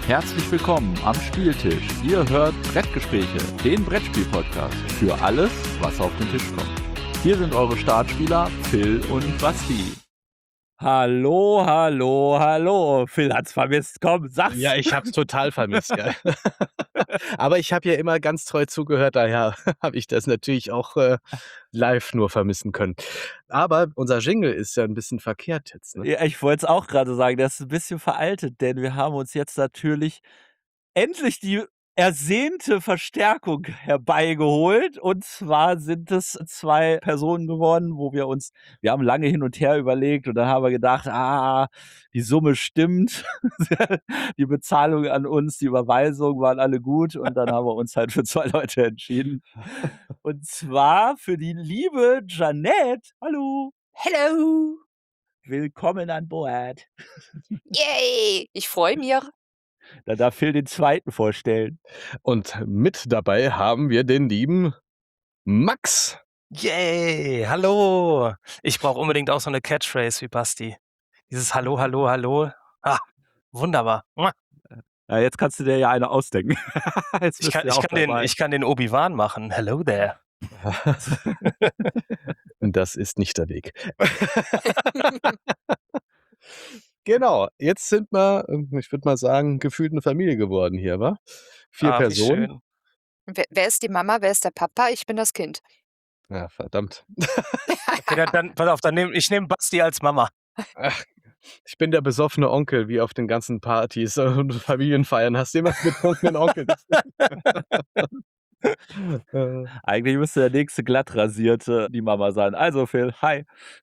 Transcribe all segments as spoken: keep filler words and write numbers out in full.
Herzlich willkommen am Spieltisch. Ihr hört Brettgespräche, den Brettspiel-Podcast für alles, was auf den Tisch kommt. Hier sind eure Startspieler Phil und Basti. Hallo, hallo, hallo. Phil hat's vermisst. Komm, sag's. Ja, ich hab's total vermisst, ja. Aber ich habe ja immer ganz treu zugehört, daher habe ich das natürlich auch äh, live nur vermissen können. Aber unser Jingle ist ja ein bisschen verkehrt jetzt, ne? Ja, ich wollte es auch gerade sagen, der ist ein bisschen veraltet, denn wir haben uns jetzt natürlich endlich die ersehnte Verstärkung herbeigeholt. Und zwar sind es zwei Personen geworden, wo wir uns, wir haben lange hin und her überlegt und dann haben wir gedacht, ah, die Summe stimmt, die Bezahlung an uns, die Überweisung waren alle gut und dann haben wir uns halt für zwei Leute entschieden. Und zwar für die liebe Jeanette. Hallo. Hello! Willkommen an Bord. Yay! Ich freue mich. Da darf Phil den zweiten vorstellen. Und mit dabei haben wir den lieben Max. Yay, hallo. Ich brauche unbedingt auch so eine Catchphrase wie Basti. Dieses Hallo, hallo, hallo. Ah, wunderbar. Mua. Ja, jetzt kannst du dir ja eine ausdenken. Jetzt Ich bist kann, du ja ich auch kann, den, dabei. ich kann den Obi-Wan machen. Hello there. Das ist nicht der Weg. Genau, jetzt sind wir, äh, ich würde mal sagen, gefühlt eine Familie geworden hier, wa? Vier Ah, wie Personen. schön. Wer, wer ist die Mama, wer ist der Papa? Ich bin das Kind. Ja, verdammt. Okay, dann, dann, pass auf, dann nehm, ich nehme Basti als Mama. Ach, ich bin der besoffene Onkel, wie auf den ganzen Partys und Familienfeiern. Hast du immer einen betrunkenen Onkel? Äh, Eigentlich müsste der nächste Glattrasierte die Mama sein. Also Phil, hi.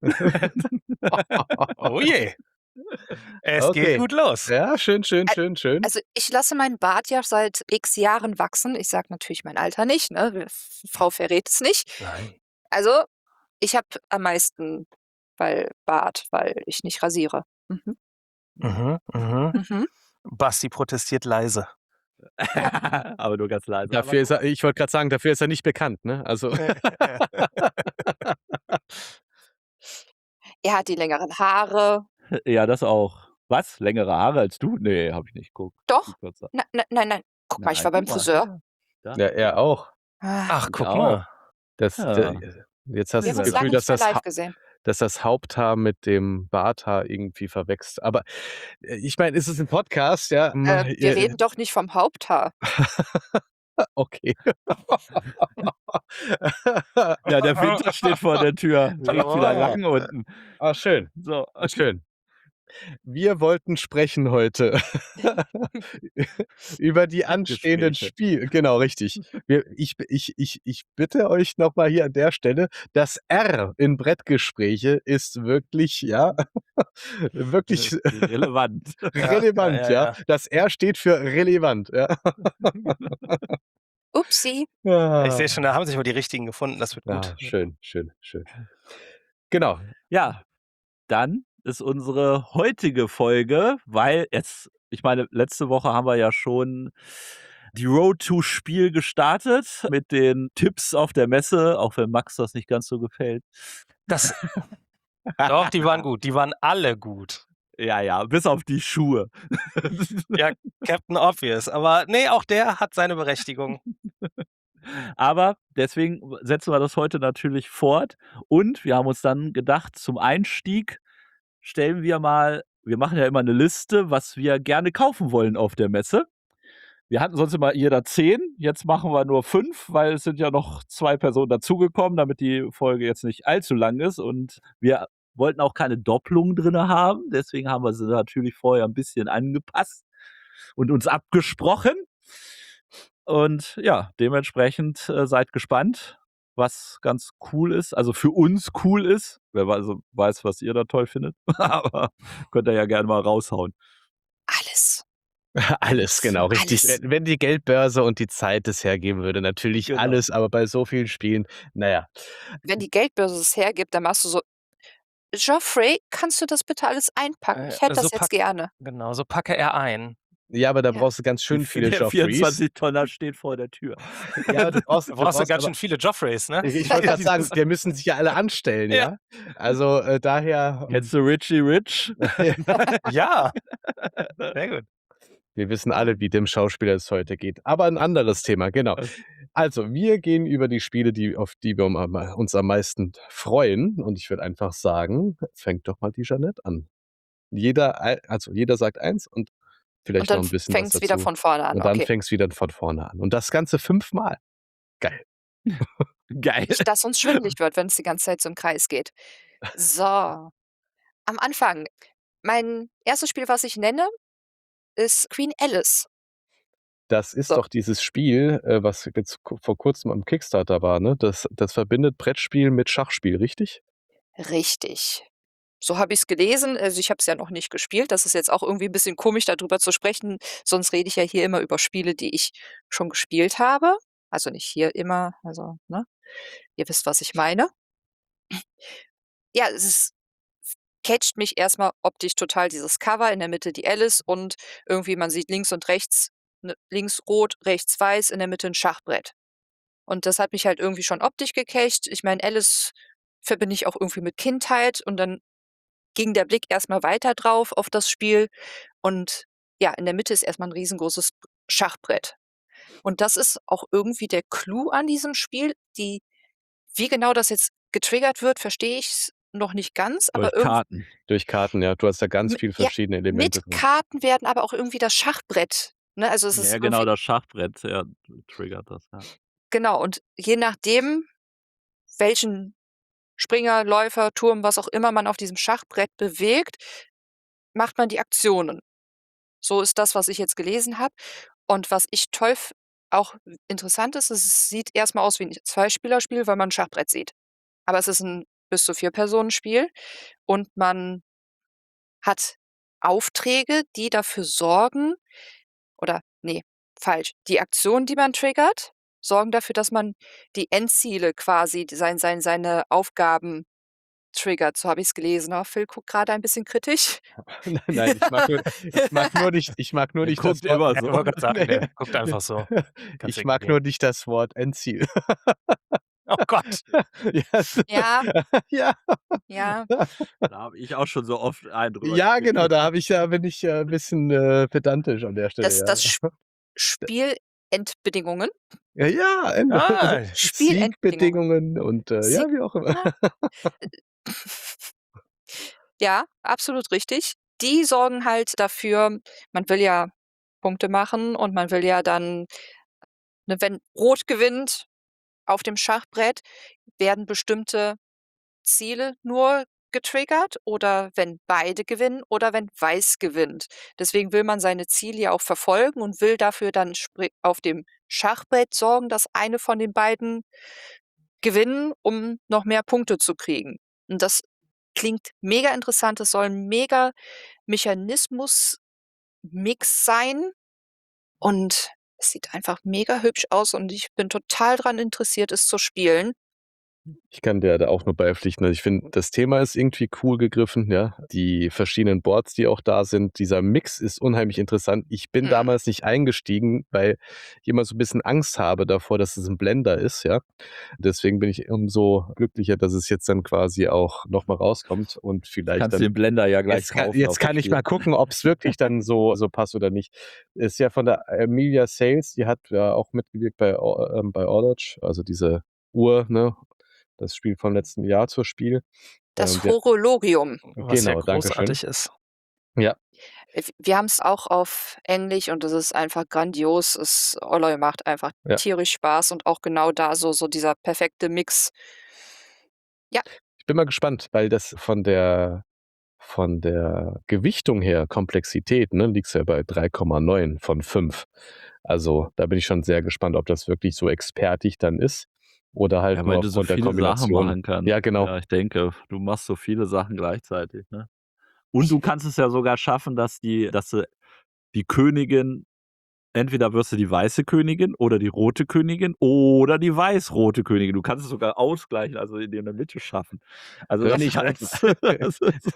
Oh je. Es Okay. geht gut los. Ja, schön, schön, schön, schön. Also ich lasse meinen Bart ja seit x Jahren wachsen. Ich sage natürlich mein Alter nicht, ne? F- Frau verrät es nicht. Nein. Also ich habe am meisten weil Bart, weil ich nicht rasiere. Mhm. Mhm, mhm. Mhm. Basti protestiert leise. Aber nur ganz leise. Dafür ist er, ich wollte gerade sagen, dafür ist er nicht bekannt, ne? Also, Er hat die längeren Haare. Ja, das auch. Was? Längere Haare als du? Nee, hab ich nicht. Guck. Doch. viel kürzer. Na, na, nein, nein. Guck mal, ich Nein, war beim guck mal. Friseur. Da. ja, er auch. Ah, Ach, Ich guck auch. mal. Das, Ja. der, jetzt hast wir du haben das uns lange Gefühl, nicht dass mehr das, live Ha- gesehen. dass das Haupthaar mit dem Barthaar irgendwie verwächst. Aber äh, ich meine, ist es ein Podcast, ja? Äh, wir Ihr- reden doch nicht vom Haupthaar. Okay. Ja, der Winter steht vor der Tür. Riecht wieder lang unten. Ah, schön. So. Schön. Wir wollten sprechen heute über die anstehenden Gespräche. Spiele. Genau, richtig. Wir, ich, ich, ich, ich bitte euch nochmal hier an der Stelle, das R in Brettgespräche ist wirklich, ja, wirklich Relevant. relevant, ja, ja, ja. Das R steht für relevant, ja. Upsi. Ich sehe schon, da haben sich mal die richtigen gefunden. Das wird Ja, gut. schön, schön, schön. Genau. Ja, dann ist unsere heutige Folge, weil jetzt, ich meine, letzte Woche haben wir ja schon die Road to Spiel gestartet mit den Tipps auf der Messe, auch wenn Max das nicht ganz so gefällt. Das, doch, die waren gut. Die waren alle gut. Ja, ja, bis auf die Schuhe. Ja, Captain Obvious. Aber nee, auch der hat seine Berechtigung. Aber deswegen setzen wir das heute natürlich fort. Und wir haben uns dann gedacht, zum Einstieg stellen wir mal, wir machen ja immer eine Liste, was wir gerne kaufen wollen auf der Messe. Wir hatten sonst immer jeder zehn, jetzt machen wir nur fünf, weil es sind ja noch zwei Personen dazugekommen, damit die Folge jetzt nicht allzu lang ist. Und wir wollten auch keine Doppelungen drin haben, deswegen haben wir sie natürlich vorher ein bisschen angepasst und uns abgesprochen. Und ja, dementsprechend äh, seid gespannt, was ganz cool ist, also für uns cool ist. Wer weiß, also weiß, was ihr da toll findet, aber könnt ihr ja gerne mal raushauen. Alles. Alles, genau, richtig. Alles. Wenn, wenn die Geldbörse und die Zeit es hergeben würde, natürlich Genau. alles, aber bei so vielen Spielen, naja. Wenn die Geldbörse es hergibt, dann machst du so, Geoffrey, kannst du das bitte alles einpacken? Ich Äh, hätte so das jetzt pack- gerne. Genau, so packe er ein. Ja, aber da Ja. brauchst du ganz schön viele Der Joffreys. vierundzwanzig-Tonner steht vor der Tür. Ja, du brauchst, Da brauchst du ganz aber- schön viele Joffreys, ne? Ich, ich wollte gerade sagen, wir müssen sich ja alle anstellen, ja? Ja. Also äh, daher. Kennst du Richie Rich? Ja. Sehr gut. Wir wissen alle, wie dem Schauspieler es heute geht. Aber ein anderes Thema, genau. Also, wir gehen über die Spiele, die auf die wir um am uns am meisten freuen. Und ich würde einfach sagen, fängt doch mal die Jeanette an. Jeder ei also, jeder sagt eins und Und vielleicht noch dann ein bisschen was fängt's wieder dazu. von vorne an, Und dann okay. fängst wieder von vorne an. Und das Ganze fünfmal. Geil. Geil. Nicht, dass uns schwindelig wird, wenn's die ganze Zeit so im Kreis geht. So, am Anfang. Mein erstes Spiel, was ich nenne, ist Queen Alice. Das ist So. doch dieses Spiel, äh, was jetzt ku vor Kurzem am Kickstarter war, ne? Das das verbindet Brettspiel mit Schachspiel, richtig? Richtig. So habe ich's gelesen. Also, ich habe es ja noch nicht gespielt. Das ist jetzt auch irgendwie 'n bisschen komisch, da drüber zu sprechen. Sonst rede ich ja hier immer über Spiele, die ich schon gespielt habe. Also, nicht hier immer, also, ne? Ihr wisst, was ich meine. Ja, es ist catcht mich erst mal optisch total, dieses Cover, in der Mitte die Alice und irgendwie man sieht links und rechts, ne, links rot, rechts weiß, in der Mitte 'n Schachbrett. Und das hat mich halt irgendwie schon optisch gecatcht. Ich meine, Alice verbinde ich auch irgendwie mit Kindheit und dann ging der Blick erst mal weiter drauf auf das Spiel. Und ja, in der Mitte ist erst mal 'n riesengroßes Schachbrett. Und das ist auch irgendwie der Clou an diesem Spiel. Die wie genau das jetzt getriggert wird, verstehe ich's noch nicht ganz, aber Durch irgend Karten. Durch Karten, ja. Du hast da ganz M viel ja, verschiedene mit Elemente drin. Karten werden aber auch irgendwie das Schachbrett, ne? Also, es ist Ja, genau, irgendwie das Schachbrett, ja, triggert das, ja. Genau, und je nachdem, welchen Springer, Läufer, Turm, was auch immer man auf diesem Schachbrett bewegt, macht man die Aktionen. So ist das, was ich jetzt gelesen habe. Und was ich toll f auch interessant ist, es sieht erst mal aus wie 'n Zweispielerspiel, weil man 'n Schachbrett sieht. Aber es ist 'n bis zu vier-Personen-Spiel und man hat Aufträge, die dafür sorgen oder ne, falsch. Die Aktionen, die man triggert, sorgen dafür, dass man die Endziele quasi, sein sein seine Aufgaben triggert. So habe ich's gelesen. Ah, Phil guckt grade ein bisschen kritisch. Nein, nein, ich mag nur ich mag nur nicht ich mag nur Der nicht das guckt Wort immer Ja, ich so. wollte grad sagen, der ne, guckt einfach so. Kannst ich dir mag geben. nur nicht das Wort Endziel. Oh Gott. Yes. Ja. Ja. Ja. Da habe ich auch schon so oft einen drüber Ja, genau, gekriegt. da habe ich ja bin ich, äh, 'n bisschen, äh, pedantisch an der Stelle, Das ja. das Sp Spielendbedingungen. Ja, ja, genau. Ah. Spielendbedingungen. Siegbedingungen und, äh, ja, Sieg wie auch immer. ah. Ja, absolut richtig. Die sorgen halt dafür man will ja Punkte machen und man will ja dann ne, wenn Rot gewinnt auf dem Schachbrett, werden bestimmte Ziele nur getriggert oder wenn beide gewinnen oder wenn Weiß gewinnt. Deswegen will man seine Ziele ja auch verfolgen und will dafür dann spri auf dem Schachbrett sorgen, dass eine von den beiden gewinnen, um noch mehr Punkte zu kriegen. Und das klingt mega interessant. Das soll 'n mega Mechanismus-Mix sein und es sieht einfach mega hübsch aus und ich bin total dran interessiert, es zu spielen. Ich kann dir da auch nur beipflichten. Also, ich finde, das Thema ist irgendwie cool gegriffen, ja. Die verschiedenen Boards, die auch da sind, dieser Mix ist unheimlich interessant. Ich bin Mhm. damals nicht eingestiegen, weil ich immer so 'n bisschen Angst habe davor, dass es 'n Blender ist, ja. Deswegen bin ich umso glücklicher, dass es jetzt dann quasi auch noch mal rauskommt und vielleicht Kannst dann den Blender ja gleich jetzt ka kaufen jetzt auf dem kann ich Spiel. mal gucken, ob's wirklich dann so so passt oder nicht. Ist ja von der Emilia Sales, die hat ja auch mitgewirkt bei Or ähm, bei Orloge, also diese Uhr, ne? Das Spiel vom letzten Jahr zur Spiel. Das Ähm, der Horologium. Was ja Genau, danke schön. großartig ist. Ja. Äh, w wir haben's auch auf Englisch und das ist einfach grandios. Es Aloy macht einfach Ja. tierisch Spaß und auch genau da so so dieser perfekte Mix. Ja. Ich bin mal gespannt, weil das von der von der Gewichtung her, Komplexität, ne, liegt's ja bei drei Komma neun von fünf. Also, da bin ich schon sehr gespannt, ob das wirklich so expertig dann ist oder halt Ja, nur weil du so aufgrund der viele Sachen Kombination. machen kannst. Ja, genau. Ja, ich denke, du machst so viele Sachen gleichzeitig, ne? Und du kannst es ja sogar schaffen, dass die dass du die Königin entweder wirst du die weiße Königin oder die rote Königin oder die weiß-rote Königin. Du kannst es sogar ausgleichen, also in der Mitte schaffen. Also das König Rot heißt, das ist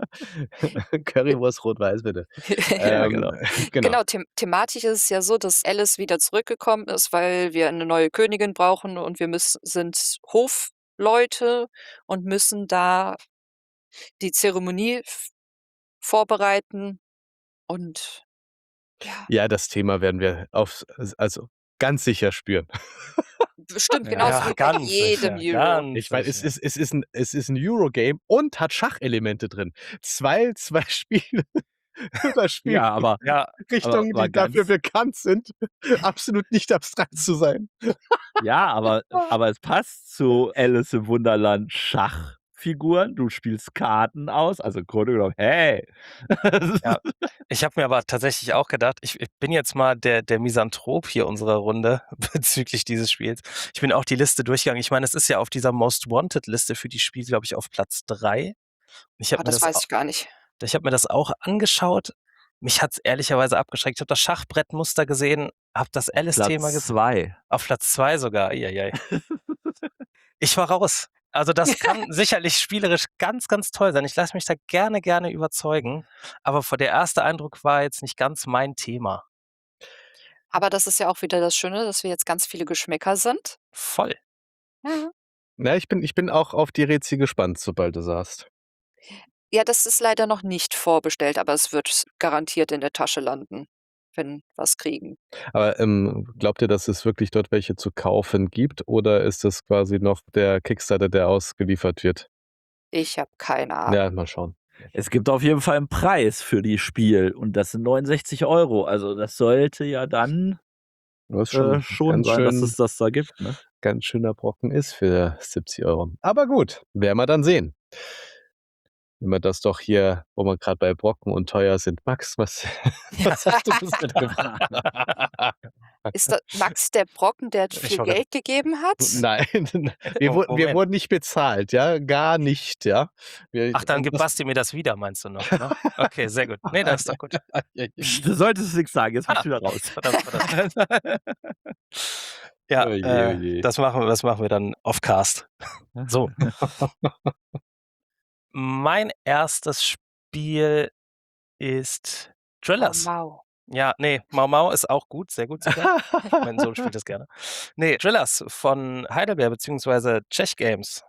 Currywurst rot-weiß bitte. Ja, Ähm, genau. genau. Genau, them thematisch ist es ja so, dass Alice wieder zurückgekommen ist, weil wir 'ne neue Königin brauchen und wir müss sind Hofleute und müssen da die Zeremonie v vorbereiten und Ja. Ja, das Thema werden wir auf also ganz sicher spüren. Bestimmt Ja, genauso ja, wie bei ganz jedem sicher, Euro. ganz Ich meine, es sicher. ist es ist 'n es ist 'n Eurogame und hat Schachelemente drin. Zwei zwei Spiele über Ja, aber, aber, Spielrichtungen, aber die dafür ganz, bekannt sind, absolut nicht abstrakt zu sein. ja, aber, aber es passt zu Alice im Wunderland Schachfiguren. Du spielst Karten aus, also im Grunde genommen, hey. Ja, ich habe mir aber tatsächlich auch gedacht, ich, ich bin jetzt mal der, der Misanthrop hier unserer Runde bezüglich dieses Spiels. Ich bin auch die Liste durchgegangen. Ich meine, es ist ja auf dieser Most Wanted Liste für die Spiele, glaube ich, auf Platz drei. Ich habe Ah, mir das das, weiß au- ich gar nicht. ich habe mir das auch angeschaut. Mich hat es ehrlicherweise abgeschreckt. Ich habe das Schachbrettmuster gesehen, habe das Alice-Thema Platz gesehen. zwei. Auf Platz zwei sogar. Eieiei. Ich war raus. Also das kann sicherlich spielerisch ganz, ganz toll sein. Ich lasse mich da gerne, gerne überzeugen. Aber vor- der erste Eindruck war jetzt nicht ganz mein Thema. Aber das ist ja auch wieder das Schöne, dass wir jetzt ganz viele Geschmäcker sind. Voll. Ja. Na, ich bin ich bin auch auf die Rätsel gespannt, sobald du sagst. Ja, das ist leider noch nicht vorbestellt, aber es wird garantiert in der Tasche landen, wenn wir's kriegen. Aber, ähm, glaubt ihr, dass es wirklich dort welche zu kaufen gibt oder ist das quasi noch der Kickstarter, der ausgeliefert wird? Ich habe keine Ahnung. Ja, mal schauen. Es gibt auf jeden Fall einen Preis für die Spiel und das sind neunundsechzig Euro. Also das sollte ja dann Was äh, schon schon ganz sein, dass schön es das da gibt. Ne? ganz schöner Brocken ist für siebzig Euro. Aber gut, werden wir dann sehen. Wenn wir das doch hier, wo wir gerade bei Brocken und teuer sind. Max, was was hast du uns mitgebracht? Ist da Max der Brocken, der Ich viel war grad- Geld gegeben hat? Nein, wir Oh, wurden wir Moment. wurden nicht bezahlt, ja, gar nicht, ja. Wir Ach, dann gibt das Basti mir das wieder, meinst du noch? Ne? Okay, sehr gut. Nee, das ist doch gut. Psst, Du solltest nichts sagen, jetzt bist Ah. du wieder raus. Verdammt, verdammt. Ja, Oh je, oh äh, je. das machen wir, das machen wir dann off-cast. So. Mein erstes Spiel ist Oh, Drillers. wow. Ja, nee, Mau Mau ist auch gut, sehr gut sogar. Mein Sohn spielt das gerne. Nee, Drillers von Heidelberg bzw. Czech Games.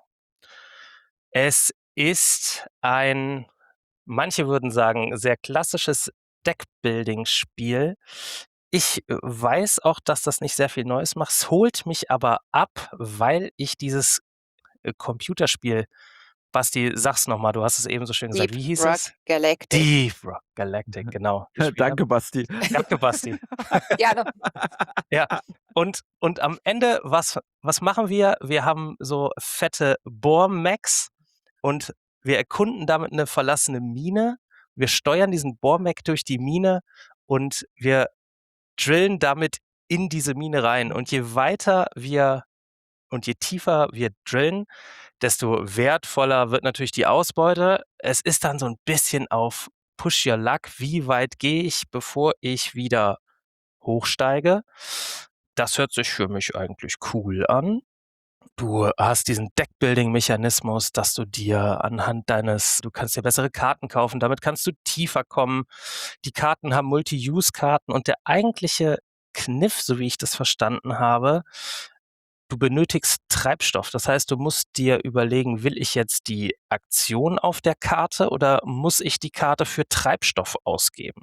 Es ist ein, manche würden sagen, sehr klassisches Deckbuilding-Spiel. Ich äh, weiß auch, dass das nicht sehr viel Neues macht. Es holt mich aber ab, weil ich dieses äh, Computerspiel, Basti, sag's nochmal, du hast es eben so schön gesagt. Deep Wie hieß Rock es? Galactic. Deep Rock Galactic, genau. gespielt Danke, Basti. hab. Danke, Basti. Gerne. Ja, und, und am Ende, was, was machen wir? Wir haben so fette Bohrmechs und wir erkunden damit eine verlassene Mine. Wir steuern diesen Bohrmech durch die Mine und wir drillen damit in diese Mine rein. Und je weiter wir und je tiefer wir drillen, desto wertvoller wird natürlich die Ausbeute. Es ist dann so ein bisschen auf Push Your Luck. Wie weit gehe ich, bevor ich wieder hochsteige? Das hört sich für mich eigentlich cool an. Du hast diesen Deckbuilding-Mechanismus, dass du dir anhand deines, du kannst dir bessere Karten kaufen, damit kannst du tiefer kommen. Die Karten haben Multi-Use-Karten und der eigentliche Kniff, so wie ich das verstanden habe, du benötigst Treibstoff. Das heißt, du musst dir überlegen, will ich jetzt die Aktion auf der Karte oder muss ich die Karte für Treibstoff ausgeben?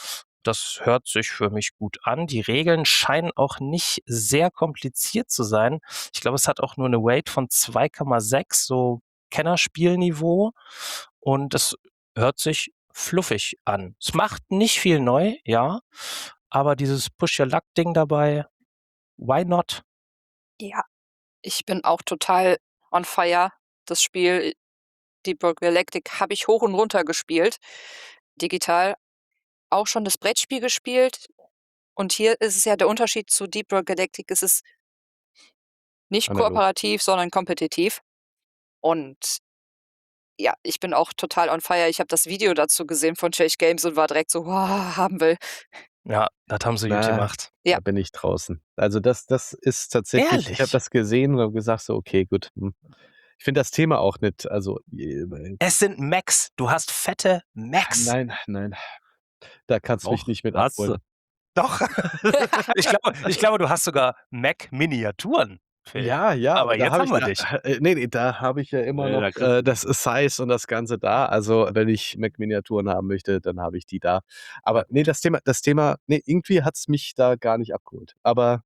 Das hört sich für mich gut an. Die Regeln scheinen auch nicht sehr kompliziert zu sein. Ich glaube, es hat auch nur eine Weight von zwei Komma sechs, so Kennerspielniveau. Und es hört sich fluffig an. Es macht nicht viel neu, ja, aber dieses Push-Your-Luck-Ding dabei, why not? Ja, ich bin auch total on fire. Das Spiel Deep Rock Galactic habe ich hoch und runter gespielt, digital. Auch schon das Brettspiel gespielt. Und hier ist es ja der Unterschied zu Deep Rock Galactic. Es ist nicht Analog. kooperativ, sondern kompetitiv. Und ja, ich bin auch total on fire. Ich habe das Video dazu gesehen von Czech Games und war direkt so, wow, haben will. Ja, das haben sie gut Na, gemacht. Ja. Da bin ich draußen. Also das das ist tatsächlich ich Ehrlich? habe das gesehen und habe gesagt so: „Okay, gut, hm.“ Ich finde das Thema auch nicht also, äh, Es sind Macs. Du hast fette Macs. nein, nein. Da kannst du mich Doch, nicht mit hast abholen. Doch. ich, glaube, ich glaube, du hast sogar Mac-Miniaturen. Phil. Ja, ja, Aber da jetzt habe haben ich wir da dich. äh, ne, ne, da habe ich ja immer Nee, noch, da kriegst äh, du das Size und das Ganze da. Also, wenn ich Mac-Miniaturen haben möchte, dann habe ich die da. Ja, Aber ne, gut. das Thema das Thema ne, irgendwie hat's mich da gar nicht abgeholt. Aber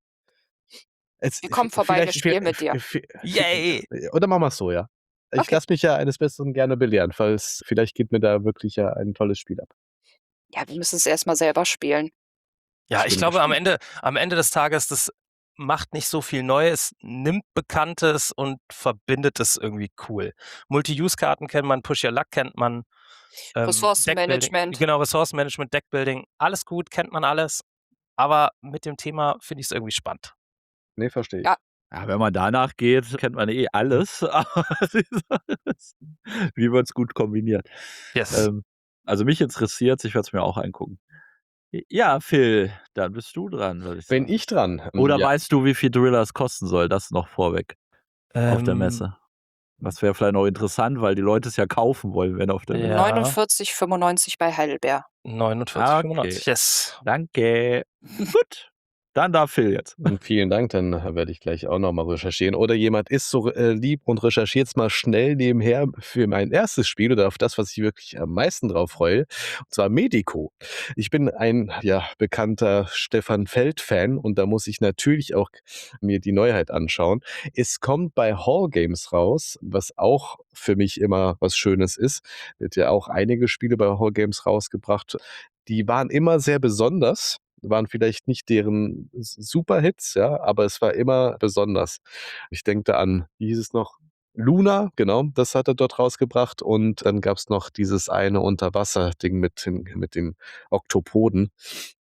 es Wir v kommen vorbei, wir vielleicht vi spielen mit v dir. vi Yay! vi oder machen wir's so, ja? Ich Okay. lasse mich ja eines Besseren gerne belehren, falls vielleicht geht mir da wirklich ja ein tolles Spiel ab. Ja, wir müssen es erst mal selber spielen. Ja, Ich ich bin glaube, am gespannt. Ende am Ende des Tages, das macht nicht so viel Neues, nimmt Bekanntes und verbindet es irgendwie cool. Multi-Use-Karten kennt man, Push Your Luck kennt man, ähm, Deckbuilding Ressourcenmanagement. genau, Ressourcenmanagement, Deckbuilding, alles gut, kennt man alles. Aber mit dem Thema finde ich's irgendwie spannend. Ne, verstehe ich. Ja. Ja, wenn man danach geht, kennt man eh alles. Aber die Sache ist, wie wird's gut kombiniert? Yes. Ähm, also mich interessiert's, ich werde es mir auch angucken. J ja, Phil, dann bist du dran, würde ich Bin sagen. ich dran? Hm, Oder ja. weißt du, wie viel Drillers kosten soll? Das noch vorweg auf der Ähm, Messe. Das wäre vielleicht noch interessant, weil die Leute es ja kaufen wollen, wenn auf der Messe. Ja. neunundvierzig fünfundneunzig bei Heidelberg. neunundvierzig Ah, fünfundneunzig, okay. yes. Danke. Gut, dann darf Phil jetzt. Hm, vielen Dank, dann werde ich gleich auch noch mal recherchieren. Oder jemand ist so, äh, lieb und recherchiert's mal schnell nebenher für mein erstes Spiel oder auf das, was ich wirklich am meisten drauf freue, und zwar Medico. Ich bin ein, ja, bekannter Stefan Feld-Fan und da muss ich natürlich auch mir die Neuheit anschauen. Es kommt bei Hall Games raus, was auch für mich immer was Schönes ist. Wird ja auch einige Spiele bei Hall Games rausgebracht. Die waren immer sehr besonders, waren vielleicht nicht deren S Superhits, ja, aber es war immer besonders. Ich denke da an, wie hieß es noch? Luna, genau, das hat er dort rausgebracht und dann gab's noch dieses eine Unterwasser-Ding mit den mit den Oktopoden.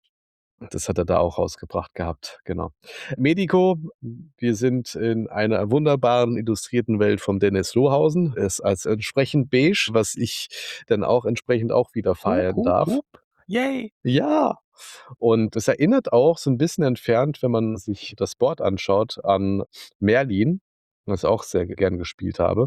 Das hat er da auch rausgebracht gehabt, genau. Medico, wir sind in einer wunderbaren illustrierten Welt von Dennis Lohausen. Ist als entsprechend beige, was ich dann auch entsprechend auch wieder feiern Hup, darf. hup, yay. Ja, und es erinnert auch so 'n bisschen entfernt, wenn man sich das Board anschaut, an Merlin, was ich auch sehr gern gespielt habe.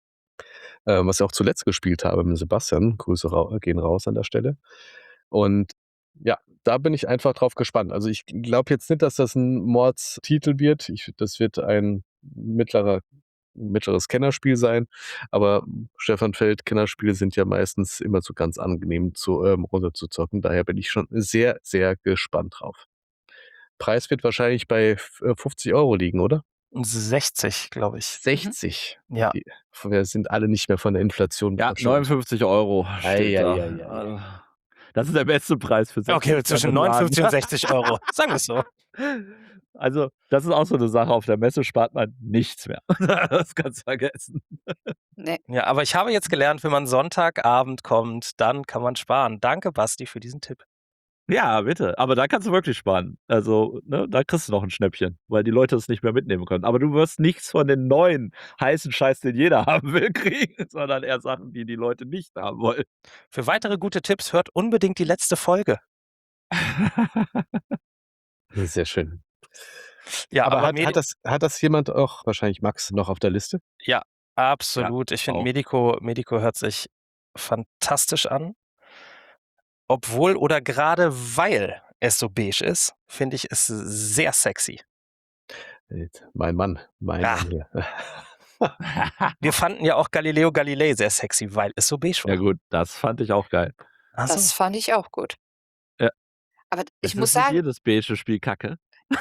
Ähm, was ich auch zuletzt gespielt habe mit Sebastian. Grüße rau gehen raus an der Stelle. Und ja, da bin ich einfach drauf gespannt. Also, ich glaube jetzt nicht, dass das 'n Mordstitel wird. Ich das wird ein mittlerer mittleres Kennerspiel sein, aber Stefan Feld Kennerspiele sind ja meistens immer so ganz angenehm zu ähm, runterzuzocken. Daher bin ich schon sehr, sehr gespannt drauf. Preis wird wahrscheinlich bei f äh, fünfzig Euro liegen, oder? sechzig, glaube ich. Mhm. sechzig? Ja. Die wir sind alle nicht mehr von der Inflation Ja, verschont. neunundfünfzig Euro steht Ei, da. ei, ei, ei, Also, ei. das ist der beste Preis für Okay, sechzig zwischen im Laden. neunundfünfzig und sechzig Euro. Sagen wir's so. Also, das ist auch so 'ne Sache, auf der Messe spart man nichts mehr. Das kannst du vergessen. Ne. Ja, aber ich habe jetzt gelernt, wenn man Sonntagabend kommt, dann kann man sparen. Danke, Basti, für diesen Tipp. Ja, bitte. Aber da kannst du wirklich sparen. Also, ne, da kriegst du noch 'n Schnäppchen, weil die Leute es nicht mehr mitnehmen können. Aber du wirst nichts von den neuen heißen Scheiß, den jeder haben will, kriegen, sondern eher Sachen, die die Leute nicht haben wollen. Für weitere gute Tipps hört unbedingt die letzte Folge. Sehr schön. Ja, aber aber hat Medi hat das hat das jemand auch wahrscheinlich Max noch auf der Liste? Ja, absolut. Ja, Ich finde, auch. Medico Medico hört sich fantastisch an. Obwohl oder gerade weil es so beige ist, finde ich es sehr sexy. Mein Mann, mein Ah. Mann hier. Wir fanden ja auch Galileo Galilei sehr sexy, weil es so beige war. Ja gut, das fand ich auch geil. Ach Das so. fand ich auch gut. Ja. Aber ich Es muss ist nicht sagen jedes beige Spiel Kacke.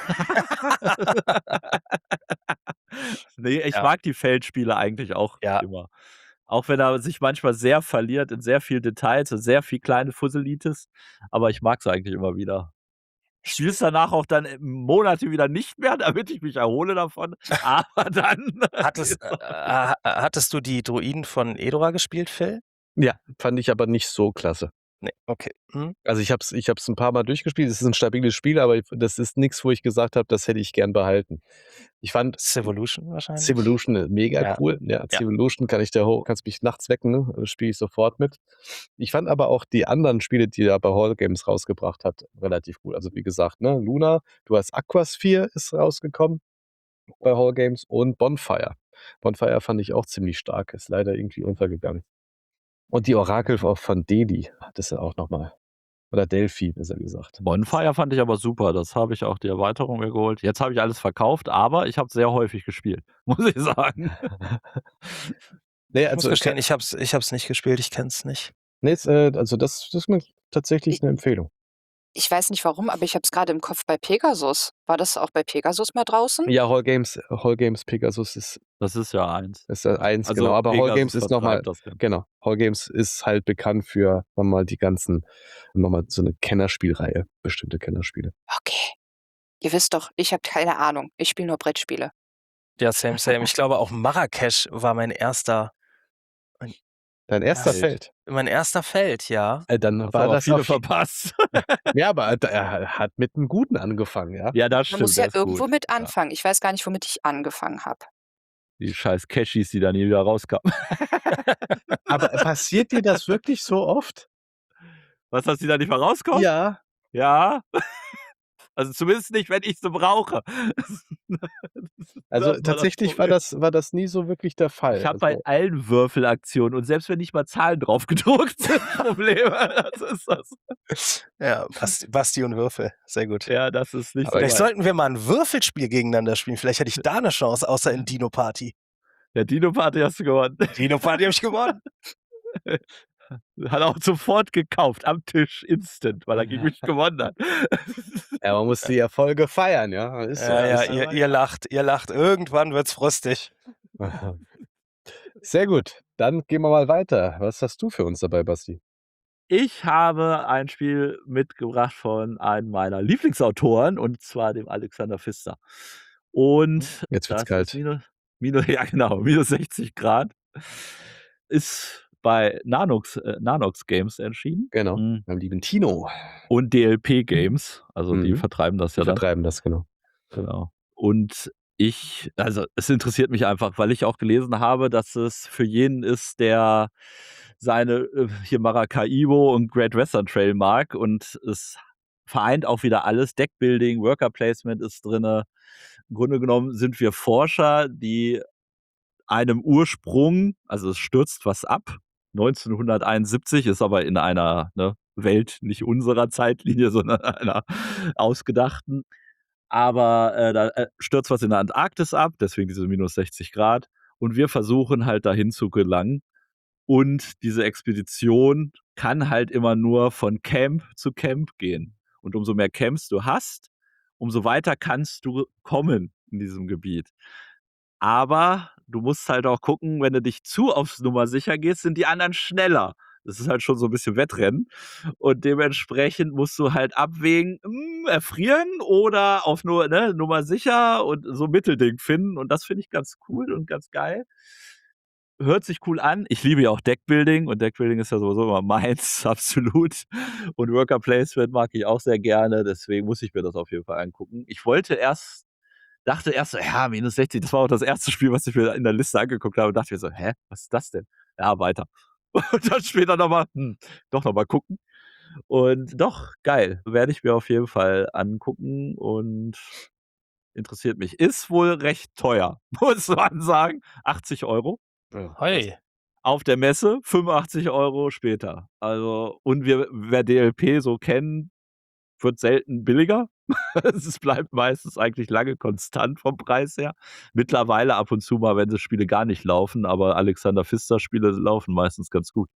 Ne, ich Ja. mag die Feldspiele eigentlich auch Ja. immer. Auch wenn er sich manchmal sehr verliert in sehr viel Details und sehr viel kleine Fusselitis, aber ich mag's eigentlich immer wieder. Ich spiele es danach auch dann, äh, Monate wieder nicht mehr, damit ich mich erhole davon, aber dann Hattest äh, äh, hattest du die Druiden von Edora gespielt, Phil? Ja, fand ich aber nicht so klasse. Ne, okay. Mhm. Also, ich habe es ich habe es 'n paar Mal durchgespielt. Es ist 'n stabiles Spiel, aber das ist nix, wo ich gesagt habe, das hätte ich gern behalten. Ich fand Civolution wahrscheinlich? Civolution, äh, mega Ja. cool. Ja, Ja. Civolution kann ich dir ho kannst mich nachts wecken, ne? Spiele ich sofort mit. Ich fand aber auch die anderen Spiele, die er bei Hall Games rausgebracht hat, relativ cool. Also, wie gesagt, ne, Luna, du hast Aquasphere ist rausgekommen bei Hall Games und Bonfire. Bonfire fand ich auch ziemlich stark, ist leider irgendwie untergegangen. Und die Orakel v von Dedi, das ist ja auch noch mal Oder Delphi, besser gesagt. Bonfire fand ich aber super. Das habe ich auch die Erweiterung mir geholt. Jetzt habe ich alles verkauft, aber ich habe es sehr häufig gespielt, muss ich sagen. Nee, Ich muss also, gestehen, ke- ich hab's, ich hab's nicht gespielt, ich kenn's nicht. nee, es, äh, also das, das ist mir Ich, tatsächlich eine Empfehlung. ich weiß nicht warum, aber ich habe es gerade im Kopf bei Pegasus. War das auch bei Pegasus mal draußen? Ja, Hall Games, Hall Games Pegasus ist, Das ist ja eins. ist das eins, genau. Also Aber Hall Pegasus Games ist nochmal, vertreibt das Ganze. genau, Hall Games ist halt bekannt für nochmal die ganzen, nochmal so eine Kennerspielreihe, bestimmte Kennerspiele. Okay. Ihr wisst doch, ich habe keine Ahnung. Ich spiele nur Brettspiele. Ja, same, same. Ich glaube, auch Marrakesch war mein erster, mein, Dein erster Feld. Feld. mein erster Feld, ja. Äh, dann Hast war aber das viele auf je- verpasst. Ja, aber da- er hat mit einem Guten angefangen, ja. Ja, das Man stimmt. muss ja der ist irgendwo gut. mit Ja. anfangen. Ich weiß gar nicht, womit ich angefangen habe. Die scheiß Cashis, die da nie wieder rauskamen. Aber passiert dir das wirklich so oft? Was, dass die da nicht mehr rauskommen? Ja. Ja. Also zumindest nicht, wenn ich sie brauche. Also Das war das tatsächlich war Problem. das, war das nie so wirklich der Fall. Ich habe bei Also, allen Würfelaktionen und selbst wenn nicht mal Zahlen drauf gedruckt sind, Probleme. Das ist das. Ja, Basti, Basti und Würfel. Sehr gut. Ja, das ist nicht Aber so Vielleicht weit. sollten wir mal ein Würfelspiel gegeneinander spielen. Vielleicht hätte ich da eine Chance, außer in Dino Party. Der Dino-Party hast du gewonnen. Dino Party habe ich gewonnen. Hat auch sofort gekauft, am Tisch, instant, weil er gegen mich gewonnen hat. ja, man muss die Erfolge feiern, ja. Ist so, Ja, ja, ist so. ihr, ihr lacht, ihr lacht. Irgendwann wird's frostig. Sehr gut. Dann gehen wir mal weiter. Was hast du für uns dabei, Basti? Ich habe ein Spiel mitgebracht von einem meiner Lieblingsautoren, und zwar dem Alexander Pfister. Und Jetzt wird's das kalt. ist minus, minus, ja genau, minus sechzig Grad. Ist bei Nanox, äh, Nanox Games erschienen. Genau. Mhm. Beim lieben Tino. Und D L P Games, also die Mhm. vertreiben das Die ja dann. vertreiben das, genau. Genau. Und ich, also es interessiert mich einfach, weil ich auch gelesen habe, dass es für jeden ist, der seine äh, hier Maracaibo und Great Western Trail mag, und es vereint auch wieder alles. Deckbuilding, Worker Placement ist drinne. Im Grunde genommen sind wir Forscher, die einem Ursprung, also es stürzt was ab. neunzehnhunderteinundsiebzig ist aber in einer ne, Welt nicht unserer Zeitlinie, sondern einer ausgedachten. Aber äh, da äh, stürzt was in der Antarktis ab, deswegen diese minus sechzig Grad. Und wir versuchen halt dahin zu gelangen. Und diese Expedition kann halt immer nur von Camp zu Camp gehen. Und umso mehr Camps du hast, umso weiter kannst du kommen in diesem Gebiet. Aber du musst halt auch gucken, wenn du dich zu aufs Nummer sicher gehst, sind die anderen schneller. Das ist halt schon so ein bisschen Wettrennen. Und dementsprechend musst du halt abwägen, hm, erfrieren oder auf nur ne, Nummer sicher und so ein Mittelding finden. Und das finde ich ganz cool und ganz geil. Hört sich cool an. Ich liebe ja auch Deckbuilding, und Deckbuilding ist ja sowieso immer meins, absolut. Und Worker Placement mag ich auch sehr gerne, deswegen muss ich mir das auf jeden Fall angucken. Ich wollte erst, dachte erst so, ja, minus sechzig, das war auch das erste Spiel, was ich mir in der Liste angeguckt habe, und dachte mir so, hä, was ist das denn? Ja, weiter. Und dann später nochmal, hm, doch nochmal gucken. Und doch, geil. Werde ich mir auf jeden Fall angucken und interessiert mich. Ist wohl recht teuer, muss man sagen. achtzig Euro. Hoi. Auf der Messe fünfundachtzig Euro später. Also, und wir, wer D L P so kennt, wird selten billiger. Es bleibt meistens eigentlich lange konstant vom Preis her. Mittlerweile ab und zu mal, wenn die Spiele gar nicht laufen, aber Alexander Pfister Spiele laufen meistens ganz gut.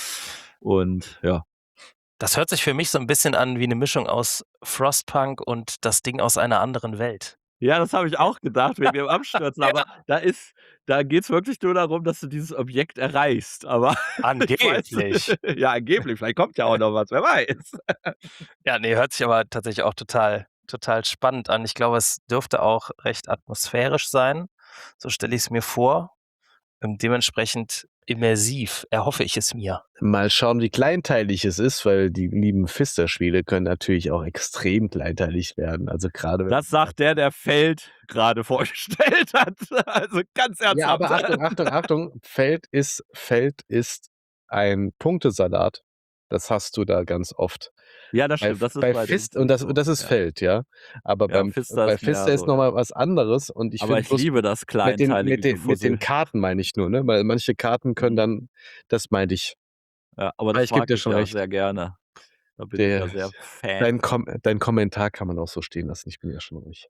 Und ja. Das hört sich für mich so ein bisschen an wie eine Mischung aus Frostpunk und das Ding aus einer anderen Welt. Ja, das habe ich auch gedacht wegen dem Abstürzen, aber da ist, da geht es wirklich nur darum, dass du dieses Objekt erreichst. Aber ich weiß, Angeblich. ja, angeblich, vielleicht kommt ja auch noch was, wer weiß. Ja, nee, hört sich aber tatsächlich auch total, total spannend an. Ich glaube, es dürfte auch recht atmosphärisch sein. So stelle ich es mir vor. Ähm, dementsprechend immersiv erhoffe ich es mir. Mal schauen, wie kleinteilig es ist, weil die lieben Pfister-Spiele können natürlich auch extrem kleinteilig werden. Also gerade wenn Das sagt der, der Feld gerade vorgestellt hat. Also ganz ernsthaft. Ja, aber Achtung, Achtung, Achtung, Feld ist, Feld ist ein Punktesalat. Das hast du da ganz oft. Ja, das Bei, stimmt. Das ist bei bei Fist, Dings und das, so, und das ist ja. Feld, ja. Aber Ja, beim, Pfister bei ist mehr Pfister ist so, nochmal was anderes. Und ich Aber finde ich bloß liebe das mit den, Kleinteilige. mit, den, mit den Karten meine ich nur, ne? Weil manche Karten können Mhm. dann, das meinte ich. Ja, aber Aber das ich gebe mag dir ich schon ja recht. sehr gerne. Da bin ich ja Der, sehr Fan dein, von. Kom dein Kommentar kann man auch so stehen lassen. Ich bin ja schon ruhig.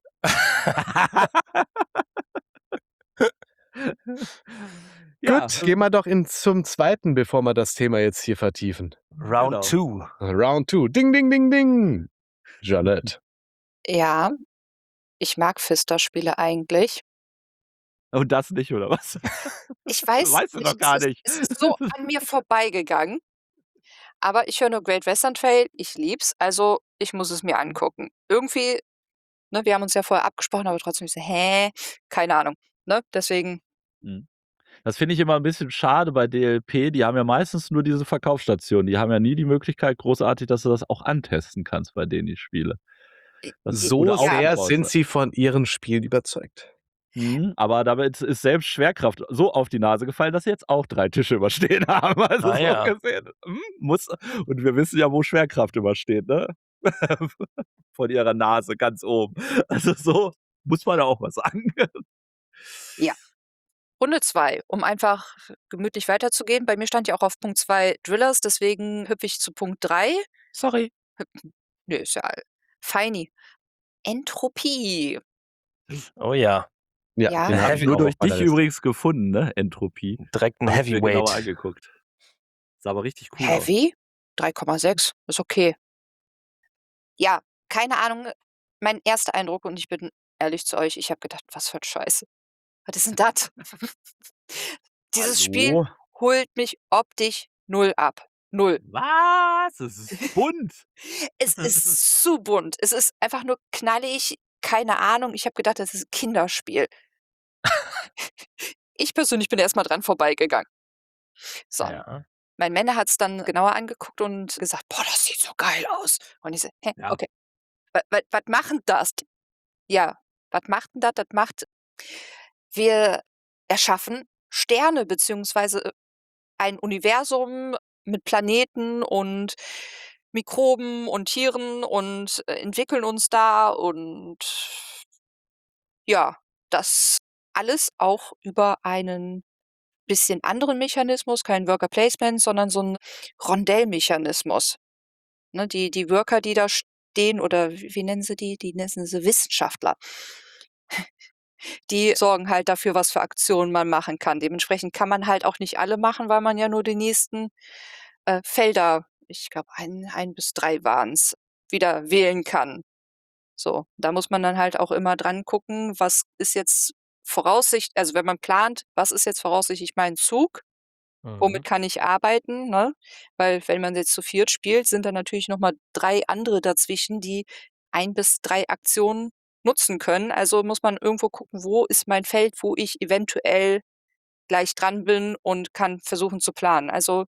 Ja, Gut, gehen wir doch in, zum zweiten, bevor wir das Thema jetzt hier vertiefen. Round genau. two. Round two. Ding, ding, ding, ding. Jalette. Ja, ich mag Pfister-Spiele eigentlich. Und das nicht, oder was? Ich weiß Weißt du nicht, doch gar es ist, nicht. es ist so an mir vorbeigegangen. Aber ich höre nur Great Western Trail, ich lieb's, also ich muss es mir angucken. Irgendwie, ne, wir haben uns ja vorher abgesprochen, aber trotzdem ich so, hä? Keine Ahnung, ne? Deswegen, Mhm. Das finde ich immer ein bisschen schade bei D L P. Die haben ja meistens nur diese Verkaufsstationen. Die haben ja nie die Möglichkeit großartig, dass du das auch antesten kannst bei denen die Spiele. Das ist So oder sehr aufbaust. sind sie von ihren Spielen überzeugt. Mhm, aber damit ist selbst Schwerkraft so auf die Nase gefallen, dass sie jetzt auch drei Tische überstehen haben. Also Ah so ja. gesehen, hm, muss, und wir wissen ja, wo Schwerkraft übersteht, ne? Von ihrer Nase ganz oben. Also so muss man da auch was sagen. ja. Runde zwei, um einfach gemütlich weiterzugehen. Bei mir stand ja auch auf Punkt zwei Drillers, deswegen hüpfe ich zu Punkt drei. Sorry. Nö, ist ja feini. Entropie. Oh ja. Ja, Ja. den habe ich Heavy- Nur auch durch auf meiner dich Liste. übrigens gefunden, ne? Entropie. Direkt ein Hab ich mir genauer Heavyweight. angeguckt. Sah aber richtig cool aus. Heavy? drei Komma sechs, ist okay. Ja, keine Ahnung. Mein erster Eindruck, und ich bin ehrlich zu euch, ich habe gedacht, was für ein Scheiße. Was ist denn das? Dieses Spiel Hallo? holt mich optisch null ab. Null. Was? Es ist bunt. Es ist zu bunt. Es ist einfach nur knallig. Keine Ahnung. Ich habe gedacht, das ist ein Kinderspiel. Ich persönlich bin erstmal dran vorbeigegangen. So. Ja. Mein Männer hat es dann genauer angeguckt und gesagt, boah, das sieht so geil aus. Und ich so, hä, Ja. okay. Was macht denn das? Ja, was macht denn das? Das macht, wir erschaffen Sterne beziehungsweise ein Universum mit Planeten und Mikroben und Tieren und äh, entwickeln uns da und ja, das alles auch über einen bisschen anderen Mechanismus, kein Worker Placement, sondern so ein Rondellmechanismus. Ne, die, die Worker, die da stehen, oder wie, wie nennen sie die? Die nennen sie Wissenschaftler. Die sorgen halt dafür, was für Aktionen man machen kann. Dementsprechend kann man halt auch nicht alle machen, weil man ja nur die nächsten äh, Felder, ich glaube ein, ein bis drei waren es, wieder wählen kann. So, da muss man dann halt auch immer dran gucken, was ist jetzt Voraussicht, also wenn man plant, was ist jetzt voraussichtlich mein Zug, womit Mhm. kann ich arbeiten, ne? Weil wenn man jetzt zu viert spielt, sind dann natürlich noch mal drei andere dazwischen, die ein bis drei Aktionen nutzen können. Also muss man irgendwo gucken, wo ist mein Feld, wo ich eventuell gleich dran bin und kann versuchen zu planen. Also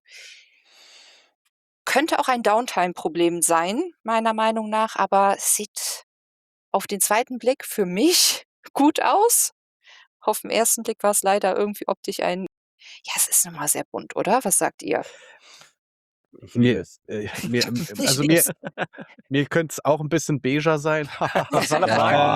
könnte auch ein Downtime-Problem sein, meiner Meinung nach, aber es sieht auf den zweiten Blick für mich gut aus. Auf den ersten Blick war es leider irgendwie optisch ein, ja, es ist nun mal sehr bunt, oder? Was sagt ihr? Ich Mir, liebe es. äh, mir, ähm, Ich also lieb's. mir, mir könnte es auch ein bisschen beiger sein. Was soll er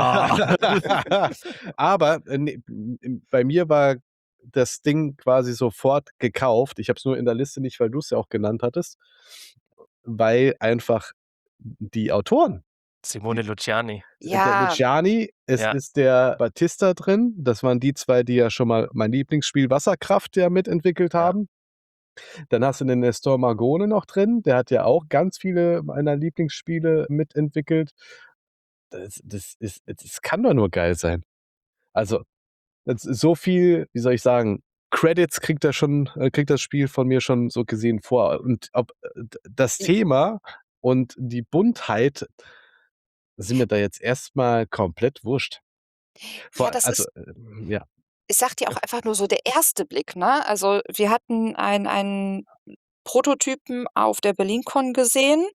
Ja. Aber äh, nee, m- bei mir war das Ding quasi sofort gekauft. Ich habe es nur in der Liste nicht, weil du es ja auch genannt hattest, weil einfach die Autoren, Simone Luciani. der Ja, Luciani, es Ja. ist der Battista drin. Das waren die zwei, die ja schon mal mein Lieblingsspiel Wasserkraft ja mitentwickelt Ja. haben. Dann hast du den Nestor Margone noch drin. Der hat ja auch ganz viele meiner Lieblingsspiele mitentwickelt. Das, das, ist, das kann doch nur geil sein. Also, das ist so viel, wie soll ich sagen, Credits kriegt er schon, äh, kriegt das Spiel von mir schon so gesehen vor. Und ob äh, d- das I- Thema und die Buntheit sind mir da jetzt erstmal komplett wurscht. ja, Vor, das also, ist, äh, ja. ich sag dir auch einfach nur so der erste Blick, ne? Also wir hatten ein- einen Prototypen auf der BerlinCon gesehen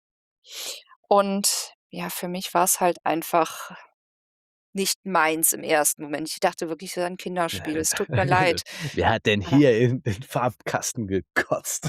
und ja, für mich war es halt einfach nicht meins im ersten Moment. Ich dachte wirklich, es ist ein Kinderspiel. Es tut mir leid. Wer hat denn Aber, hier in den Farbkasten gekotzt?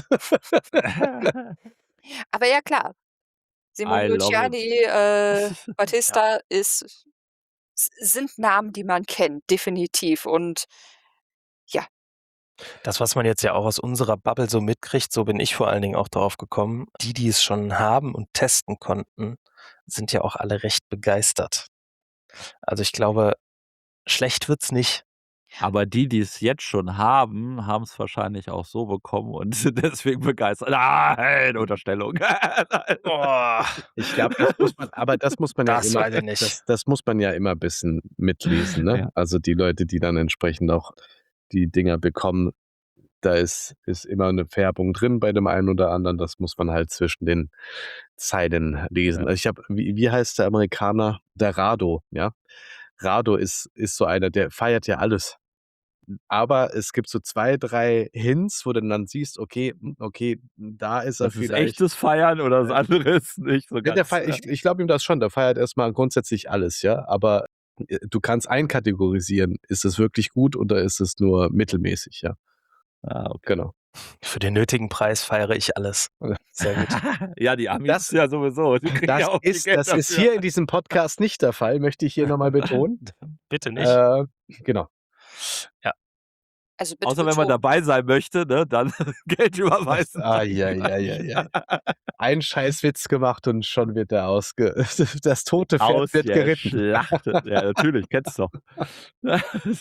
aber ja klar, Simone I love it. Luciani, äh, Battista ist, s- sind Namen, die man kennt, definitiv. Und ja, Das, was man jetzt ja auch aus unserer Bubble so mitkriegt, so bin ich vor allen Dingen auch drauf gekommen. Die, die es schon haben und testen konnten, sind ja auch alle recht begeistert. Also ich glaube, schlecht wird's nicht. Aber die, die es jetzt schon haben, haben es wahrscheinlich auch so bekommen und sind deswegen begeistert. Nein, Unterstellung. Oh, Ich glaube, das muss man, aber das muss man ja das immer, weiß ich nicht. das, das muss man ja immer ein bisschen mitlesen, ne? Ja. Also die Leute, die dann entsprechend auch die Dinger bekommen, da ist, ist immer eine Färbung drin bei dem einen oder anderen. Das muss man halt zwischen den Zeilen lesen. Ja. Also ich habe, wie, wie heißt der Amerikaner? Der Rado, ja. Rado ist, ist so einer, der feiert ja alles. Aber es gibt so zwei, drei Hints, wo du dann siehst, okay, hm, okay, da ist er Das ist vielleicht. echtes Feiern oder das Äh, andere ist nicht so Ja, der ganz. feiert, äh, ich ich glaube ihm das schon. Der feiert erstmal grundsätzlich alles, ja. Aber äh, du kannst einkategorisieren. Ist es wirklich gut oder ist es nur mittelmäßig, ja. Ah, okay. Genau. Für den nötigen Preis feiere ich alles. Sehr gut. Ja, die Amis Das, ja sowieso. Die kriegen das, ja auch viel ist, Geld das ist dafür. hier in diesem Podcast nicht der Fall, möchte ich hier nochmal betonen. Bitte nicht. Äh, genau. Ja. Also bitte Außer wenn man betont. dabei sein möchte, ne, dann Geld überweisen. Ah, ja, ja, ja, ja. Ein Scheißwitz gemacht und schon wird er ausge... Das tote Pferd wird geritten. Ausgeschlachtet. Ja, natürlich, kennst du doch.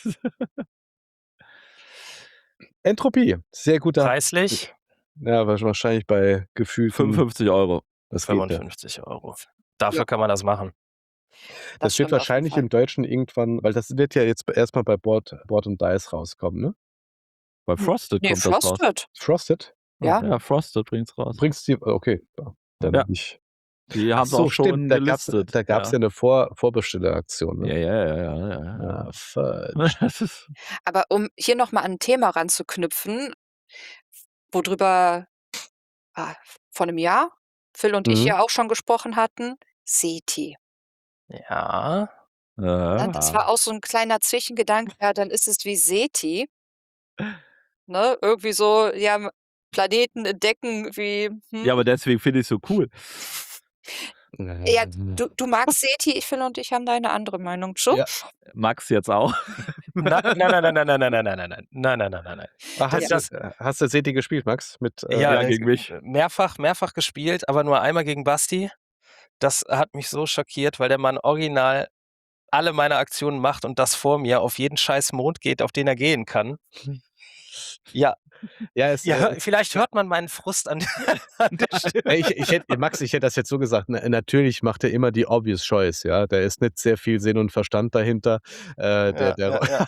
Entropie, sehr guter. Preislich Ja, wahrscheinlich bei gefühlten... fünfundfünfzig Euro. Das geht ja. fünfundfünfzig Euro. Dafür Ja. kann man das machen. Das, Das wird stimmt auf jeden wahrscheinlich Fall. im Deutschen irgendwann, weil das wird ja jetzt erstmal bei Board, Board und Dice rauskommen, ne? Bei Frosted Nee, kommt das raus. Frosted. Frosted? Ja. Ja, Frosted bringt's raus. Bringst du, okay, ja, dann Ja. nicht. Die Ach haben es so, auch schon stimmt, da gab's, gelistet. da gab's ja. ja. eine Vor Vorbestelleraktion, ne? Ja, ja, ja, ja, ja, ja. Ah, Fudge. Das ist- Aber um hier nochmal an ein Thema ranzuknüpfen, worüber ah, vor einem Jahr Phil und ich Mhm. ja auch schon gesprochen hatten, SETI. Ja. Ne, das ja. war auch so ein kleiner Zwischengedanke, ja, dann ist es wie SETI. Ne? Irgendwie so, ja, m- Planeten entdecken wie, hm. Ja, aber deswegen finde ich es so cool. Ja, du, du magst SETI, ich Phil und ich haben da eine andere Meinung zu. Ja. Max jetzt auch. Nein, nein, nein, nein, nein, nein, nein, nein, nein, nein, nein, nein, nein, nein, nein. Ah, hast, Das- du, hast du Seti gespielt, Max? Mit, äh, Ja, ja, äh, gegen mich. Mehrfach, mehrfach gespielt, aber nur einmal gegen Basti. Das hat mich so schockiert, weil der Mann original alle meine Aktionen macht und das vor mir auf jeden scheiß Mond geht, auf den er gehen kann. Ja, ja, es, ja äh, hör, vielleicht hört man meinen Frust an, an der Stimme. Äh, Ich, ich hätte, Max, ich hätte das jetzt so gesagt. Na, natürlich macht er immer die obvious choice, ja. Da ist nicht sehr viel Sinn und Verstand dahinter. Äh, der, Ja, der, ja,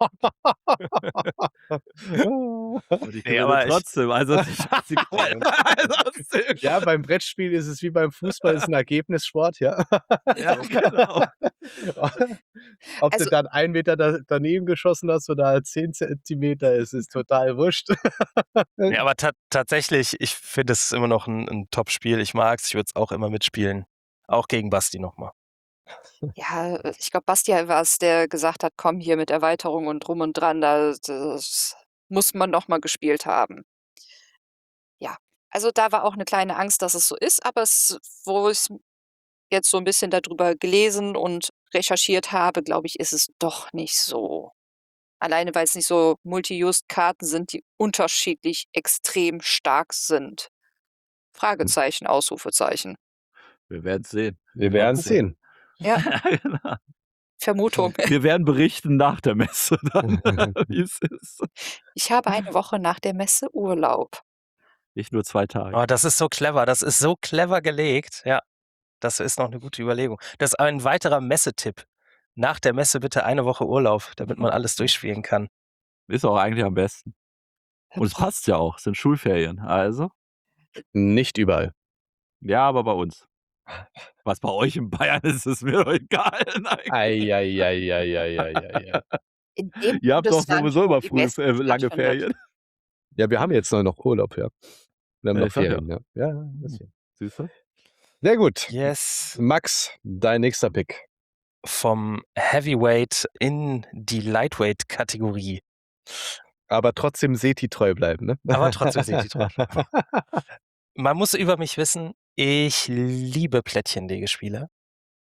Und ich Nee, gewinne aber ich- trotzdem. Also, ich, sie also, ja, beim Brettspiel ist es wie beim Fußball, ist ein Ergebnissport, ja. ja, genau. Ob Also- du dann einen Meter da, daneben geschossen hast oder zehn Zentimeter, es ist total wurscht. Nee, aber ta tatsächlich, ich finde es immer noch ein, ein Top-Spiel. Ich mag es, ich würde es auch immer mitspielen. Auch gegen Basti nochmal. Ja, äh, ich glaube, Basti war es, der gesagt hat, komm hier mit Erweiterung und drum und dran, da, das muss man noch mal gespielt haben. Ja, also da war auch eine kleine Angst, dass es so ist, aber es, wo ich jetzt so ein bisschen darüber gelesen und recherchiert habe, glaube ich, ist es doch nicht so. Alleine, weil es nicht so Multi-Use-Karten sind, die unterschiedlich extrem stark sind. Fragezeichen, Ausrufezeichen. Wir werden sehen. Wir werden es sehen. Ja, Genau. Vermutung. Wir werden berichten nach der Messe, dann, wie es ist. Ich habe eine Woche nach der Messe Urlaub. Nicht nur zwei Tage. Oh, das ist so clever, das ist so clever gelegt. Ja, das ist noch eine gute Überlegung. Das ist ein weiterer Messetipp. Nach der Messe bitte eine Woche Urlaub, damit man alles durchspielen kann. Ist auch eigentlich am besten. Und es passt ja auch, es sind Schulferien. Also, Nicht überall. ja, aber bei uns. Was bei euch in Bayern ist, ist mir doch egal. Nein. Eieieiei. In dem Ihr habt doch Bundesland, sowieso wo immer die früh, Messe äh, lange stattfindet. Ferien. Ja, wir haben jetzt noch noch Urlaub, ja. Wir haben Ja, noch ich sag ja. Ferien, ja. Ja, ja, deswegen. Siehst du? Sehr gut. Yes. Max, dein nächster Pick. Vom Heavyweight in die Lightweight-Kategorie. Aber trotzdem Seti treu bleiben, ne? Aber trotzdem Seti treu Man muss über mich wissen, ich liebe Plättchenlegespiele.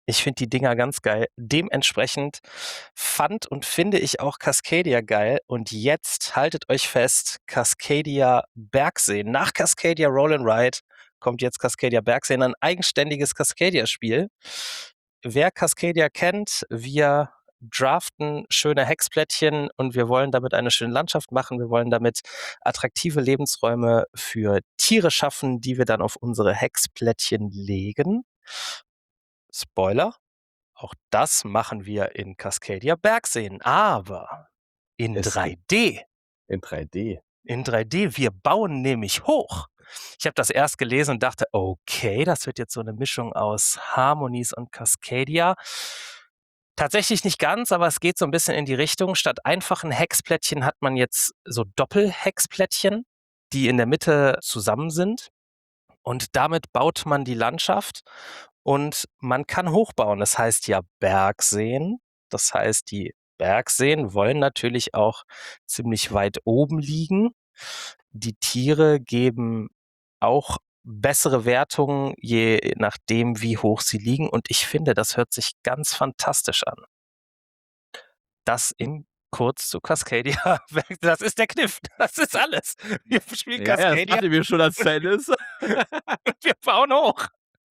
Ich finde die Dinger ganz geil. Dementsprechend fand und finde ich auch Cascadia geil. Und jetzt haltet euch fest, Cascadia Bergseen. Nach Cascadia Roll and Ride kommt jetzt Cascadia Bergseen, ein eigenständiges Cascadia-Spiel. Wer Cascadia kennt, wir draften schöne Hexplättchen und wir wollen damit eine schöne Landschaft machen. Wir wollen damit attraktive Lebensräume für Tiere schaffen, die wir dann auf unsere Hexplättchen legen. Spoiler, auch das machen wir in Cascadia Bergseen, aber in Es- drei D. In drei D. In drei D, wir bauen nämlich hoch. Ich habe das erst gelesen und dachte, okay, das wird jetzt so eine Mischung aus Harmonies und Cascadia. Tatsächlich nicht ganz, aber es geht so ein bisschen in die Richtung. Statt einfachen Hexplättchen hat man jetzt so Doppelhexplättchen, die in der Mitte zusammen sind. Und damit baut man die Landschaft und man kann hochbauen. Das heißt ja Bergseen. Das heißt, die Bergseen wollen natürlich auch ziemlich weit oben liegen. Die Tiere geben auch bessere Wertungen, je nachdem, wie hoch sie liegen. Und ich finde, das hört sich ganz fantastisch an. Das in kurz zu Cascadia. Das ist der Kniff. Das ist alles. Wir spielen Ja, ja, das Cascadia hatten wir schon als Tennis. und wir bauen hoch.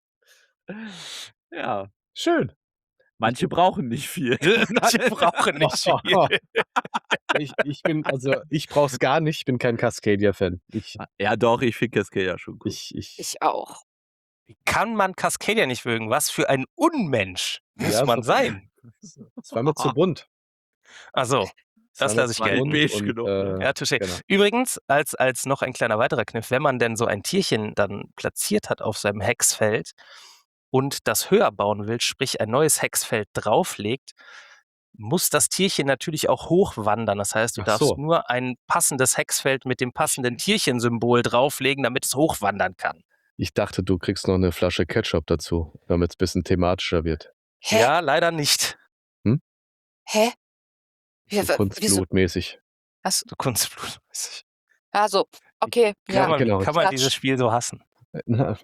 Ja, Schön. manche brauchen nicht viel. Manche brauchen nicht viel. Ich, ich bin, also ich brauch's gar nicht, ich bin kein Cascadia-Fan. Ich, Ja, doch, ich finde Cascadia schon cool. ich, ich, Ich auch. Wie kann man Cascadia nicht mögen? Was für ein Unmensch muss Ja, man so- sein? es war mir zu bunt. Also, Es das war mir lasse ich zu gelten. bunt Beige und, genug, äh, ja, touché. genau. Übrigens, als, als noch ein kleiner weiterer Kniff, wenn man denn so ein Tierchen dann platziert hat auf seinem Hexfeld und das höher bauen will, sprich ein neues Hexfeld drauflegt, muss das Tierchen natürlich auch hochwandern. Das heißt, du Ach darfst so. nur ein passendes Hexfeld mit dem passenden Tierchensymbol drauflegen, damit es hochwandern kann. Ich dachte, du kriegst noch eine Flasche Ketchup dazu, damit es ein bisschen thematischer wird. Hä? Ja, leider nicht. Hä? Ja, So wa- wieso? Kunstblutmäßig. Achso. So kunstblutmäßig. Also, okay. Kann, Ja. man, genau. kann man Klatsch. dieses Spiel so hassen? Na,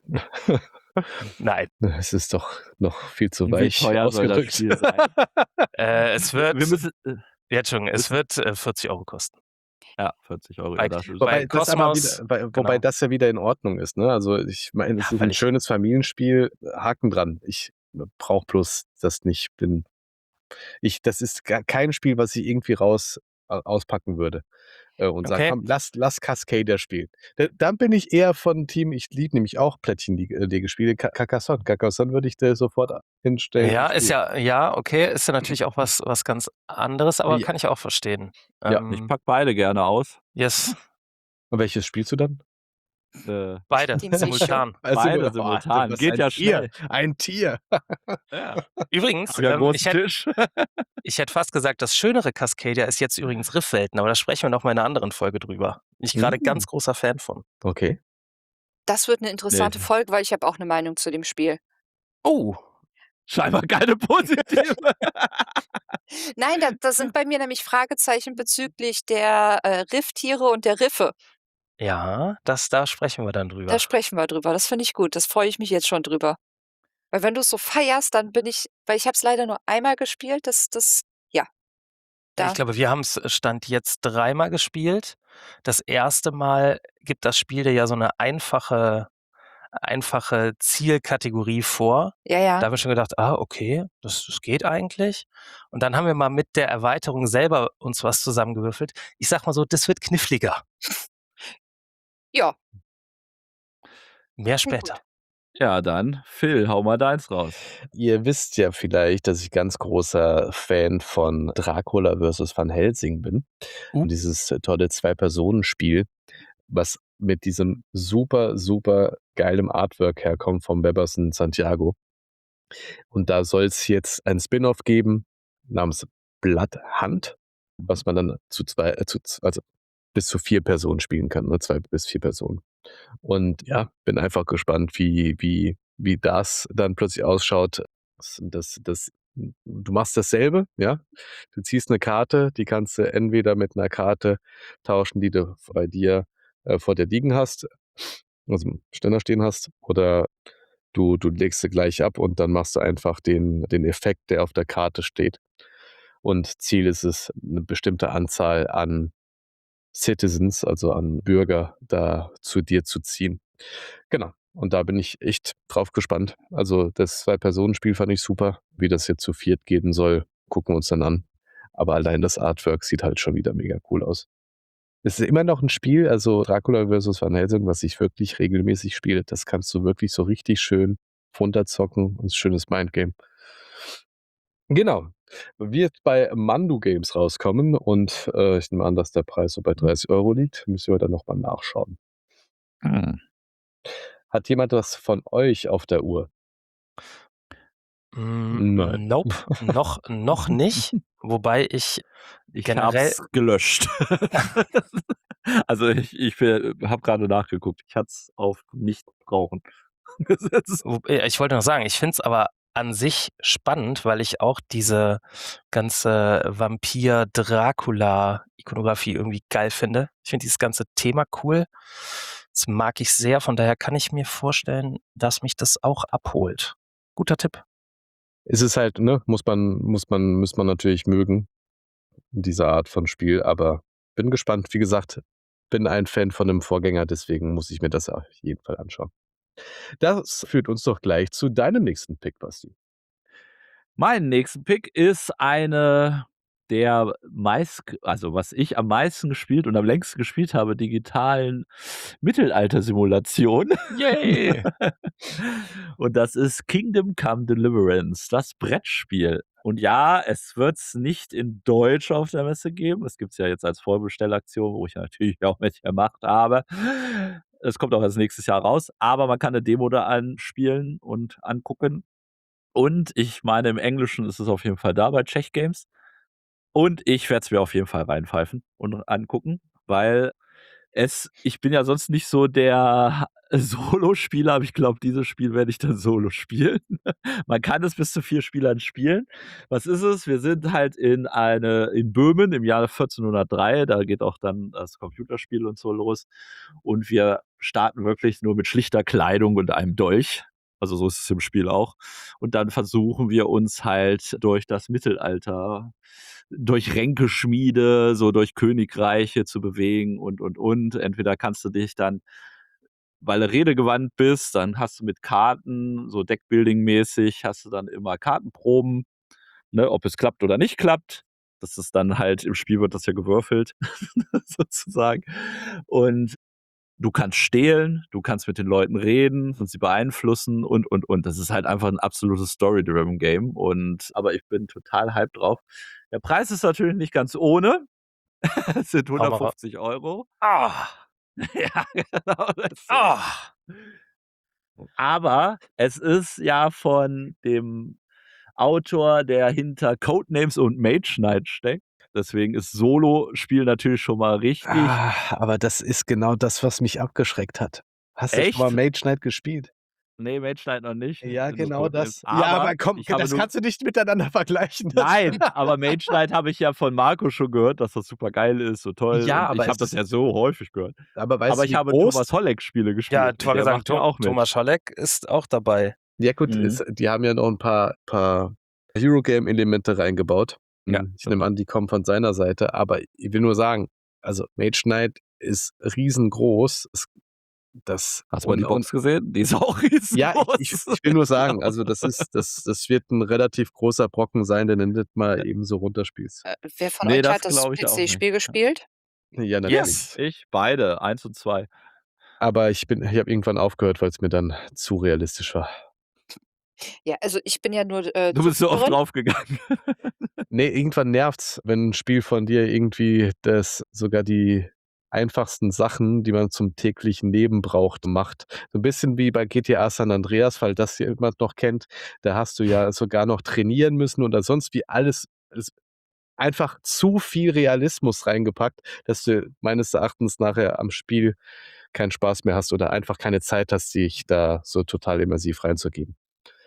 Nein. Es ist doch noch viel zu Wie weich teuer soll das ausgedrückt. Spiel sein? Äh, es wird, Wir müssen, äh, jetzt schon, es wird äh, vierzig Euro kosten. ja, vierzig Euro. Bei- Ja, das ist bei Wobei, das aber Cosmos, wieder, bei, wobei genau. das ja wieder in Ordnung ist. Ne? Also ich meine, es Ja, ist ein völlig. schönes Familienspiel, Haken dran. Ich brauche bloß das nicht. Bin ich, das ist gar kein Spiel, was ich irgendwie raus äh, auspacken würde äh, und Okay. sagen, komm, lass, lass Cascadia spielen. Da, dann bin ich eher von Team, ich liebe nämlich auch Plättchen-Spiele. Carcassonne. Carcassonne würde ich dir sofort hinstellen. Ja, und ist spielen. ja, ja, okay, ist ja natürlich auch was, was ganz anderes, aber Ja. kann ich auch verstehen. Ja, Ähm, Ich pack beide gerne aus. yes, Und welches spielst du dann? Äh, beide, Die Mischung. simultan. Beide boah, simultan. du bist Geht ein ja Tier, schnell. Ein Tier. Ja. Übrigens, Hab ja einen ähm, großen ich hätte Tisch. ich hätt fast gesagt, das schönere Cascadia ist jetzt übrigens Riffwelten, aber da sprechen wir noch mal in einer anderen Folge drüber. Bin ich gerade Mhm. ganz großer Fan von. Okay. Das wird eine interessante Nee. Folge, weil ich habe auch eine Meinung zu dem Spiel. Oh, Scheinbar keine positive. Nein, da, da sind bei mir nämlich Fragezeichen bezüglich der äh, Rifftiere und der Riffe. ja, das, da sprechen wir dann drüber. Da sprechen wir drüber. Das finde ich gut. Das freue ich mich jetzt schon drüber. Weil wenn du es so feierst, dann bin ich, weil ich habe es leider nur einmal gespielt, das, das, ja. Da. Ich glaube, wir haben es Stand jetzt dreimal gespielt. Das erste Mal gibt das Spiel dir ja so eine einfache, einfache Zielkategorie vor. Ja, ja. Da haben wir schon gedacht, ah, okay, das, das geht eigentlich. Und dann haben wir mal mit der Erweiterung selber uns was zusammengewürfelt. Ich sag mal so, das wird kniffliger. Ja. Mehr Klingt später. gut. Ja, dann, Phil, hau mal deins raus. Ihr wisst ja vielleicht, dass ich ganz großer Fan von Dracula versus Van Helsing bin. Uh. Und dieses äh, tolle Zwei-Personen-Spiel, was mit diesem super, super geilem Artwork herkommt vom Beberson Santiago. Und da soll es jetzt ein Spin-off geben namens Blood Hunt, was man dann zu zwei, äh, zu, z- also bis zu vier Personen spielen kann, ne? Zwei bis vier Personen. Und ja, bin einfach gespannt, wie, wie, wie das dann plötzlich ausschaut. Das, das, das, du machst dasselbe, ja. Du ziehst eine Karte, die kannst du entweder mit einer Karte tauschen, die du bei dir äh, vor dir liegen hast, also im Ständer stehen hast, oder Du, du legst sie gleich ab und dann machst du einfach den, den Effekt, der auf der Karte steht. Und Ziel ist es, eine bestimmte Anzahl an Citizens, also an Bürger, da zu dir zu ziehen. Genau. Und da bin ich echt drauf gespannt. Also das Zwei-Personen-Spiel fand ich super. Wie das jetzt zu viert gehen soll, gucken wir uns dann an. Aber allein das Artwork sieht halt schon wieder mega cool aus. Es ist immer noch ein Spiel, also Dracula versus Van Helsing, was ich wirklich regelmäßig spiele. Das kannst du wirklich so richtig schön runterzocken. Ein schönes Mindgame. Genau. Wird bei Mandu Games rauskommen und äh, ich nehme an, dass der Preis so bei dreißig Euro liegt. Müssen wir dann nochmal nachschauen. Hm. Hat jemand was von euch auf der Uhr? Mm, Nein. Nope, noch, noch nicht. Wobei ich Ich generell. hab's gelöscht. Also ich, ich habe gerade nachgeguckt. Ich hatte es auf nicht brauchen gesetzt. Wo- äh, Ich wollte noch sagen, ich finde es aber an sich spannend, weil ich auch diese ganze Vampir-Dracula-Ikonografie irgendwie geil finde. Ich finde dieses ganze Thema cool. Das mag ich sehr, von daher kann ich mir vorstellen, dass mich das auch abholt. Guter Tipp. Es ist halt, ne, muss man, muss man, muss man natürlich mögen, diese Art von Spiel, aber bin gespannt. Wie gesagt, bin ein Fan von dem Vorgänger, deswegen muss ich mir das auf jeden Fall anschauen. Das führt uns doch gleich zu deinem nächsten Pick, Basti. Mein nächster Pick ist eine der meist, also was ich am meisten gespielt und am längsten gespielt habe, digitalen Mittelalter-Simulation. Yay! Und das ist Kingdom Come Deliverance, das Brettspiel. Und ja, es wird es nicht in Deutsch auf der Messe geben. Es gibt es ja jetzt als Vorbestellaktion, wo ich natürlich auch mitgemacht habe. Es kommt auch erst nächstes Jahr raus, aber man kann eine Demo da anspielen und angucken. Und ich meine, im Englischen ist es auf jeden Fall da bei Czech Games. Und ich werde es mir auf jeden Fall reinpfeifen und angucken, weil es, ich bin ja sonst nicht so der Solo-Spieler, aber ich glaube, dieses Spiel werde ich dann solo spielen. Man kann es bis zu vier Spielern spielen. Was ist es? Wir sind halt in eine, in Böhmen im Jahr vierzehnhundertdrei, da geht auch dann das Computerspiel und so los. Und wir starten wirklich nur mit schlichter Kleidung und einem Dolch. Also so ist es im Spiel auch. Und dann versuchen wir uns halt durch das Mittelalter, durch Ränkeschmiede, so durch Königreiche zu bewegen und, und, und. Entweder kannst du dich dann, weil du redegewandt bist, dann hast du mit Karten, so Deckbuilding-mäßig, hast du dann immer Kartenproben, ne, ob es klappt oder nicht klappt. Das ist dann halt, im Spiel wird das ja gewürfelt, sozusagen. Und du kannst stehlen, du kannst mit den Leuten reden und sie beeinflussen und, und, und. Das ist halt einfach ein absolutes Story-driven Game. Und, aber ich bin total hyped drauf. Der Preis ist natürlich nicht ganz ohne. Es sind Hau mal ra- hundertfünfzig Euro. Ah, Ja, genau. Das ah. Aber es ist ja von dem Autor, der hinter Codenames und Mage Knight steckt. Deswegen ist Solo-Spiel natürlich schon mal richtig. Ah, aber das ist genau das, was mich abgeschreckt hat. Hast du schon mal Echt? Mage Knight gespielt? Nee, Mage Knight noch nicht. Ja, Nur genau Codenames. das. Ja, aber komm, ich habe das nur- kannst du nicht miteinander vergleichen. Das- Nein, aber Mage Knight habe ich ja von Marco schon gehört, dass das super geil ist, so toll. Ja, Und aber ich habe es das ist- ja so häufig gehört. Aber weißt aber du, ich wie habe groß- Thomas Holleck Spiele gespielt. Ja, und du hast der gesagt, macht ja Tom, auch mit. Thomas Schalleck ist auch dabei. Ja gut, Mhm. ist, die haben ja noch ein paar, paar Hero-Game-Elemente reingebaut. Ja, Hm, ich nehme an, die kommen von seiner Seite, aber ich will nur sagen, also Mage Knight ist riesengroß. Es, das, Hast du mal die und- Box gesehen? Die ist auch riesengroß. Ja, ich, ich, ich will nur sagen, also das ist, das, das wird ein relativ großer Brocken sein, den du nicht mal eben so runterspielst. Äh, wer von Nee, euch das hat das glaub ich auch nicht. P C-Spiel gespielt? Ja, natürlich. Yes. Ich, beide, eins und zwei. Aber ich bin, ich habe irgendwann aufgehört, weil es mir dann zu realistisch war. Ja, also ich bin ja nur äh, Du bist so oft Zuschauerin. draufgegangen. Nee, irgendwann nervt's, wenn ein Spiel von dir irgendwie das sogar die einfachsten Sachen, die man zum täglichen Leben braucht, macht. So ein bisschen wie bei G T A San Andreas, weil das jemand noch kennt. Da hast du ja sogar noch trainieren müssen oder sonst wie alles, alles einfach zu viel Realismus reingepackt, dass du meines Erachtens nachher am Spiel keinen Spaß mehr hast oder einfach keine Zeit hast, dich da so total immersiv reinzugeben.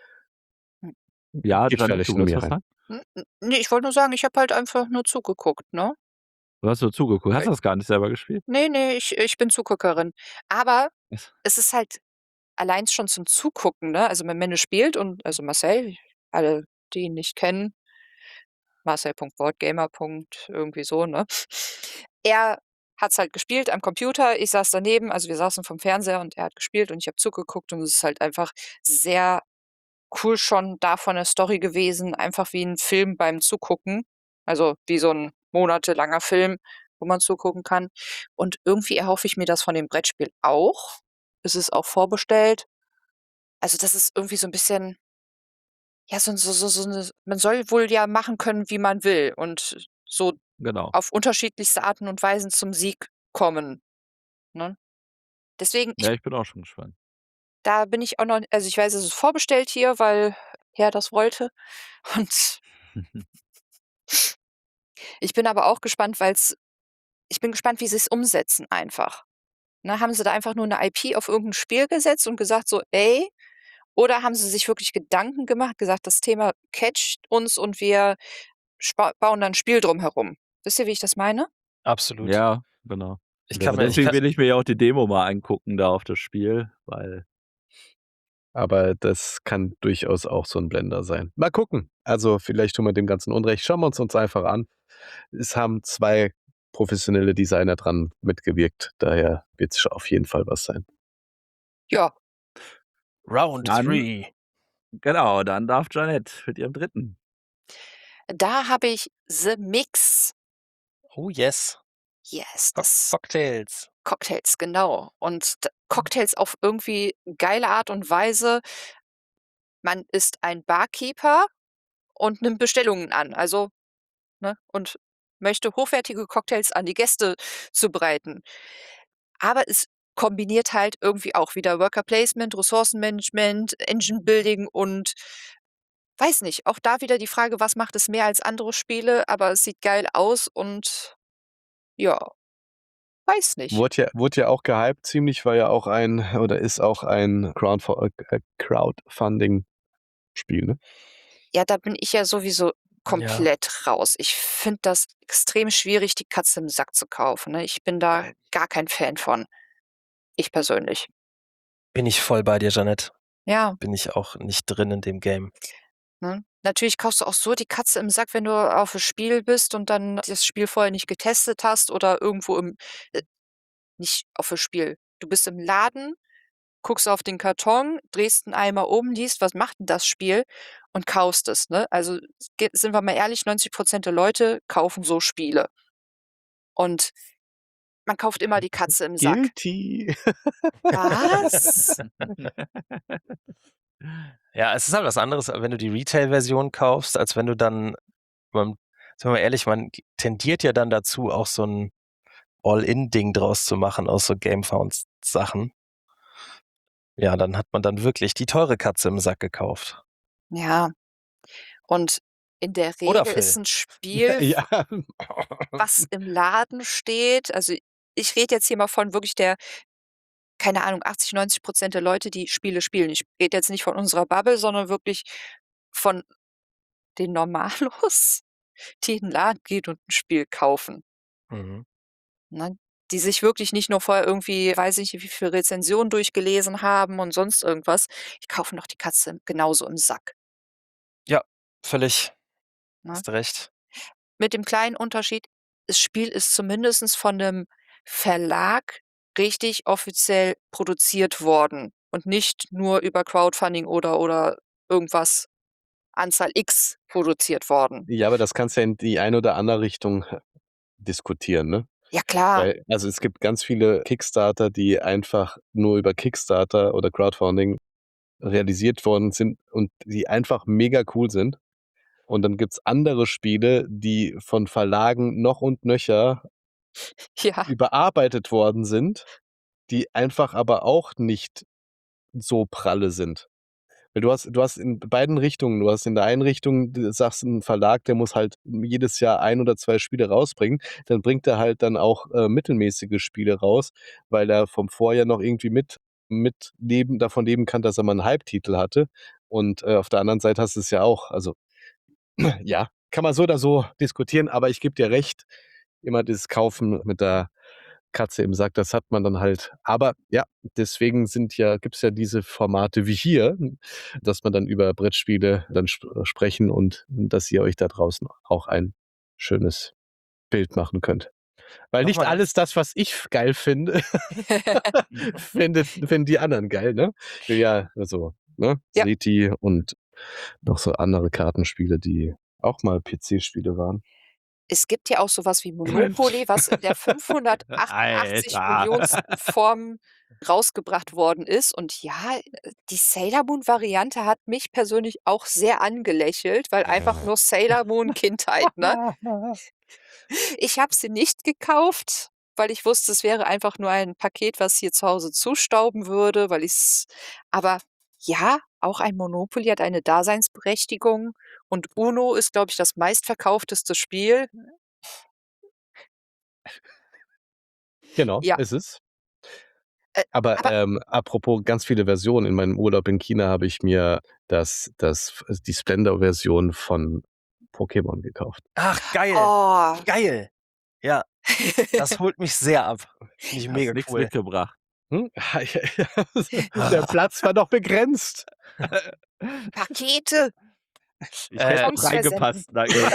Ja, Geht Janik, vielleicht du nur willst mir was rein. sagen? N- n- Nee, ich wollte nur sagen, ich habe halt einfach nur zugeguckt, ne? Du hast nur zugeguckt. Hast du das gar nicht selber gespielt? Nee, nee, ich, ich bin Zuguckerin. Aber es ist halt allein schon zum Zugucken, ne? Also, wenn Menne spielt und also, Marcel, alle, die ihn nicht kennen, marcel punkt boardgamer. irgendwie so, ne? Er hat's halt gespielt am Computer, ich saß daneben, also, wir saßen vorm Fernseher und er hat gespielt und ich habe zugeguckt und es ist halt einfach sehr cool schon da von der Story gewesen, einfach wie 'n Film beim Zugucken. Also, wie so 'n monatelanger Film, wo man zugucken kann. Und irgendwie erhoffe ich mir das von dem Brettspiel auch. Es ist auch vorbestellt. Also, das ist irgendwie so 'n bisschen ja, so 'n so so so 'ne man soll wohl ja machen können, wie man will und so Genau. auf unterschiedlichste Arten und Weisen zum Sieg kommen, ne? Deswegen, ich Ja, ich bin auch schon gespannt. da bin ich auch noch also, ich weiß, es ist vorbestellt hier, weil er das wollte und ich bin aber auch gespannt, weil's ich bin gespannt, wie sie's umsetzen einfach. Ne, haben sie da einfach nur 'ne I P auf irgend 'n Spiel gesetzt und gesagt so: „Ey“, oder haben sie sich wirklich Gedanken gemacht, gesagt: „Das Thema catcht uns und wir spa bauen da 'n Spiel drum herum.“ Wisst ihr, wie ich das meine? Absolut. Ja, genau. Ich Wäre kann mir ich Deswegen kann will ich mir ja auch die Demo mal angucken da auf das Spiel, weil Aber das kann durchaus auch so 'n Blender sein. Mal gucken. Also, vielleicht tun wir dem Ganzen Unrecht. Schauen wir uns uns einfach an. Es haben zwei professionelle Designer dran mitgewirkt, daher wird's sch auf jeden Fall was sein. Ja. Round Dann three. genau, dann darf Jeanette mit ihrem dritten Da habe ich The Mix. Oh yes. Yes, Co das Cocktails. Cocktails, genau. Und d Cocktails auf irgendwie geile Art und Weise. Man ist ein Barkeeper und nimmt Bestellungen an, also ne, und möchte hochwertige Cocktails an die Gäste zubereiten. Aber es kombiniert halt irgendwie auch wieder Worker Placement, Ressourcenmanagement, Engine Building und weiß nicht, auch da wieder die Frage, was macht es mehr als andere Spiele, aber es sieht geil aus und ja, weiß nicht. Wurde ja wurde ja auch gehypt ziemlich, war ja auch ein oder ist auch ein Crowdfu äh, Crowdfunding-Spiel, ne? Ja, da bin ich ja sowieso Ja. komplett raus. Ich finde das extrem schwierig, die Katze im Sack zu kaufen, ne? Ich bin da gar kein Fan von. Ich persönlich. Bin ich voll bei dir, Jeanette. Ja. Bin ich auch nicht drin in dem Game. Ne? Natürlich kaufst du auch so die Katze im Sack, wenn du auf 'n Spiel bist und dann das Spiel vorher nicht getestet hast oder irgendwo im äh, nicht auf 'n Spiel. Du bist im Laden, guckst auf den Karton, drehst 'n Eimer um, liest, was macht 'n das Spiel und kaufst es, ne? Also, ge sind wir mal ehrlich, neunzig Prozent der Leute kaufen so Spiele. Und man kauft immer die Katze im Sack. Guilty. Was? Ja, es ist halt was anderes, wenn du die Retail-Version kaufst, als wenn du dann man sind wir mal ehrlich, man g tendiert ja dann dazu, auch so 'n All-in-Ding draus zu machen aus so Gamefound-Sachen. Ja, dann hat man dann wirklich die teure Katze im Sack gekauft. Ja. Und in der Oder Regel ist Phil. 'n Spiel, Ja. was im Laden steht also, ich rede jetzt hier mal von wirklich der keine Ahnung, achtzig, neunzig Prozent der Leute, die Spiele spielen. Ich rede jetzt nicht von unserer Bubble, sondern wirklich von den Normalos, die in 'n Laden gehen und 'n Spiel kaufen. Mhm. Ne? Die sich wirklich nicht nur vorher irgendwie, weiß ich nicht, wie viel Rezensionen durchgelesen haben und sonst irgendwas. Die kaufen doch die Katze genauso im Sack. Ja, völlig. Ne? Hast recht. Mit dem kleinen Unterschied, das Spiel ist zumindest von 'nem Verlag richtig offiziell produziert worden und nicht nur über Crowdfunding oder oder irgendwas Anzahl X produziert worden. Ja, aber das kannst du ja in die eine oder andere Richtung diskutieren, ne? Ja klar. Weil also, es gibt ganz viele Kickstarter, die einfach nur über Kickstarter oder Crowdfunding realisiert worden sind und die einfach mega cool sind. Und dann gibt's andere Spiele, die von Verlagen noch und nöcher Ja. überarbeitet worden sind, die einfach aber auch nicht so pralle sind. Weil du hast du hast in beiden Richtungen du hast in der einen Richtung, du sagst 'n Verlag, der muss halt jedes Jahr ein oder zwei Spiele rausbringen. Dann bringt er halt dann auch, äh, mittelmäßige Spiele raus, weil er vom Vorjahr noch irgendwie mit mit leben davon leben kann, dass er mal 'n Hype-Titel hatte. Und, äh, auf der anderen Seite hast du's ja auch. Also, ja, kann man so oder so diskutieren, aber ich gebe dir recht, immer dieses Kaufen mit der Katze im Sack, das hat man dann halt. Aber ja, deswegen sind ja, gibt es ja diese Formate wie hier, dass man dann über Brettspiele dann sp- sprechen und dass ihr euch da draußen auch ein schönes Bild machen könnt. Weil nicht Nochmal alles das, was ich geil finde, findet, finden die anderen geil, ne? Ja, also, ne? Ja. Seti und noch so andere Kartenspiele, die auch mal P C-Spiele waren. Es gibt ja auch sowas wie Monopoly, was in der fünfhundertachtundachtzig Alter. Millionensten Form rausgebracht worden ist. Und ja, äh, die Sailor Moon-Variante hat mich persönlich auch sehr angelächelt, weil einfach nur Sailor Moon Kindheit, ne? Ich habe sie nicht gekauft, weil ich wusste, es wäre einfach nur ein Paket, was hier zu Hause zustauben würde, weil ich's aber ja, auch ein Monopoly hat eine Daseinsberechtigung und Uno ist, glaube ich, das meistverkaufteste Spiel. Genau, Ja. ist es. Äh, Aber, aber ähm, apropos ganz viele Versionen. In meinem Urlaub in China habe ich mir das, das, die Splendor-Version von Pokémon gekauft. Ach, geil. Oh. Geil. Ja, das holt mich sehr ab. Finde ich Hast mega nichts cool. mitgebracht. Hm? Der Platz war doch begrenzt. Pakete. Ich Äh, hätte Songs noch reingepasst. Danke.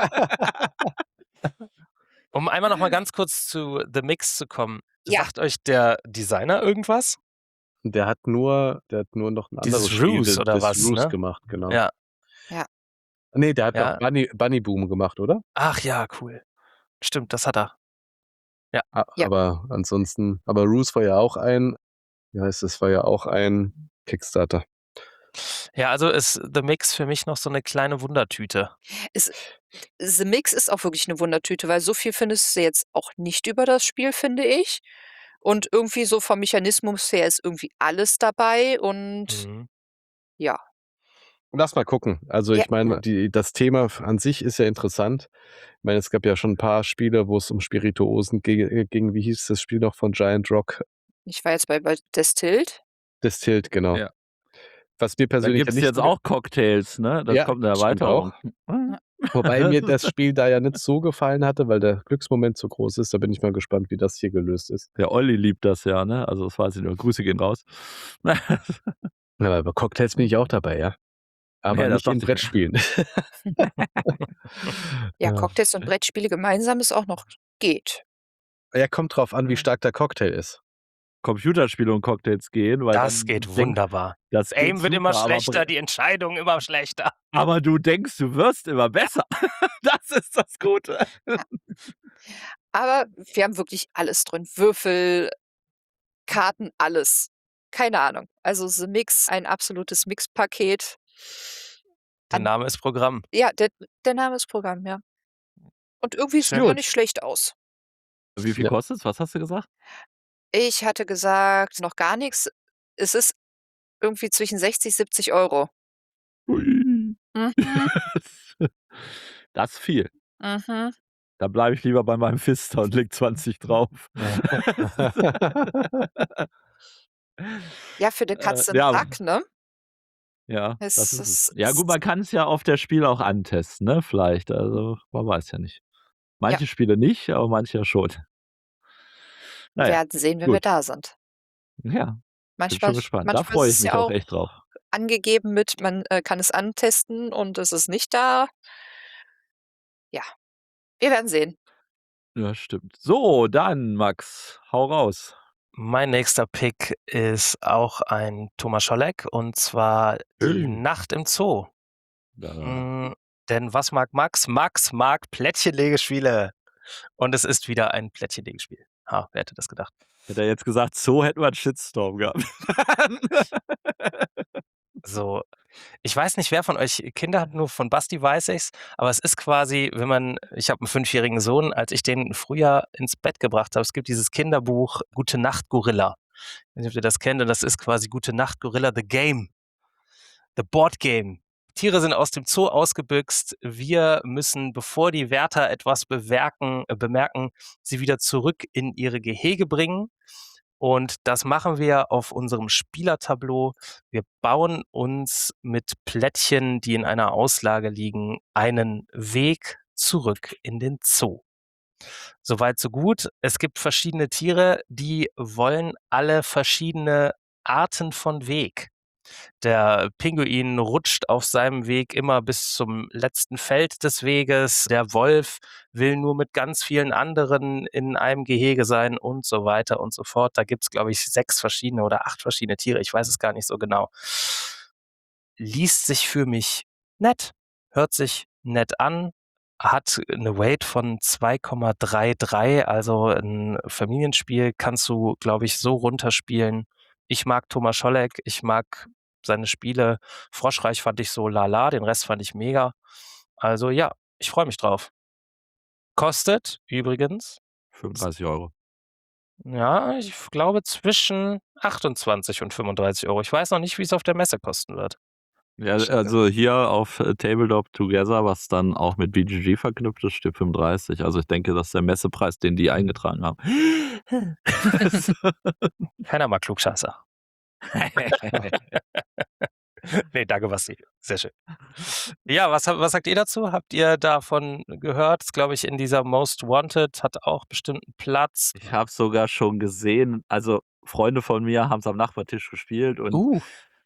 Um einmal noch mal ganz kurz zu The Mix zu kommen. Ja. Sagt euch der Designer irgendwas? Der hat nur, der hat nur noch ein Dieses anderes Spiel, Ruse das, oder das was, Ruse ne? gemacht, genau. Ja. Nee, der hat Ja. doch Bunny, Bunny Boom gemacht, oder? Ach ja, cool. Stimmt, das hat er. A- Ja. Aber ansonsten, aber Ruse war ja auch ein, wie heißt es, war ja auch ein Kickstarter. Ja, also ist The Mix für mich noch so eine kleine Wundertüte. Es The Mix ist auch wirklich 'ne Wundertüte, weil so viel findest du jetzt auch nicht über das Spiel, finde ich. Und irgendwie so vom Mechanismus her ist irgendwie alles dabei und Mhm. ja. Lass mal gucken. Also Ja. ich meine, die, das Thema an sich ist ja interessant. Ich meine, es gab ja schon ein paar Spiele, wo es um Spirituosen ge- ging. Wie hieß das Spiel noch von Giant Rock? Ich war jetzt bei bei Destilled. Distilled, genau. Ja. Was mir Da persönlich gibt ja es nicht jetzt so ge- auch Cocktails, ne? Das Ja, kommt eine stimmt Erweiterung. Wobei mir das Spiel da ja nicht so gefallen hatte, weil der Glücksmoment so groß ist. Da bin ich mal gespannt, wie das hier gelöst ist. Der Olli liebt das ja, ne? Also das weiß ich nur. Grüße gehen raus. Aber bei Cocktails bin ich auch dabei, ja. Aber Ja, das nicht in dachte ich mir. Brettspielen. Ja, Ja. Cocktails und Brettspiele gemeinsam ist auch noch geht. Ja, kommt drauf an, wie stark der Cocktail ist. Computerspiele und Cocktails gehen, weil Das dann geht denk- wunderbar. Das Das Aim geht wird immer super, aber schlechter, Bre- die Entscheidungen immer schlechter. Aber du denkst, du wirst immer besser. Das ist das Gute. Aber wir haben wirklich alles drin. Würfel, Karten, alles. Keine Ahnung. Also The Mix, ein absolutes Mixpaket. Der An Name ist Programm. Ja, der der Name ist Programm, ja. Und irgendwie sieht Schön. er nicht schlecht aus. Wie viel Ja. kostet's? Was hast du gesagt? Ich hatte gesagt, noch gar nix. Es ist irgendwie zwischen sechzig, siebzig Euro. Ui. Mhm, Das ist viel. mhm. Da bleibe ich lieber bei meinem Fister und leg zwanzig drauf. Ja, für 'ne Äh, Katze im ja. Sack, ne? Ja, Es das ist es. ist Ja gut, ist man kann es ja auf der Spiel auch antesten, ne? Vielleicht. Also man weiß ja nicht. Manche Spiele nicht, aber manche ja schon. Wir Naja, werden sehen, wenn wir gut. da sind. Ja, bin Manchmal schon gespannt. Da manchmal freue ist ich es mich ja auch auch echt drauf. angegeben mit, man, äh, kann es antesten und es ist nicht da. Ja, wir werden sehen. Ja, stimmt. So, dann Max, hau raus. Mein nächster Pick ist auch ein Thomas Scholleck und zwar die Schön. Nacht im Zoo. Da. Mm, denn was mag Max? Max mag Plättchenlegespiele. Und es ist wieder ein Plättchenlegespiel. Ha, wer hätte das gedacht? Hätte er jetzt gesagt, so hätten wir einen Shitstorm gehabt. So, ich weiß nicht, wer von euch Kinder hat, nur von Basti weiß ich's, aber es ist quasi, wenn man, ich habe einen fünfjährigen Sohn, als ich den früher ins Bett gebracht habe, es gibt dieses Kinderbuch Gute Nacht Gorilla. Ich weiß nicht, ob ihr das kennt, und das ist quasi Gute Nacht Gorilla, the game, the board game. Tiere sind aus dem Zoo ausgebüxt. Wir müssen, bevor die Wärter etwas bewerken, äh, bemerken, sie wieder zurück in ihre Gehege bringen. Und das machen wir auf unserem Spielertableau. Wir bauen uns mit Plättchen, die in einer Auslage liegen, einen Weg zurück in den Zoo. Soweit, so gut. Es gibt verschiedene Tiere, die wollen alle verschiedene Arten von Weg. Der Pinguin rutscht auf seinem Weg immer bis zum letzten Feld des Weges. Der Wolf will nur mit ganz vielen anderen in einem Gehege sein und so weiter und so fort. Da gibt es, glaube ich, sechs verschiedene oder acht verschiedene Tiere. Ich weiß es gar nicht so genau. Liest sich für mich nett, hört sich nett an, hat eine Weight von zwei Komma dreiunddreißig, also ein Familienspiel kannst du, glaube ich, so runterspielen. Ich mag Thomas Scholleck, ich mag seine Spiele. Froschreich fand ich so lala, den Rest fand ich mega. Also ja, ich freue mich drauf. Kostet übrigens, fünfunddreißig Euro. ja, ich glaube zwischen achtundzwanzig und fünfunddreißig Euro. Ich weiß noch nicht, wie es auf der Messe kosten wird. Ja, also hier auf äh, Tabletop Together, was dann auch mit B G G verknüpft ist, steht fünfunddreißig. Also ich denke, das ist der Messepreis, den die eingetragen haben. Keiner mag Klugscheißer. Nee, danke, Basti. Sehr schön. Ja, was, was sagt ihr dazu? Habt ihr davon gehört? Das glaube ich in dieser Most Wanted hat auch bestimmt einen Platz. Ich habe sogar schon gesehen, also Freunde von mir haben es am Nachbartisch gespielt und Uh,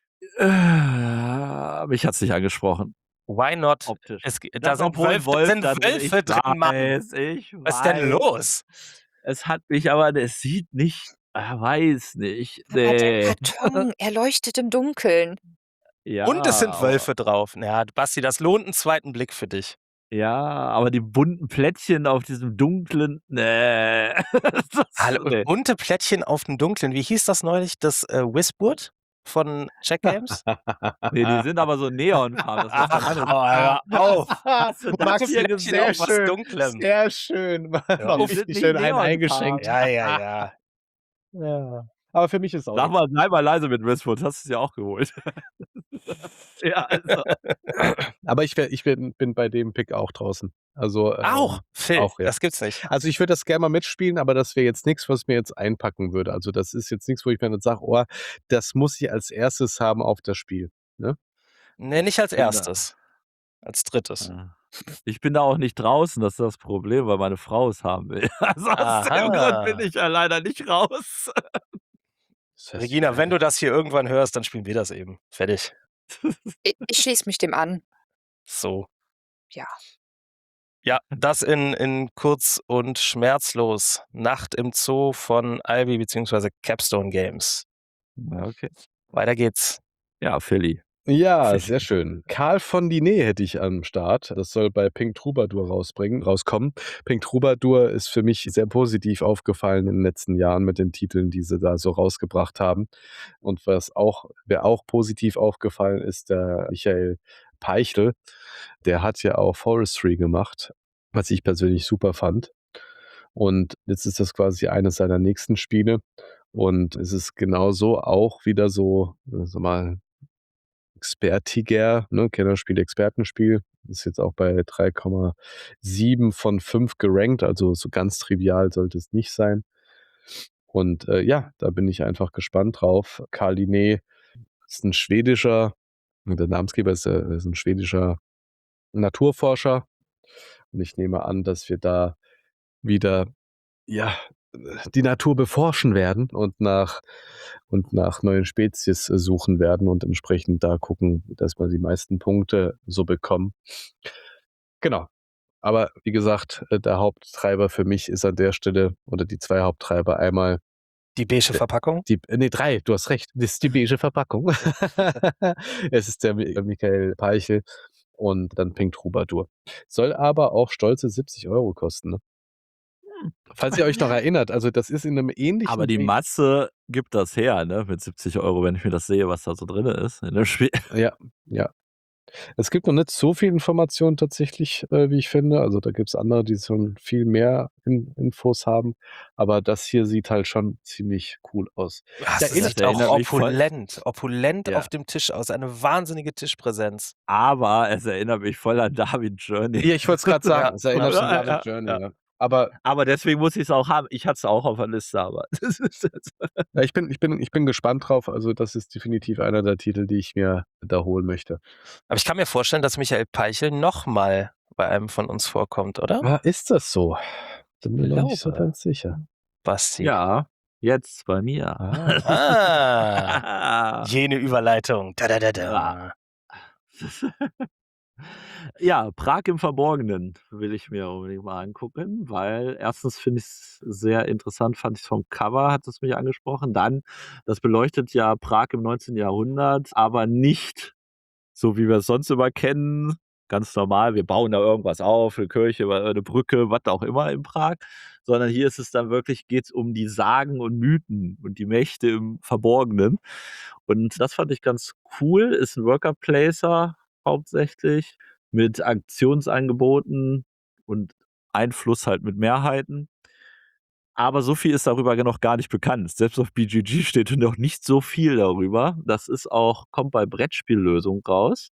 äh, mich hat es nicht angesprochen. why not? Optisch. Es, da Das, sind obwohl Wölfe, Wolf sind da drin- Wölfe ich drin, Mann. weiß, ich Was ist denn weiß. los? Es hat mich aber, es sieht nicht, er weiß nicht. Aber der Nee. Karton, er leuchtet im Dunkeln. Ja, Und es sind aber- Wölfe drauf. Ja, Basti, das lohnt einen zweiten Blick für dich. Ja, aber die bunten Plättchen auf diesem dunklen, nee. Das, Hallo, nee. bunte Plättchen auf dem Dunklen. Wie hieß das neulich? Das äh, Whiswood von Check Games? Nee, die sind aber so neonfarben. Das ist was Ach, anderes. aber hör auf. Hast du das Max, hier Plättchen gesehen? auf sehr was schön. Dunklem. Sehr schön. War Ja, noch die sind richtig nicht schön ein neonfarben. eingeschenkt. Ja, ja, ja. Ja. Aber für mich ist auch Sag nichts. mal, sei mal leise mit Westwood, hast du es ja auch geholt. Ja, also. Aber ich, wär, ich bin, bin bei dem Pick auch draußen. Also, ähm, Auch, Phil, auch, ja. das gibt's nicht. Also ich würde das gerne mal mitspielen, aber das wäre jetzt nichts, was mir jetzt einpacken würde. Also das ist jetzt nichts, wo ich mir dann sage, oh, das muss ich als erstes haben auf das Spiel. Ne? Nee, nicht als bin da. erstes. Als drittes. Ja. Ich bin da auch nicht draußen, das ist das Problem, weil meine Frau es haben will. Also aus dem Aha. Grund bin ich ja leider nicht raus. Das heißt, Regina, wenn du das hier irgendwann hörst, dann spielen wir das eben. Fertig. Ich, ich schließe mich dem an. So. Ja. Ja, das in, in kurz und schmerzlos. Nacht im Zoo von Albi bzw. Capstone Games. Ja, okay. Weiter geht's. Ja, Philly. Ja, Fisch. sehr schön. Karl von Diné hätte ich am Start. Das soll bei Pink Troubadour rausbringen, rauskommen. Pink Troubadour ist für mich sehr positiv aufgefallen in den letzten Jahren mit den Titeln, die sie da so rausgebracht haben. Und was auch, wer auch positiv aufgefallen ist, der Michael Peichel. Der hat ja auch Forestry gemacht, was ich persönlich super fand. Und jetzt ist das quasi eines seiner nächsten Spiele. Und es ist genauso auch wieder so, sag mal, expertiger, ne, Kennerspiel, Expertenspiel. Ist jetzt auch bei drei Komma sieben von fünf gerankt, also so ganz trivial sollte es nicht sein. Und äh, ja, da bin ich einfach gespannt drauf. Karl Linné ist ein schwedischer, der Namensgeber ist, äh, ist ein schwedischer Naturforscher. Und ich nehme an, dass wir da wieder ja, die Natur beforschen werden und nach, und nach neuen Spezies äh, suchen werden und entsprechend da gucken, dass wir die meisten Punkte so bekommen. Genau. Aber wie gesagt, äh, der Haupttreiber für mich ist an der Stelle, oder die zwei Haupttreiber, einmal Die beige Verpackung. die, äh, nee, drei, du hast recht, das ist die beige Verpackung. Es ist der Mi- Michael Peichel und dann Pink Troubadour. Soll aber auch stolze siebzig Euro kosten, ne? Falls ihr euch noch erinnert, also das ist in einem ähnlichen Aber die Weg- Masse gibt das her, ne? Mit siebzig Euro, wenn ich mir das sehe, was da so drin ist in dem Spiel. Ja, ja. Es gibt noch nicht so viel Informationen tatsächlich, äh, wie ich finde. Also da gibt es andere, die schon viel mehr in Infos haben. Aber das hier sieht halt schon ziemlich cool aus. Das Ja, sieht das auch erinnert mich voll- opulent, opulent Ja. auf dem Tisch aus. Eine wahnsinnige Tischpräsenz. Aber es erinnert mich voll an Darwin Journey. Ja, ich wollte es gerade sagen. Ja, Es erinnert schon ja, an ja, Journey. ja. Ja. Aber Aber deswegen muss ich es auch haben. Ich hatte es auch auf der Liste, aber das ist jetzt ja, ich, bin, ich, bin, ich bin gespannt drauf. Also das ist definitiv einer der Titel, die ich mir da holen möchte. Aber ich kann mir vorstellen, dass Michael Peichel nochmal bei einem von uns vorkommt, oder? Ah, ist das so? Bin mir noch nicht so Glaube. ganz sicher. Basti. Ja, jetzt bei mir. Ah. Ah, jene Überleitung. Da, da, da, Ja. da. Ja, Prag im Verborgenen will ich mir unbedingt mal angucken, weil erstens finde ich es sehr interessant, fand ich vom Cover, hat es mich angesprochen. Dann, das beleuchtet ja Prag im neunzehnten Jahrhundert, aber nicht so, wie wir es sonst immer kennen. Ganz normal, wir bauen da irgendwas auf, eine Kirche, eine Brücke, was auch immer in Prag, sondern hier ist es dann wirklich, geht es um die Sagen und Mythen und die Mächte im Verborgenen. Und das fand ich ganz cool, ist ein Worker Placer hauptsächlich mit Aktionsangeboten und Einfluss halt mit Mehrheiten. Aber so viel ist darüber noch gar nicht bekannt. Selbst auf B G G steht noch nicht so viel darüber. Das ist auch, kommt bei Brettspiellösung raus.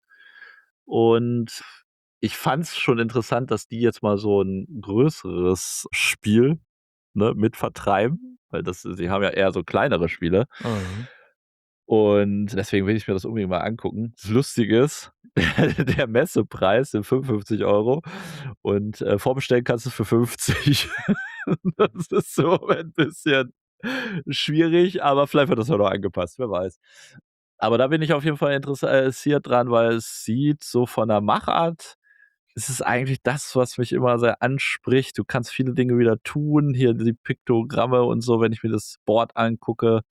Und ich fand es schon interessant, dass die jetzt mal so ein größeres Spiel, ne, mit vertreiben, weil das, sie haben ja eher so kleinere Spiele. Mhm. Und deswegen will ich mir das unbedingt mal angucken. Das Lustige ist, der Messepreis sind fünfundfünfzig Euro und äh, vorbestellen kannst du für fünfzig. Das ist so ein bisschen schwierig, aber vielleicht wird das ja noch angepasst, wer weiß. Aber da bin ich auf jeden Fall interessiert dran, weil es sieht so von der Machart, es ist eigentlich das, was mich immer sehr anspricht. Du kannst viele Dinge wieder tun, hier die Piktogramme und so, wenn ich mir das Board angucke.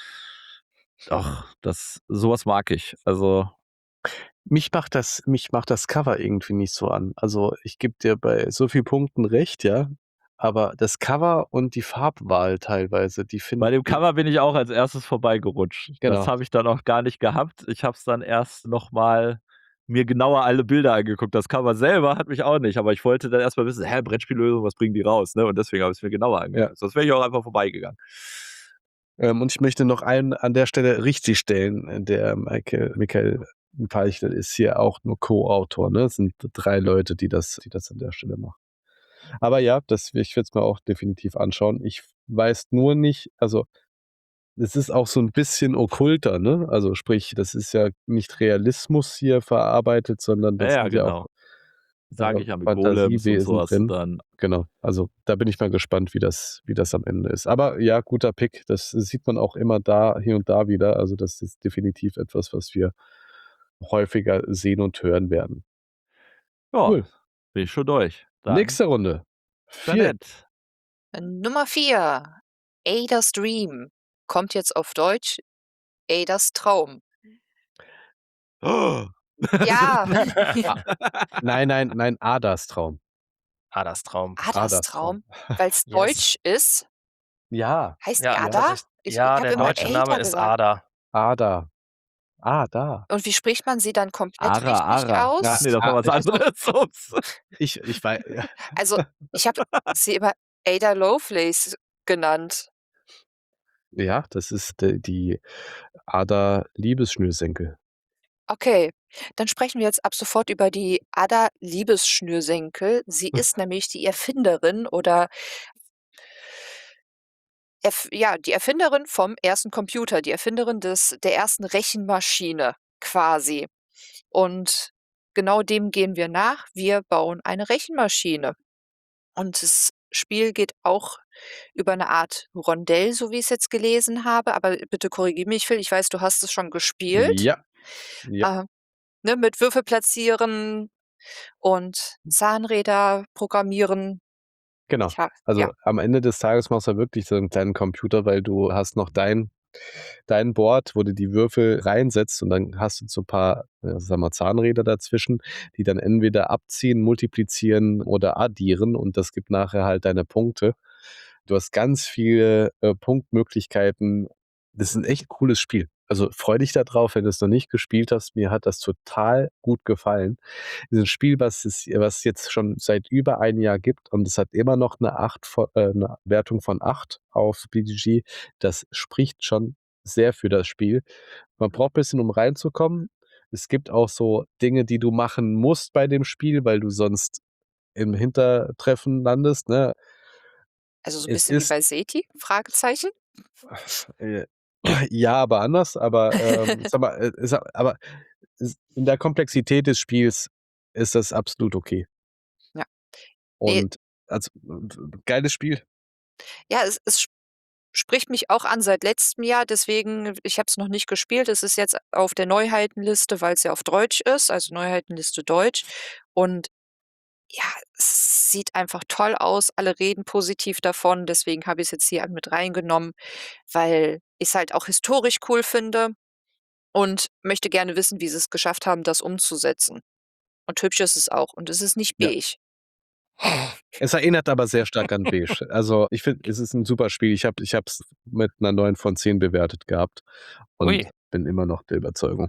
Doch, das, sowas mag ich. Also, Mich macht das, mich macht das Cover irgendwie nicht so an. Also ich gebe dir bei so vielen Punkten recht, ja. Aber das Cover und die Farbwahl teilweise, die finde bei ich. dem Cover bin ich auch als erstes vorbeigerutscht. Genau. Das habe ich dann auch gar nicht gehabt. Ich habe es dann erst nochmal mir genauer alle Bilder angeguckt. Das Cover selber hat mich auch nicht, aber ich wollte dann erstmal wissen, hä, Brettspiellösung, was bringen die raus? Ne? Und deswegen habe ich es mir genauer angeguckt. Ja. Sonst wäre ich auch einfach vorbeigegangen. Ähm, und ich möchte noch einen an der Stelle richtig stellen. Der Michael, Michael Peichel ist hier auch nur Co-Autor. Ne? Es sind drei Leute, die das, die das an der Stelle machen. Aber ja, das, ich werde es mir auch definitiv anschauen. Ich weiß nur nicht, also es ist auch so ein bisschen okkulter, ne? Also sprich, das ist ja nicht Realismus hier verarbeitet, sondern das Ja, ja, sind ja genau. auch Sage äh, ich ja mit Golems und Fantasiewesen sowas drin. dann. Genau, also da bin ich mal gespannt, wie das, wie das am Ende ist. Aber ja, guter Pick. Das sieht man auch immer da, hier und da wieder. Also das ist definitiv etwas, was wir häufiger sehen und hören werden. Ja, Cool. bin ich schon durch. Dann Nächste Runde. Vier. Jeanette. Nummer vier. Ada's Dream. Kommt jetzt auf Deutsch Ada's Traum. Oh. Ja. Nein, nein, nein, Adas Traum. Adas Traum. Ada's Adas Traum, Traum. weil es Yes. Deutsch ist. Ja, Heißt Ja, die Ada? tatsächlich. Ich, Ja, ich habe der immer deutsche Ada Name ist gesagt. Ada. Ada. Ah, da. Und wie spricht man sie dann komplett Ara, richtig Ara. aus? Ach nee, das war was Ah, anderes. Ups. Ich, ich weiß. Ja. Also, ich habe sie immer Ada Lovelace genannt. Ja, das ist die, die Ada Liebesschnürsenkel. Okay, dann sprechen wir jetzt ab sofort über die Ada Liebesschnürsenkel. Sie ist nämlich die Erfinderin oder Erf ja, die Erfinderin vom ersten Computer, die Erfinderin des der ersten Rechenmaschine quasi. Und genau dem gehen wir nach. Wir bauen eine Rechenmaschine. Und das Spiel geht auch über eine Art Rondell, so wie ich es jetzt gelesen habe. Aber bitte korrigiere mich, Phil. Ich weiß, du hast es schon gespielt. Ja. Ja. Äh, ne, mit Würfel platzieren und Zahnräder programmieren. Genau. Tja, Also ja. am Ende des Tages machst du wirklich so einen kleinen Computer, weil du hast noch dein, dein Board, wo du die Würfel reinsetzt und dann hast du so ein paar, äh, sagen wir, Zahnräder dazwischen, die dann entweder abziehen, multiplizieren oder addieren und das gibt nachher halt deine Punkte. Du hast ganz viele äh, Punktmöglichkeiten. Das ist ein echt cooles Spiel. Also freu dich da drauf, wenn du es noch nicht gespielt hast. Mir hat das total gut gefallen. Das ist ein Spiel, was es was jetzt schon seit über ein Jahr gibt und es hat immer noch eine, acht von, äh, eine Wertung von acht auf B G G. Das spricht schon sehr für das Spiel. Man braucht ein bisschen, um reinzukommen. Es gibt auch so Dinge, die du machen musst bei dem Spiel, weil du sonst im Hintertreffen landest. Ne? Also so ein Es bisschen wie ist bei SETI? Fragezeichen. äh, ja, aber anders. Aber ähm, sag mal, äh, es, aber es, in der Komplexität des Spiels ist das absolut okay. Ja. Nee. Und also äh, geiles Spiel. Ja, es, es sp- spricht mich auch an seit letztem Jahr, deswegen, ich habe es noch nicht gespielt. Es ist jetzt auf der Neuheitenliste, weil es ja auf Deutsch ist, also Neuheitenliste Deutsch. Und ja, es sieht einfach toll aus. Alle reden positiv davon. Deswegen habe ich es jetzt hier mit reingenommen, weil ich es halt auch historisch cool finde und möchte gerne wissen, wie sie es geschafft haben, das umzusetzen. Und hübsch ist es auch. Und es ist nicht Ja. beige. Es erinnert aber sehr stark an Beige. Also ich finde, es ist ein super Spiel. Ich habe ich es mit einer neun von zehn bewertet gehabt und Ui. bin immer noch der Überzeugung.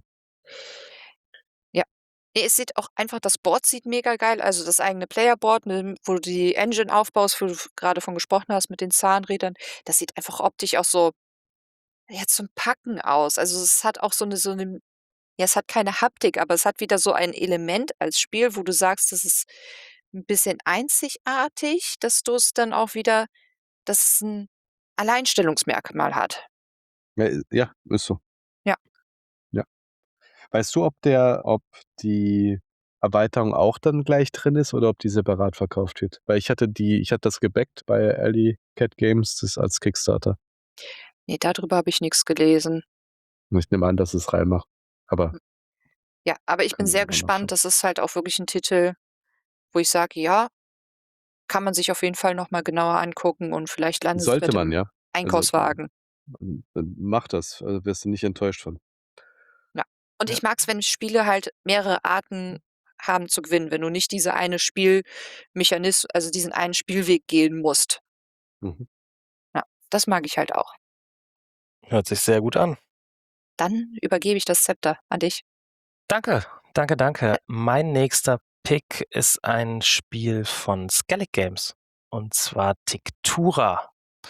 Ja. Ne, es sieht auch einfach, das Board sieht mega geil, also das eigene Playerboard, ne, wo du die Engine aufbaust, wo du f grade von gesprochen hast mit den Zahnrädern. Das sieht einfach optisch auch so, ja, zum Packen aus. Also, es hat auch so 'ne so 'ne ja, es hat keine Haptik, aber es hat wieder so ein Element als Spiel, wo du sagst, das ist 'n bisschen einzigartig, dass du's dann auch wieder, dass es 'n Alleinstellungsmerkmal hat. Ja, i ja, ist so. Ja. Ja. Weißt du, ob der ob die Erweiterung auch dann gleich drin ist oder ob die separat verkauft wird? Weil ich hatte die ich hatte das gebackt bei Alley Cat Games, das als Kickstarter. Ne, da drüber habe ich nix gelesen. Und ich nehme an, dass es reinmacht. Aber Hm. Ja, aber ich bin kann man sehr ja mal nachschauen. gespannt. Das ist halt auch wirklich 'n Titel, wo ich sage: „Ja, kann man sich auf jeden Fall noch mal genauer angucken und vielleicht landet es Sollte mit man, im ja. Also, Einkaufswagen." ähm, ähm, mach das, äh, wirst du nicht enttäuscht von. Ja. Und Ja. ich mag's, wenn Spiele halt mehrere Arten haben zu gewinnen, wenn du nicht diese eine Spielmechanis also diesen einen Spielweg gehen musst. Mhm. Ja, das mag ich halt auch. Hört sich sehr gut an. Dann übergebe ich das Zepter an dich. Danke, danke, danke. Mein nächster Pick ist ein Spiel von Skellig Games und zwar Tictura.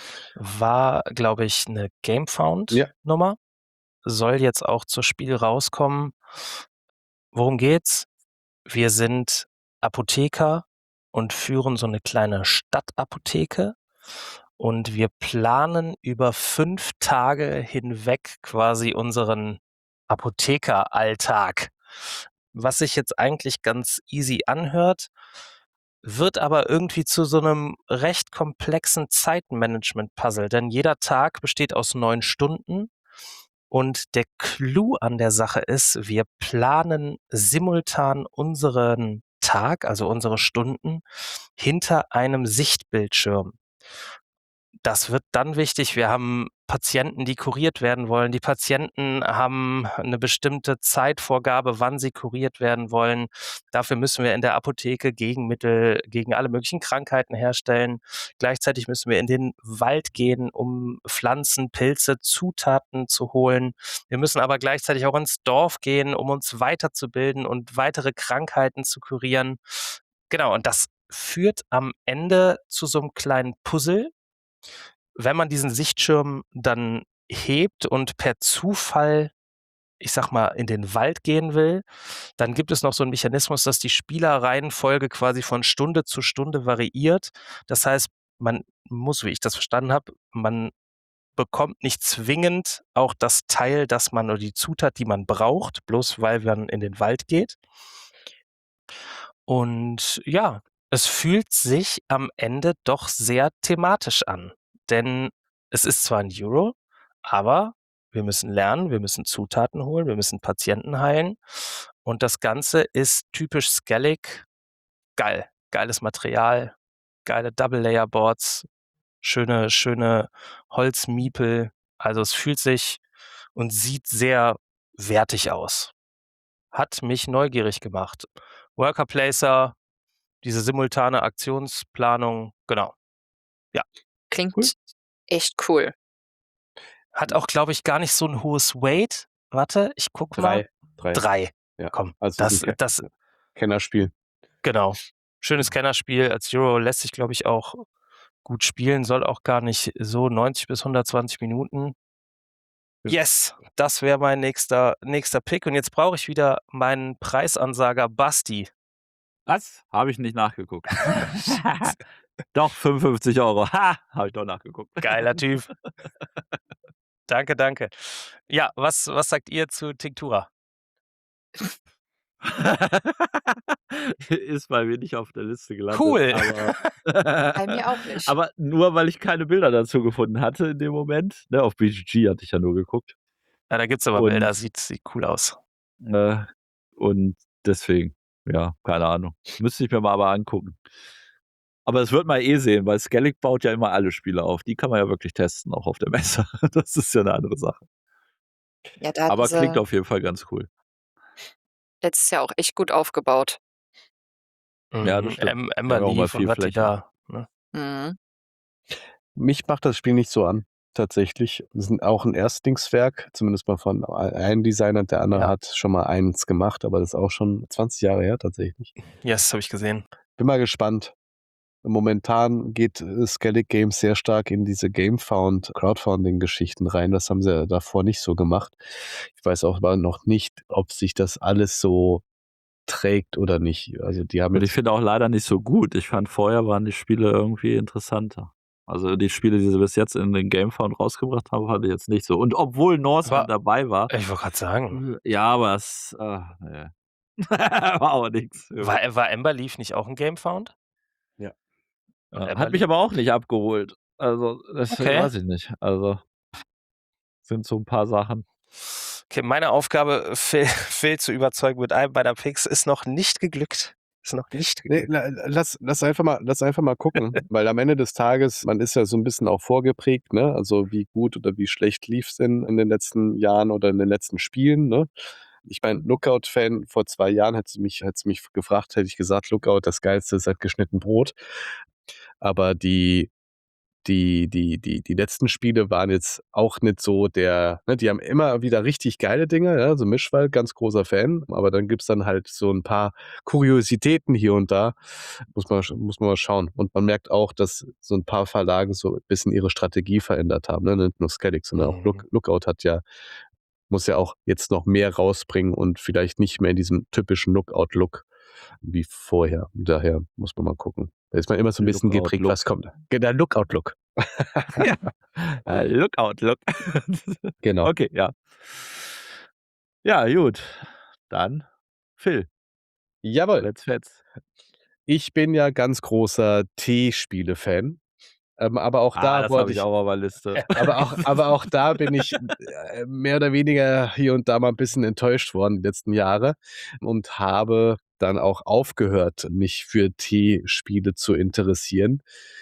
War, glaube ich, 'ne Ja. Gamefound-Nummer. Soll jetzt auch zur Spiel rauskommen. Worum geht's? Wir sind Apotheker und führen so 'ne kleine Stadtapotheke und wir planen über fünf Tage hinweg quasi unseren Apothekeralltag. Was sich jetzt eigentlich ganz easy anhört, wird aber irgendwie zu so 'nem recht komplexen Zeitmanagement-Puzzle, denn jeder Tag besteht aus neun Stunden und der Clou an der Sache ist, wir planen simultan unseren Tag, also unsere Stunden, hinter einem Sichtbildschirm. Das wird dann wichtig, wir haben Patienten, die kuriert werden wollen. Die Patienten haben 'ne bestimmte Zeitvorgabe, wann sie kuriert werden wollen. Dafür müssen wir in der Apotheke Gegenmittel gegen alle möglichen Krankheiten herstellen. Gleichzeitig müssen wir in den Wald gehen, um Pflanzen, Pilze, Zutaten zu holen. Wir müssen aber gleichzeitig auch ins Dorf gehen, um uns weiterzubilden und weitere Krankheiten zu kurieren. Genau, und das führt am Ende zu so 'nem kleinen Puzzle. Wenn man diesen Sichtschirm dann hebt und per Zufall, ich sage mal, in den Wald gehen will, dann gibt es noch so 'n Mechanismus, dass die Spielerreihenfolge quasi von Stunde zu Stunde variiert. Das heißt, man muss, wie ich das verstanden habe, man bekommt nicht zwingend auch das Teil, das man oder die Zutat, die man braucht, bloß weil man in den Wald geht. Und ja, es fühlt sich am Ende doch sehr thematisch an, denn es ist zwar 'n Euro, aber wir müssen lernen, wir müssen Zutaten holen, wir müssen Patienten heilen und das Ganze ist typisch Skellig. Geil, geiles Material, geile Double-Layer-Boards, schöne schöne Holzmiepel. Also, es fühlt sich und sieht sehr wertig aus. Hat mich neugierig gemacht. Worker Placer, diese simultane Aktionsplanung, genau. Ja. Klingt Cool. echt cool. Hat auch, glaube ich, gar nicht so 'n hohes Weight. Warte, ich gucke mal. drei, drei. drei. Ja, Komm, also das ist 'n Ke das ja, Kennerspiel. Genau. Schönes Kennerspiel. Als Euro lässt sich, glaube ich, auch gut spielen, soll auch gar nicht so neunzig bis hundertzwanzig Minuten. Ja. Yes, das wäre mein nächster nächster Pick und jetzt brauche ich wieder meinen Preisansager Basti. Was? Habe ich nicht nachgeguckt. Doch, fünfundfünfzig Euro. Ha, habe ich doch nachgeguckt. Geiler Typ. Danke, danke. Ja, was was sagt ihr zu Tictura? Ist bei mir nicht auf der Liste gelandet. Cool. Aber, Bei mir auch nicht. aber nur, weil ich keine Bilder dazu gefunden hatte in dem Moment. Ne, auf B G G hatte ich ja nur geguckt. Ja, da gibt's aber Und- Bilder, sieht, sieht cool aus. Äh, und deswegen, ja, keine Ahnung. Müsste ich mir mal aber angucken. Aber es wird man eh sehen, weil Skellig baut ja immer alle Spiele auf. Die kann man ja wirklich testen, auch auf der Messe. Das ist ja eine andere Sache. Ja, da hatten Aber sie klingt auf jeden Fall ganz cool. letztes Jahr auch echt gut aufgebaut. Ja, das Mhm. stimmt. Em- Die Ember haben auch mal Leaf viel und was die Fläche. da. Ne? Mhm. Mich macht das Spiel nicht so an, tatsächlich. Wir sind auch ein Erstlingswerk, zumindest mal von einem Designer. Der andere Ja. hat schon mal eins gemacht, aber das ist auch schon zwanzig Jahre her tatsächlich. Yes, habe ich gesehen. Bin mal gespannt. Momentan geht äh, Skellig Games sehr stark in diese Gamefound, Crowdfunding-Geschichten rein. Das haben sie ja davor nicht so gemacht. Ich weiß auch aber noch nicht, ob sich das alles so trägt oder nicht. Also die haben Und ich jetzt, finde auch leider nicht so gut. Ich fand vorher waren die Spiele irgendwie interessanter. Also die Spiele, die sie bis jetzt in den Gamefound rausgebracht haben, fand ich jetzt nicht so. Und obwohl Norseman Aber- dabei war, Ich wollte gerade sagen. ja, aber es äh, nee. war auch nichts. War, war Ember Leaf nicht auch ein Gamefound? Und Ja, Ember hat mich Leaf? aber auch nicht abgeholt. Also, das Okay. weiß ich nicht. Also, sind so ein paar Sachen. Okay, meine Aufgabe, Phil, Phil zu überzeugen mit einem meiner Picks, ist noch nicht geglückt. Ist noch nicht nee, geglückt. la- lass, lass einfach mal, lass einfach mal gucken, weil am Ende des Tages, man ist ja so ein bisschen auch vorgeprägt, ne? Also wie gut oder wie schlecht lief es denn in den letzten Jahren oder in den letzten Spielen, ne? Ich meine, Lookout-Fan, vor zwei Jahren hätte mich, hätte mich gefragt, hätte ich gesagt, Lookout, das Geilste ist halt geschnitten Brot. Aber die, die, die, die, die letzten Spiele waren jetzt auch nicht so der, ne, die haben immer wieder richtig geile Dinge, ja, so Mischwald, ganz großer Fan, aber dann gibt's dann halt so ein paar Kuriositäten hier und da, muss man, muss man mal schauen. Und man merkt auch, dass so ein paar Verlage so ein bisschen ihre Strategie verändert haben, ne? Nicht nur Skellig, sondern auch Mhm. Look, Lookout hat ja, muss ja auch jetzt noch mehr rausbringen und vielleicht nicht mehr in diesem typischen Lookout-Look wie vorher. Daher muss man mal gucken. Da ist man immer so ein bisschen Lookout geprägt, Look. was kommt. Der Lookout-Look. Äh, Lookout, look. Genau. Okay, ja. Ja, gut. Dann Phil, Jawohl. let's fetz. Ich bin ja ganz großer T-Spiele-Fan. Ähm, aber auch Ah, da das habe wollte ich ich, auch auf der Liste. aber auch, aber auch da bin ich äh, mehr oder weniger hier und da mal ein bisschen enttäuscht worden die letzten Jahre und habe dann auch aufgehört, mich für T-Spiele zu interessieren.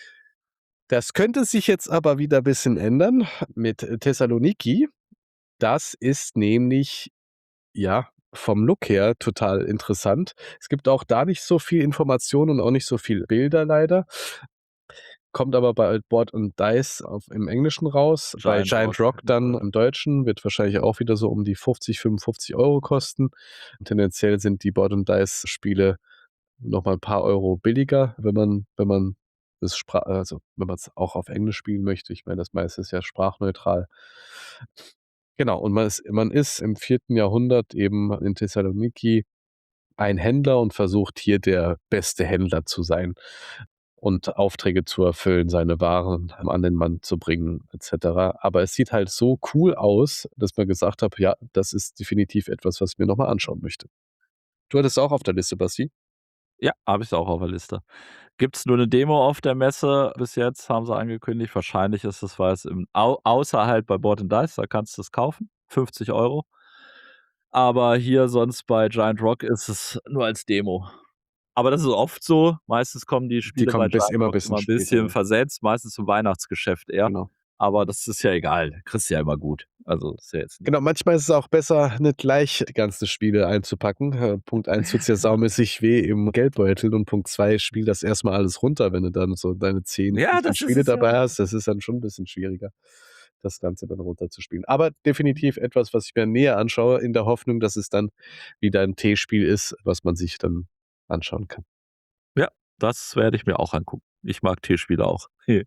Das könnte sich jetzt aber wieder ein bisschen ändern mit Thessaloniki. Das ist nämlich, ja, vom Look her total interessant. Es gibt auch da nicht so viel Information und auch nicht so viel Bilder leider. Kommt aber bei Board und Dice auf, im Englischen raus. bei Giant Giant Rock. Rock dann im Deutschen. Wird wahrscheinlich auch wieder so um die fünfzig, fünfundfünfzig Euro kosten. Tendenziell sind die Board und Dice Spiele noch mal ein paar Euro billiger, wenn man, wenn man das Spra also wenn man es auch auf Englisch spielen möchte. Ich meine, das meiste ist ja sprachneutral. Genau, und man ist, man ist im vierten Jahrhundert eben in Thessaloniki ein Händler und versucht hier der beste Händler zu sein und Aufträge zu erfüllen, seine Waren an den Mann zu bringen, et cetera. Aber es sieht halt so cool aus, dass man gesagt hat, ja, das ist definitiv etwas, was ich mir nochmal anschauen möchte. Du hattest auch auf der Liste, Basti? Ja, habe ich auch auf der Liste. Gibt es nur eine Demo auf der Messe bis jetzt, haben sie angekündigt. Wahrscheinlich ist es, weil es im, au, außer halt bei Board and Dice, da kannst du es kaufen, fünfzig Euro. Aber hier sonst bei Giant Rock ist es nur als Demo. Aber das ist oft so. Meistens kommen die Spiele kommen bei bis- Giant immer Rock bisschen immer ein später, bisschen ja. versetzt, meistens zum Weihnachtsgeschäft eher. Genau. Aber das ist ja egal. Kriegst du ja immer gut. Also ist ja jetzt nicht. Genau, manchmal ist es auch besser, nicht gleich die ganzen Spiele einzupacken. Äh, Punkt eins tut's ja saumäßig weh im Geldbeutel und Punkt zwei spiel das erstmal alles runter, wenn du dann so deine zehn, Ja, fünfzehn das ist Spiele es ja. dabei hast. Das ist dann schon ein bisschen schwieriger, das Ganze dann runterzuspielen. Aber definitiv etwas, was ich mir näher anschaue, in der Hoffnung, dass es dann wieder ein T-Spiel ist, was man sich dann anschauen kann. Ja, das werde ich mir auch angucken. Ich mag T-Spiele auch.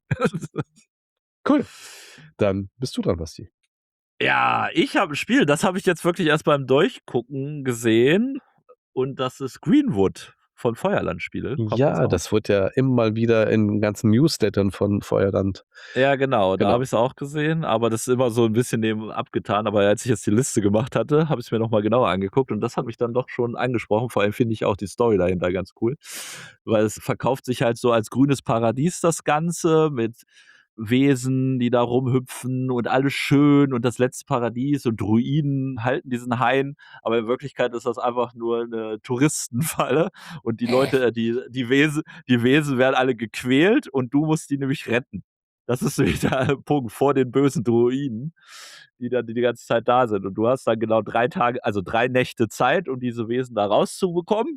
Cool. Dann bist du dran, Basti. Ja, ich habe ein Spiel, das habe ich jetzt wirklich erst beim Durchgucken gesehen. Und das ist Greenwood. von Feuerland spiele. Kommt das Ja, auch? das wurde ja immer mal wieder in ganzen Newslettern von Feuerland. Ja, genau, da Genau. habe ich es auch gesehen, aber das ist immer so ein bisschen neben abgetan. Aber als ich jetzt die Liste gemacht hatte, habe ich es mir noch mal genauer angeguckt und das hat mich dann doch schon angesprochen. Vor allem finde ich auch die Story dahinter ganz cool, weil es verkauft sich halt so als grünes Paradies das Ganze mit Wesen, die da rumhüpfen und alles schön und das letzte Paradies und Druiden halten diesen Hain, aber in Wirklichkeit ist das einfach nur 'ne Touristenfalle und die Leute äh, die die Wesen die Wesen werden alle gequält und du musst die nämlich retten. Das ist nämlich der Punkt vor den bösen Druiden, die dann die ganze Zeit da sind und du hast dann genau drei Tage also drei Nächte Zeit, um diese Wesen da rauszubekommen.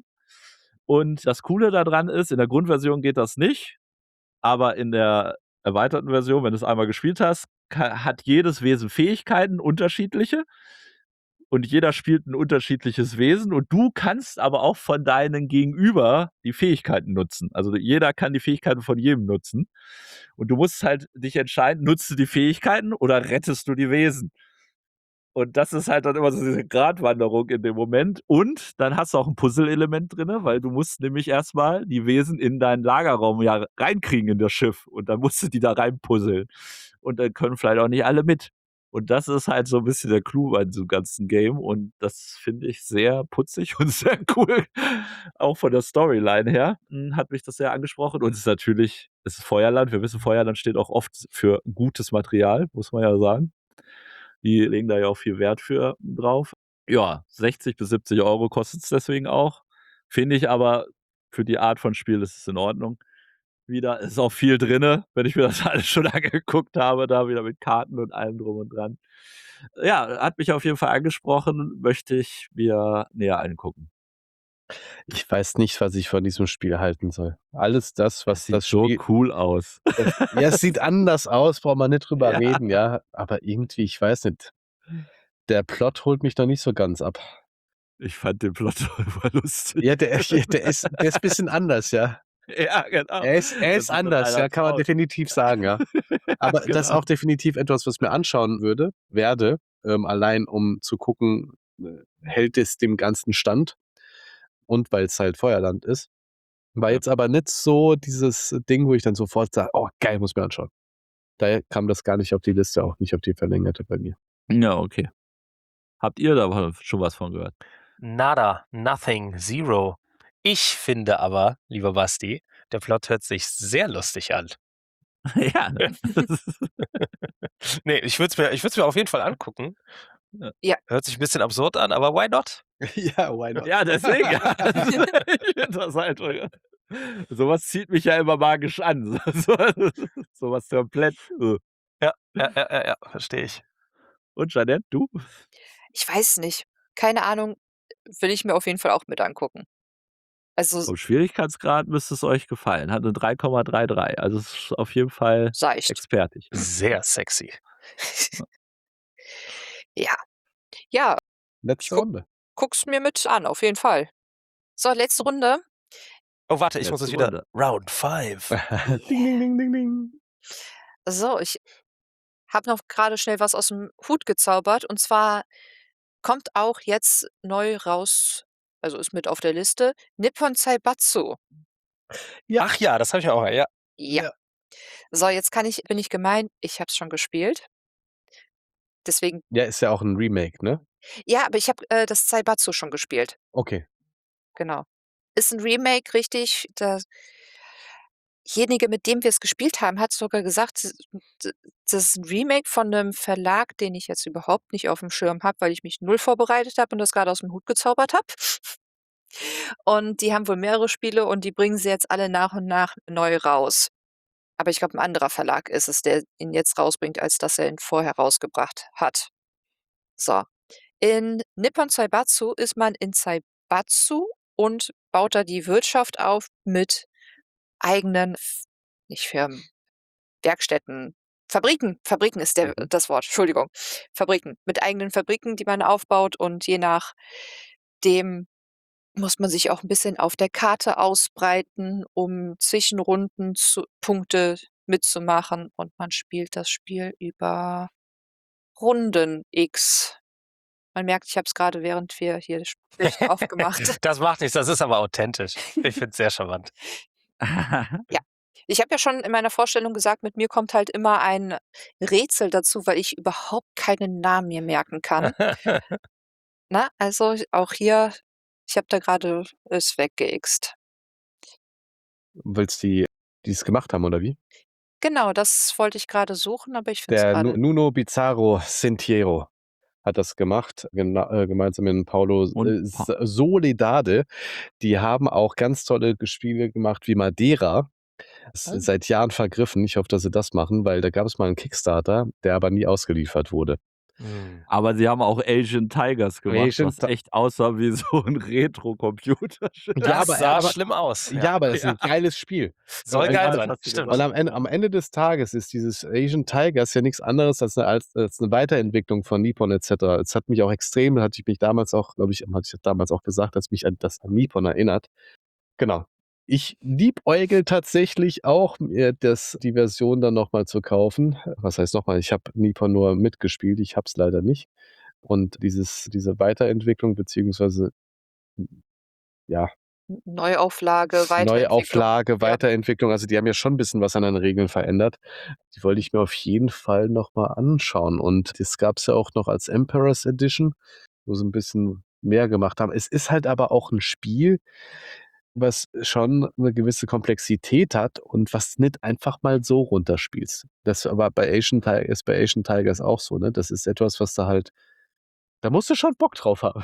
Und das Coole da dran ist, in der Grundversion geht das nicht, aber in der erweiterten Version, wenn du's einmal gespielt hast, ka hat jedes Wesen Fähigkeiten, unterschiedliche. Und jeder spielt 'n unterschiedliches Wesen und du kannst aber auch von deinen Gegenüber die Fähigkeiten nutzen. Also, jeder kann die Fähigkeiten von jedem nutzen. Und du musst halt dich entscheiden, nutzt du die Fähigkeiten oder rettest du die Wesen? Und das ist halt dann immer so diese Gratwanderung in dem Moment. Und dann hast du auch 'n Puzzle-Element drinne, weil du musst nämlich erst mal die Wesen in deinen Lagerraum ja reinkriegen in das Schiff und dann musst du die da reinpuzzeln. Und dann können vielleicht auch nicht alle mit. Und das ist halt so 'n bisschen der Clou bei diesem ganzen Game und das finde ich sehr putzig und sehr cool. Auch von der Storyline her, hm, hat mich das sehr angesprochen und es ist natürlich es ist Feuerland. Wir wissen, Feuerland steht auch oft für gutes Material, muss man ja sagen. Die legen da ja auch viel Wert für drauf. Ja, sechzig bis siebzig Euro kostet's deswegen auch. Finde ich aber für die Art von Spiel ist es in Ordnung. Wieder ist auch viel drinne, wenn ich mir das alles schon angeguckt habe, da wieder mit Karten und allem drum und dran. Ja, hat mich auf jeden Fall angesprochen, möchte ich mir näher angucken. Ich weiß nicht, was ich von diesem Spiel halten soll. Alles das, Es was sieht das so Spiel cool aus. es ja, es sieht anders aus, braucht man nicht drüber Ja. reden, ja, aber irgendwie, ich weiß nicht, der Plot holt mich noch nicht so ganz ab. Ich fand den Plot super lustig. Ja, der der ist der ist bisschen anders, ja. Ja, genau. Er ist er Das ist mit anders, einer ja, kann man Frau. definitiv sagen, ja. Aber Ja, das ist genau. auch definitiv etwas, was ich mir anschauen würde werde, ähm, allein um zu gucken, äh, hält es dem Ganzen stand und weil's halt Feuerland ist. War Ja. jetzt aber nicht so dieses Ding, wo ich dann sofort sage: „Oh, geil, muss mir anschauen.“ Daher kam das gar nicht auf die Liste, auch nicht auf die verlängerte bei mir. Ja, okay. Habt ihr da wa schon was von gehört? Nada, nothing, zero. Ich finde aber, lieber Basti, der Plot hört sich sehr lustig an. Ja, ne? Ne, ich würde es mir ich würde es mir auf jeden Fall angucken. Ja. Ja. Hört sich 'n bisschen absurd an, aber why not? Ja, why not? Ja, deswegen, ja. Ich finde das halt so was zieht mich ja immer magisch an. So so was komplett äh. Ja, ja, ja, ja, ja, verstehe ich. Und Jeanette, du? Ich weiß nicht. Keine Ahnung, will ich mir auf jeden Fall auch mit angucken. Also Vom Schwierigkeitsgrad müsste es euch gefallen. Hat 'ne drei Komma dreiunddreißig. Also, es ist auf jeden Fall seicht. expertig. Sehr sexy. Ja. Ja, ich Letzte guck Runde. guck's mir mit an, auf jeden Fall. So, letzte Runde. Oh, warte, ich muss Letzte es wieder Runde. Round five. Ding, ding, ding, ding, ding. So, ich habe noch grade schnell was aus'm Hut gezaubert und zwar kommt auch jetzt neu raus, also ist mit auf der Liste, Nippon Zaibatsu. Ja. Ach ja, das habe ich auch, ja. Ja. Ja. So, jetzt kann ich bin ich gemein, ich habe es schon gespielt. Deswegen Ja, ist ja auch 'n Remake, ne? Ja, aber ich habe, äh, das Zaibatsu schon gespielt. Okay. Genau. Ist 'n Remake, richtig. Da derjenige, mit dem wir's gespielt haben, hat sogar gesagt, d d das ist 'n Remake von 'nem Verlag, den ich jetzt überhaupt nicht auf'm Schirm habe, weil ich mich null vorbereitet habe und das grade aus'm Hut gezaubert habe. Und die haben wohl mehrere Spiele und die bringen sie jetzt alle nach und nach neu raus. Aber ich glaube, 'n anderer Verlag ist es, der ihn jetzt rausbringt, als dass er ihn vorher rausgebracht hat. So. In Nippon Zaibatsu ist man in Zaibatsu und baut da die Wirtschaft auf mit eigenen F nicht Firmen, Werkstätten, Fabriken. Fabriken ist der Mhm. das Wort, Entschuldigung. Fabriken. Mit eigenen Fabriken, die man aufbaut und je nachdem muss man sich auch 'n bisschen auf der Karte ausbreiten, um Zwischenrunden zu Punkte mitzumachen und man spielt das Spiel über Runden X. Man merkt, ich habe es gerade, während wir hier sprechen, aufgemacht. Das macht nichts, das ist aber authentisch. Ich finde es sehr charmant. Ja. Ich habe ja schon in meiner Vorstellung gesagt, mit mir kommt halt immer ein Rätsel dazu, weil ich überhaupt keinen Namen mir merken kann. Ne? Also auch hier, ich habe da gerade es weggeixt. Willst die, die es gemacht haben, oder wie? Genau, das wollte ich gerade suchen, aber ich finde es Der Nu- gerade. Nuno Bizarro Sintiero hat das gemacht, gena- äh, gemeinsam mit Paulo Und äh, Pa- S- Soledade. Die haben auch ganz tolle Spiele gemacht wie Madeira. Das Oh. ist seit Jahren vergriffen. Ich hoffe, dass sie das machen, weil da gab es mal einen Kickstarter, der aber nie ausgeliefert wurde. Hm. Aber sie haben auch Asian Tigers gemacht, Asian was Ti- echt aussah wie so ein Retro-Computer. Das Ja, aber- sah aber- schlimm aus. Ja, aber das ist ein geiles Spiel. Soll Und- geil und- sein, hast du stimmt. Und am Ende, am Ende des Tages ist dieses Asian Tigers ja nichts anderes als eine, als, als eine Weiterentwicklung von Nippon et cetera. Es hat mich auch extrem, hatte ich mich damals auch, glaube ich, hatte ich damals auch gesagt, dass mich an das an Nippon erinnert. Genau. Ich liebäugel tatsächlich auch, mir das, die Version dann nochmal zu kaufen. Was heißt nochmal? Ich habe Nippon nur mitgespielt, ich habe es leider nicht. Und dieses, diese Weiterentwicklung, beziehungsweise ja, Neuauflage, Weiterentwicklung. Neuauflage, Ja. Weiterentwicklung, also die haben ja schon ein bisschen was an den Regeln verändert. Die wollte ich mir auf jeden Fall nochmal anschauen. Und das gab es ja auch noch als Emperor's Edition, wo sie ein bisschen mehr gemacht haben. Es ist halt aber auch ein Spiel, was schon eine gewisse Komplexität hat und was nicht einfach mal so runterspielst. Das aber bei Asian Tiger ist bei Asian Tigers auch so, ne? Das ist etwas, was da halt, da musst du schon Bock drauf haben.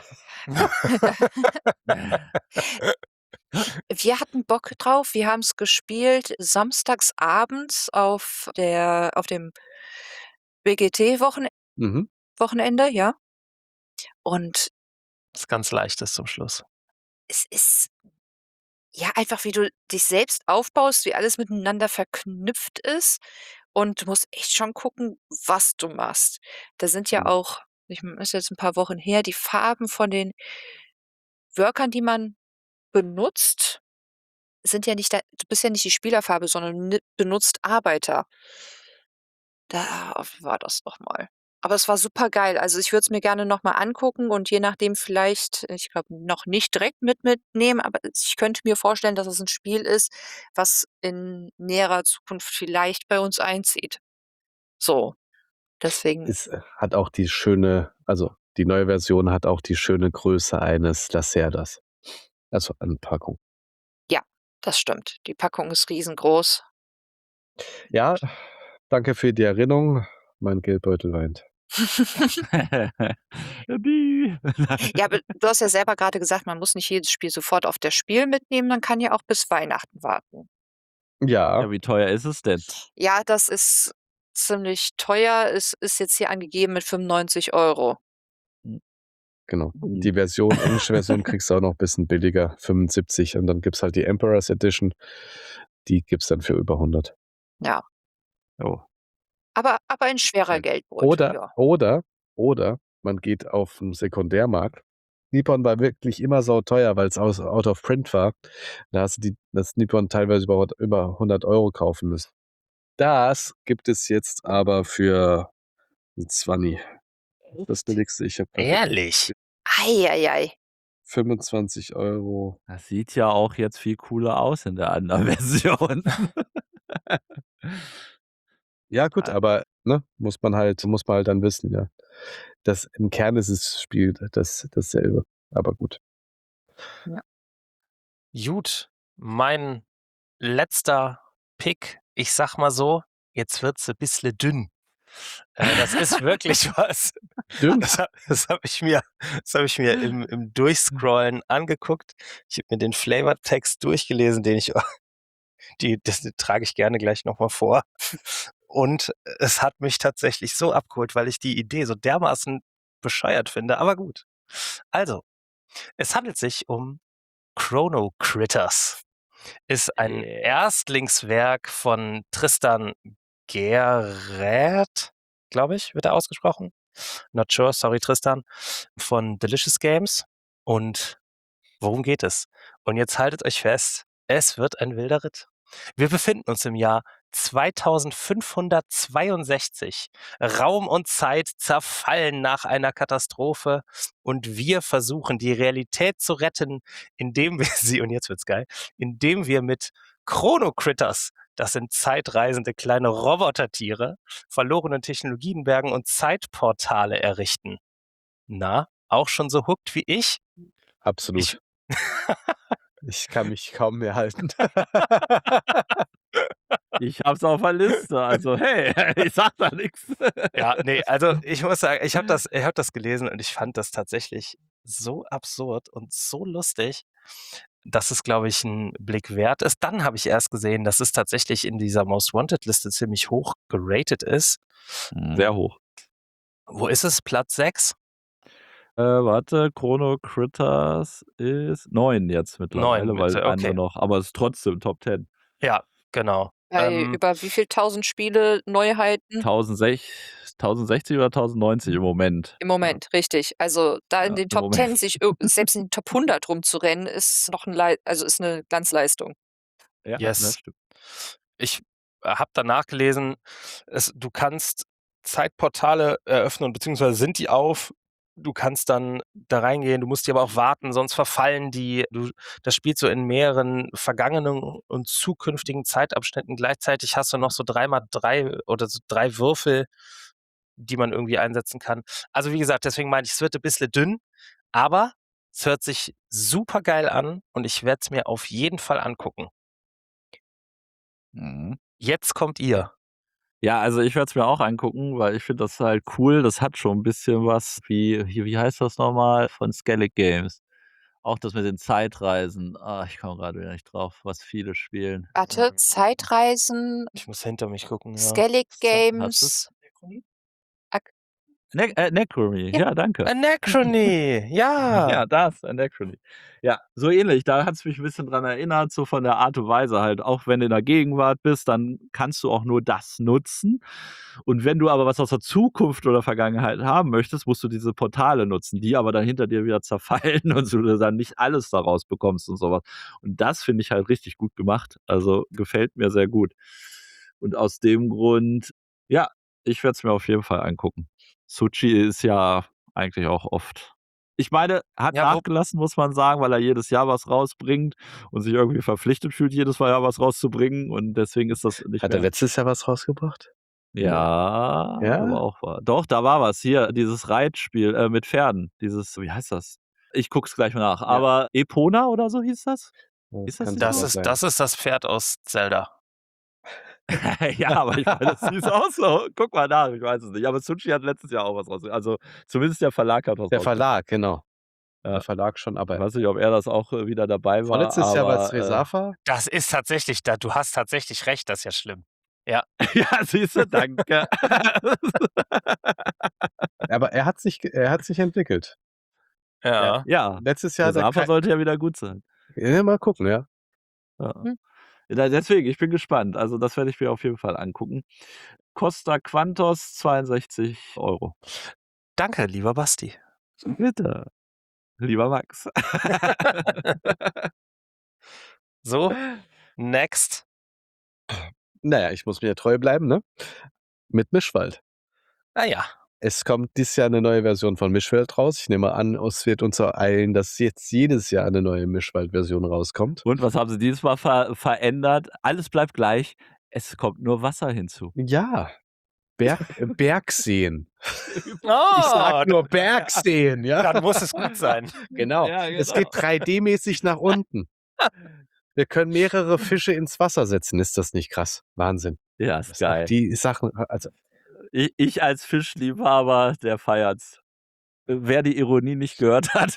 Wir hatten Bock drauf, wir haben es gespielt samstags abends auf der auf dem B G T-Wochenende, Mhm. ja. Und Das ganz Leichtes zum Schluss. es ist ja einfach, wie du dich selbst aufbaust, wie alles miteinander verknüpft ist. Und du musst echt schon gucken, was du machst. Da sind ja Mhm. auch, ich ist jetzt ein paar Wochen her, die Farben von den Workern, die man benutzt, sind ja nicht da, du bist ja nicht die Spielerfarbe, sondern ni- benutzt Arbeiter. Da wie war das noch mal? Aber es war super geil. Also, ich würde es mir gerne noch mal angucken und je nachdem vielleicht, ich glaube, noch nicht direkt mit mitnehmen, aber ich könnte mir vorstellen, dass es ein Spiel ist, was in näherer Zukunft vielleicht bei uns einzieht. So, deswegen Es äh, hat auch die schöne, also die neue Version hat auch die schöne Größe eines Lacerdas. Also Anpackung. das stimmt. Die Packung ist riesengroß. Ja, danke für die Erinnerung. Mein Geldbeutel weint. Die. Ja, aber du hast ja selber gerade gesagt, man muss nicht jedes Spiel sofort auf das Spiel mitnehmen, man kann ja auch bis Weihnachten warten. Ja, Ja, wie teuer ist es denn? Ja, das ist ziemlich teuer. Es ist jetzt hier angegeben mit fünfundneunzig Euro. genau. Mhm. Die Version, englische Version kriegst du auch noch ein bisschen billiger, fünfundsiebzig. Und dann gibt es halt die Emperor's Edition. Die gibt es dann für über hundert. Ja, Oh. aber aber ein schwerer Ja. Geldbeutel, Oder, ja. oder, oder man geht auf den Sekundärmarkt. Nippon war wirklich immer so teuer, weil es aus out of print war. Da hast du die, das Nippon teilweise über, über hundert Euro kaufen müssen. Das gibt es jetzt aber für ein zwanzig. Das billigste. Ich habe Ehrlich? Ei, ei, ei. fünfundzwanzig Euro. Das sieht ja auch jetzt viel cooler aus in der anderen Version. Ja, gut, Ah. aber ne, muss man halt, muss man halt dann wissen, ja. Das im Kern ist das Spiel das, dasselbe. Aber gut. Gut, mein letzter Pick, ich sag mal so, jetzt wird's ein bisschen dünn. Äh, das ist wirklich was. Dünn. Das, hab- das habe ich mir, das hab ich mir im, im Durchscrollen angeguckt. Ich habe mir den Flavortext durchgelesen, den ich, die, das trage ich gerne gleich nochmal vor. Und es hat mich tatsächlich so abgeholt, weil ich die Idee so dermaßen bescheuert finde. Aber gut. Also, es handelt sich um Chrono Critters. Ist ein Yeah. Erstlingswerk von Tristan Gerät, glaube ich, wird er ausgesprochen. Not sure, sorry Tristan. Von Delicious Games. Und worum geht es? Und jetzt haltet euch fest, es wird ein wilder Ritt. Wir befinden uns im Jahr zweitausendfünfhundertzweiundsechzig. Raum und Zeit zerfallen nach einer Katastrophe und wir versuchen, die Realität zu retten, indem wir sie, und jetzt wird's geil, indem wir mit Chrono Critters, das sind zeitreisende kleine Robotertiere, verlorene Technologien bergen und Zeitportale errichten. Na, auch schon so hooked wie ich? Absolut. Ich, Ich kann mich kaum mehr halten. Ich hab's auf der Liste, also hey, ich sag da nichts. ja, nee, also ich muss sagen, ich habe das, ich hab das gelesen und ich fand das tatsächlich so absurd und so lustig, dass es, glaube ich, ein Blick wert ist. Dann habe ich erst gesehen, dass es tatsächlich in dieser Most Wanted-Liste ziemlich hoch geratet ist. Sehr hoch. Wo ist es? Platz sechs? Äh, warte, Chrono Critters ist neun jetzt mittlerweile, Neun, weil bitte, andere okay. noch, aber es ist trotzdem Top zehn. Ja, genau. Bei Ähm, über wie viel tausend Spiele Neuheiten? tausendsechzig, tausendsechzig oder tausendneunzig im Moment. Im Moment, richtig. Also da in Ja, den im Top Moment. zehn sich ir- selbst in den Top hundert rumzurennen, ist noch ein Lei also ist eine Glanzleistung. Ja, Yes. das stimmt. ich habe danach gelesen, es, du kannst Zeitportale eröffnen, beziehungsweise sind die auf. Du kannst dann da reingehen, du musst die aber auch warten, sonst verfallen die. Du, das spielt so in mehreren vergangenen und zukünftigen Zeitabschnitten. Gleichzeitig hast du noch so dreimal drei oder so drei Würfel, die man irgendwie einsetzen kann. Also wie gesagt, deswegen meine ich, es wird ein bisschen dünn, aber es hört sich super geil an und ich werde es mir auf jeden Fall angucken. Mhm. Jetzt kommt ihr. Ja, also ich werde es mir auch angucken, weil ich finde das halt cool. Das hat schon ein bisschen was wie, wie wie heißt das nochmal, von Skellig Games. Auch das mit den Zeitreisen. Ah, ich komme gerade wieder nicht drauf, was viele spielen. Warte, Zeitreisen, Ich muss hinter mich gucken. Ja. Skellig Hast du's? Games. Ak- Ne äh, Necromy, Ja. ja, danke. Anachrony, ja. Ja, das, Anachrony. Ja, so ähnlich. Da hat es mich ein bisschen dran erinnert, so von der Art und Weise halt. Auch wenn du in der Gegenwart bist, dann kannst du auch nur das nutzen. Und wenn du aber was aus der Zukunft oder Vergangenheit haben möchtest, musst du diese Portale nutzen, die aber dann hinter dir wieder zerfallen und du dann nicht alles daraus bekommst und sowas. Und das finde ich halt richtig gut gemacht. Also gefällt mir sehr gut. Und aus dem Grund, ja, ich werde es mir auf jeden Fall angucken. Suchi ist ja eigentlich auch oft. Ich meine, hat Ja, wo- nachgelassen, muss man sagen, weil er jedes Jahr was rausbringt und sich irgendwie verpflichtet fühlt, jedes Jahr was rauszubringen. Und deswegen ist das nicht Hat er mehr. letztes Jahr was rausgebracht? Ja, Ja? aber auch war. Doch, da war was. Hier, dieses Reitspiel äh, mit Pferden. Dieses, wie heißt das? Ich guck's gleich mal nach. Ja. Aber Epona oder so hieß das? Ja, Ist das kann nicht Das so? auch ist, sein. das ist das Pferd aus Zelda. Ja, aber ich meine, das hieß auch so. Guck mal nach, ich weiß es nicht. Aber Suchi hat letztes Jahr auch was raus. Also zumindest der Verlag hat was Der rausgebracht. Verlag, genau. Ja. Der Verlag schon, Ich aber weiß nicht, ob er das auch äh, wieder dabei war. vorletztes Jahr war es aber, äh, Resafa. Das ist tatsächlich, da, du hast tatsächlich recht, das ist ja schlimm. Ja. ja, siehst du, danke. Aber er hat sich, er hat sich entwickelt. Ja. ja, Letztes der Jahr, der Safa Kai- sollte ja wieder gut sein. ja, mal gucken, ja. Ja. Hm. Ja, deswegen, ich bin gespannt. Also das werde ich mir auf jeden Fall angucken. Costa Quantos zweiundsechzig Euro. Danke, lieber Basti. Bitte, lieber Max. So, next. Naja, ich muss mir treu bleiben, ne? Mit Mischwald. Naja, Es kommt dieses Jahr eine neue Version von Mischwald raus. Ich nehme an, es wird uns ereilen, dass jetzt jedes Jahr eine neue Mischwald-Version rauskommt. Und was haben sie dieses Mal ver verändert? Alles bleibt gleich. Es kommt nur Wasser hinzu. Ja, Berg, äh, Bergseen. oh, Ich sag nur Bergseen, ja. dann muss es gut sein. Genau. Ja, Es genau. geht drei D-mäßig nach unten. Wir können mehrere Fische ins Wasser setzen. Ist das nicht krass? Wahnsinn. Ja, Das ist sind auch geil. die Sachen, also Ich, ich als Fischliebhaber, der feiert's. Wer die Ironie nicht gehört hat.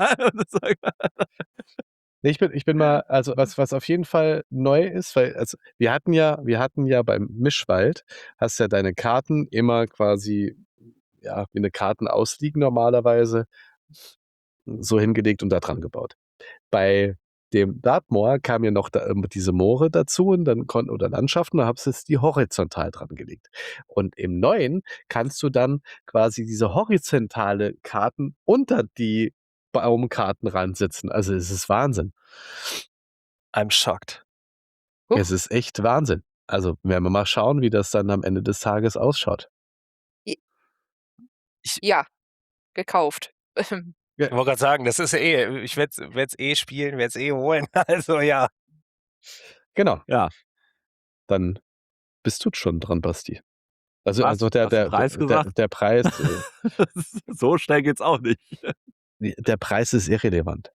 Nee, ich bin, ich bin mal, also was, was auf jeden Fall neu ist, weil, also wir hatten ja, wir hatten ja beim Mischwald, hast ja deine Karten immer quasi, ja, wie eine Karten ausliegen normalerweise, so hingelegt und da dran gebaut. Bei dem Dartmoor kam ja noch da, ähm, diese Moore dazu und dann konnten, oder Landschaften, da hast du es die horizontal dran gelegt. Und im Neuen kannst du dann quasi diese horizontale Karten unter die Baumkarten ransetzen. Also es ist Wahnsinn. I'm shocked. Huch. Es ist echt Wahnsinn. Also, werden wir mal schauen, wie das dann am Ende des Tages ausschaut. I Ich Ja, gekauft. Ich wollte gerade sagen, das ist ja eh ich werde es eh spielen, werde es eh holen. Also, ja. Genau. Ja. Dann bist du schon dran, Basti. Also Was? also der Hast du der Preis der gesagt? der Preis, äh So schnell geht's auch nicht. ne, der Preis ist irrelevant.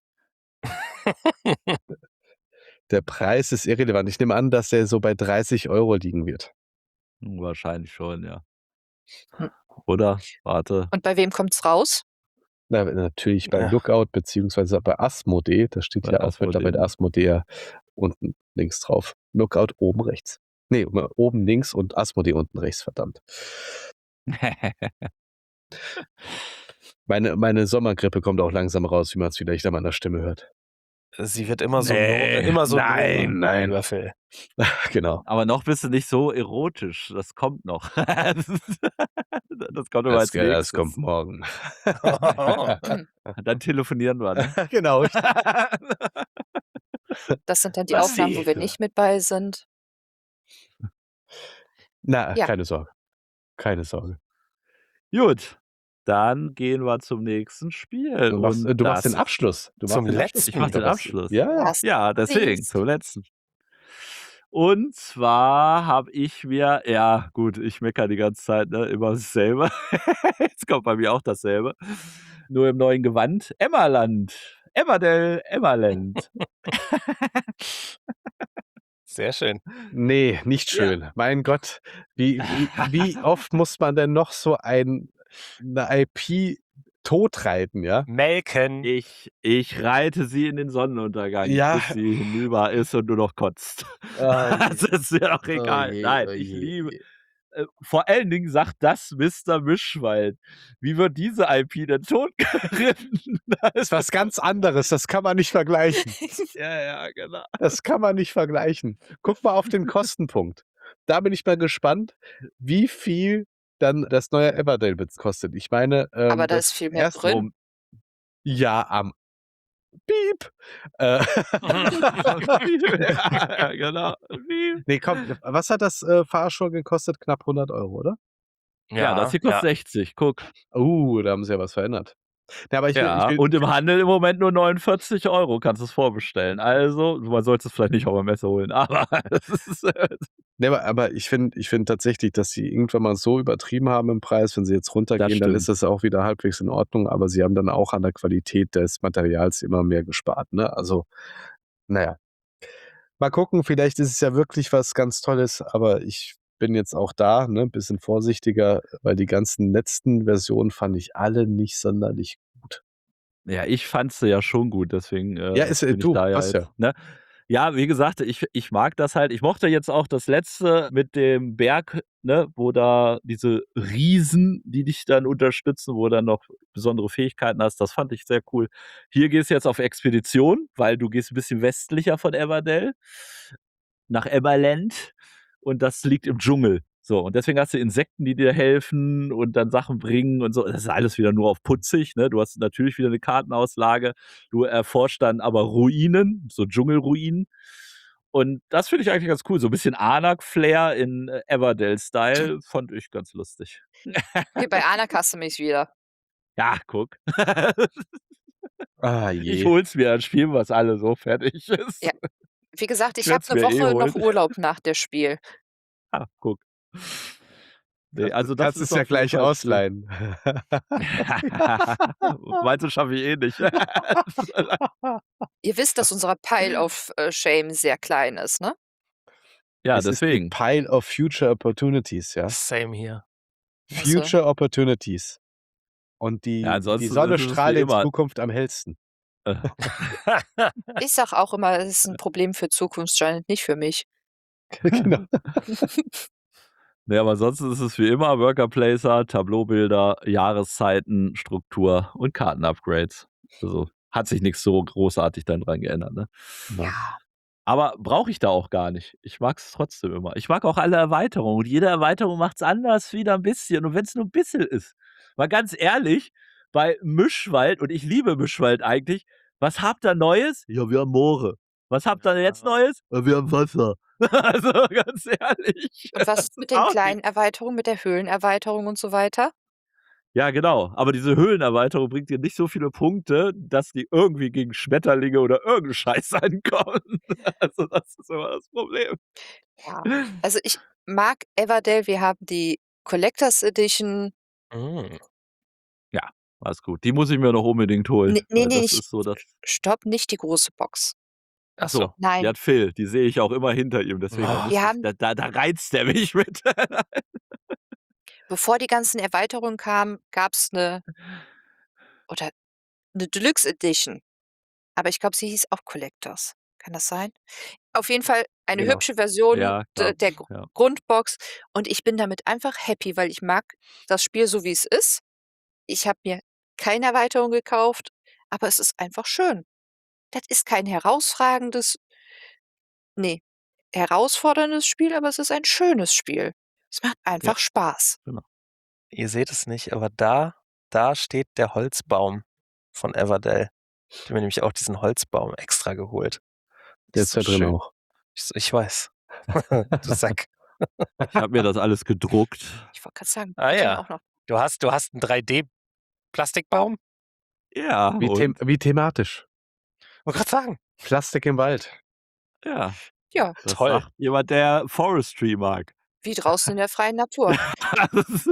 Der Preis ist irrelevant. Ich nehme an, dass der so bei dreißig Euro liegen wird. Hm, wahrscheinlich schon, ja. Hm. Oder? Warte. Und bei wem kommt's raus? Na, natürlich bei Ja. Lookout beziehungsweise bei Asmodee. Da steht Bei ja auch mittlerweile Asmodee. Asmodee unten links drauf. Lookout oben rechts. Ne, oben links und Asmodee unten rechts, verdammt. Meine meine Sommergrippe kommt auch langsam raus, wie man's vielleicht an meiner Stimme hört. Sie wird immer so Ne, no immer so nein, drüber, nein. lieber Phil. Genau. Aber noch bist du nicht so erotisch. Das kommt noch. Das kommt aber Das als ge das Nächstes. kommt morgen. Dann telefonieren wir, ne? Genau, richtig. Das sind dann die Basti. Aufnahmen, wo wir nicht mit bei sind. Na, Ja. keine Sorge. Keine Sorge. Gut, dann gehen wir zum nächsten Spiel. Du machst Und äh, du machst den das Abschluss. Du Zum machst den Abschluss. Ich mache den lieber Basti. Abschluss. Ja, ja. Was Ja, deswegen, süß. zum letzten. Und zwar habe ich mir ja gut, ich meckere die ganze Zeit, ne, immer dasselbe. Jetzt kommt bei mir auch dasselbe, nur im neuen Gewand. Emmerland. Emmerdale, Emmerland. Sehr schön. Ne, nicht Ja. schön. Mein Gott, wie wie wie oft muss man denn noch so ein 'ne I P totreiten, ja? Melken. Ich ich reite sie in den Sonnenuntergang, Ja. bis sie hinüber ist und nur noch kotzt. Oh Das je. ist mir auch Oh egal. je, Nein, oh ich je, liebe je. äh, vor allen Dingen sagt das Mister Mischwald. Wie wird diese I P denn totgeritten? Das ist was ganz anderes, das kann man nicht vergleichen. Ja, ja, genau. Das kann man nicht vergleichen. Guck mal auf den Kostenpunkt. Da bin ich mal gespannt, wie viel dann das neue Emmerdale jetzt kostet. Ich meine, ähm, Aber da das ist viel mehr erste drin. Um Ja, am Piep. Äh. Ja, genau. Piep. Ne, komm, was hat das, äh, Fahrstuhl gekostet? Knapp hundert Euro, oder? Ja, das Ja, hier kostet ja. sechzig, guck. Uh, da haben sie ja was verändert. Ja, aber ich will ich Ja, will und im Handel im Moment nur neunundvierzig Euro kannst du's vorbestellen. Also, man sollte es vielleicht nicht auf der Messe holen, aber das ist, äh Ne, aber aber ich finde ich finde tatsächlich, dass sie irgendwann mal so übertrieben haben im Preis. Wenn sie jetzt Das runtergehen, dann ist stimmt. das auch wieder halbwegs in Ordnung, aber sie haben dann auch an der Qualität des Materials immer mehr gespart, ne? Also, na ja. Mal gucken, vielleicht ist es ja wirklich was ganz Tolles, aber ich bin jetzt auch da, ne, bisschen vorsichtiger, weil die ganzen letzten Versionen fand ich alle nicht sonderlich gut. Ja, ich fand sie ja schon gut, deswegen, äh, Ja, ist äh, bin ich du, da ja passt ja. jetzt, ne? Ja, wie gesagt, ich ich mag das halt. Ich mochte jetzt auch das letzte mit dem Berg, ne, wo da diese Riesen, die dich dann unterstützen, wo du dann noch besondere Fähigkeiten hast. Das fand ich sehr cool. Hier gehst du jetzt auf Expedition, weil du gehst 'n bisschen westlicher von Emmerdale nach Emmerland und das liegt im Dschungel. So, und deswegen hast du Insekten, die dir helfen und dann Sachen bringen und so. Das ist alles wieder nur auf putzig, ne? Du hast natürlich wieder 'ne Kartenauslage. Du erforscht dann aber Ruinen, so Dschungelruinen. Und das finde ich eigentlich ganz cool. So 'n bisschen Anak-Flair in, äh, Emmerdale-Style fand ich ganz lustig. Hier bei Anak hast du mich wieder. Ja, guck. Ah, Ich je. hol's mir, dann spielen wir's alle so, fertig ist. Ja, wie gesagt, Ich ich habe werd's 'ne mir eh Woche holen. noch Urlaub nach der Spiel. Ah, guck. Ne, Kannst also du das kannst ist es ja auf jeden gleich Fall schön. ausleihen. Meinst du, schaffe ich eh nicht. Ihr wisst, dass unser Pile of, äh, Shame sehr klein ist, ne? Ja, Es ist die deswegen. Pile of Future Opportunities, ja? Same here. Ach so. Future Opportunities. Und die Ja, die ansonsten Sonne ist es wie strahlt in immer. Zukunft am hellsten. Äh. Ich sage auch immer, es ist 'n Problem für Zukunftsgiant, nicht für mich. Genau. Ne, aber ansonsten ist es wie immer Worker Placer, Tableaubilder, Jahreszeiten, Struktur und Karten-Upgrades. Also, hat sich nix so großartig dann dran geändert, ne? Ja. Aber brauche ich da auch gar nicht. Ich mag's trotzdem immer. Ich mag auch alle Erweiterungen und jede Erweiterung macht's anders wieder 'n bisschen und wenn's nur 'n bisschen ist. Mal ganz ehrlich, bei Mischwald und ich liebe Mischwald eigentlich, was habt ihr Neues? Ja, wir haben Moore. Was habt ihr jetzt Neues? Ja, wir haben Wasser. Also ganz ehrlich. Und was das ist mit ist den auch kleinen nichts. Erweiterungen, mit der Höhlenerweiterung und so weiter? Ja, genau. Aber diese Höhlenerweiterung bringt dir nicht so viele Punkte, dass die irgendwie gegen Schmetterlinge oder irgendeinen Scheiß ankommen. Also das ist immer das Problem. Ja. Also, ich mag Everdell. Wir haben die Collectors Edition. Mm. Ja, alles gut. Die muss ich mir noch unbedingt holen, Ne, ne, weil ne, das nicht ist so das stopp, nicht die große Box. Ach Ach so. so, die Nein. hat Phil, die sehe ich auch immer hinter ihm, deswegen da Oh. müsste Wir ich haben da da da reizt der mich mit. bevor die ganzen Erweiterungen kamen, gab's 'ne oder 'ne Deluxe Edition. Aber ich glaube, sie hieß auch Collectors. Kann das sein? Auf jeden Fall eine Genau. hübsche Version Ja, d klar, der Gr ja. Grundbox und ich bin damit einfach happy, weil ich mag das Spiel so, wie's ist. Ich habe mir keine Erweiterung gekauft, aber es ist einfach schön. Das ist kein herausragendes ne, herausforderndes Spiel, aber es ist ein schönes Spiel. Es macht Ja, einfach Spaß. genau. Ihr seht es nicht, aber da da steht der Holzbaum von Everdell. Ich habe mir nämlich auch diesen Holzbaum extra geholt. Der Ist ist so da drin schön. auch. Ich so ich weiß. Du Sack. Ich habe mir das alles gedruckt. Ich wollte grad sagen, Ah hat er mir ja. auch noch Du hast du hast 'n drei D-Plastikbaum? Ja, Wie them und? wie thematisch. Wollte grad sagen. Plastik im Wald. Ja, Ja. das Toll. sagt jemand, der Forestry mag. Wie draußen in der freien Natur. Das ist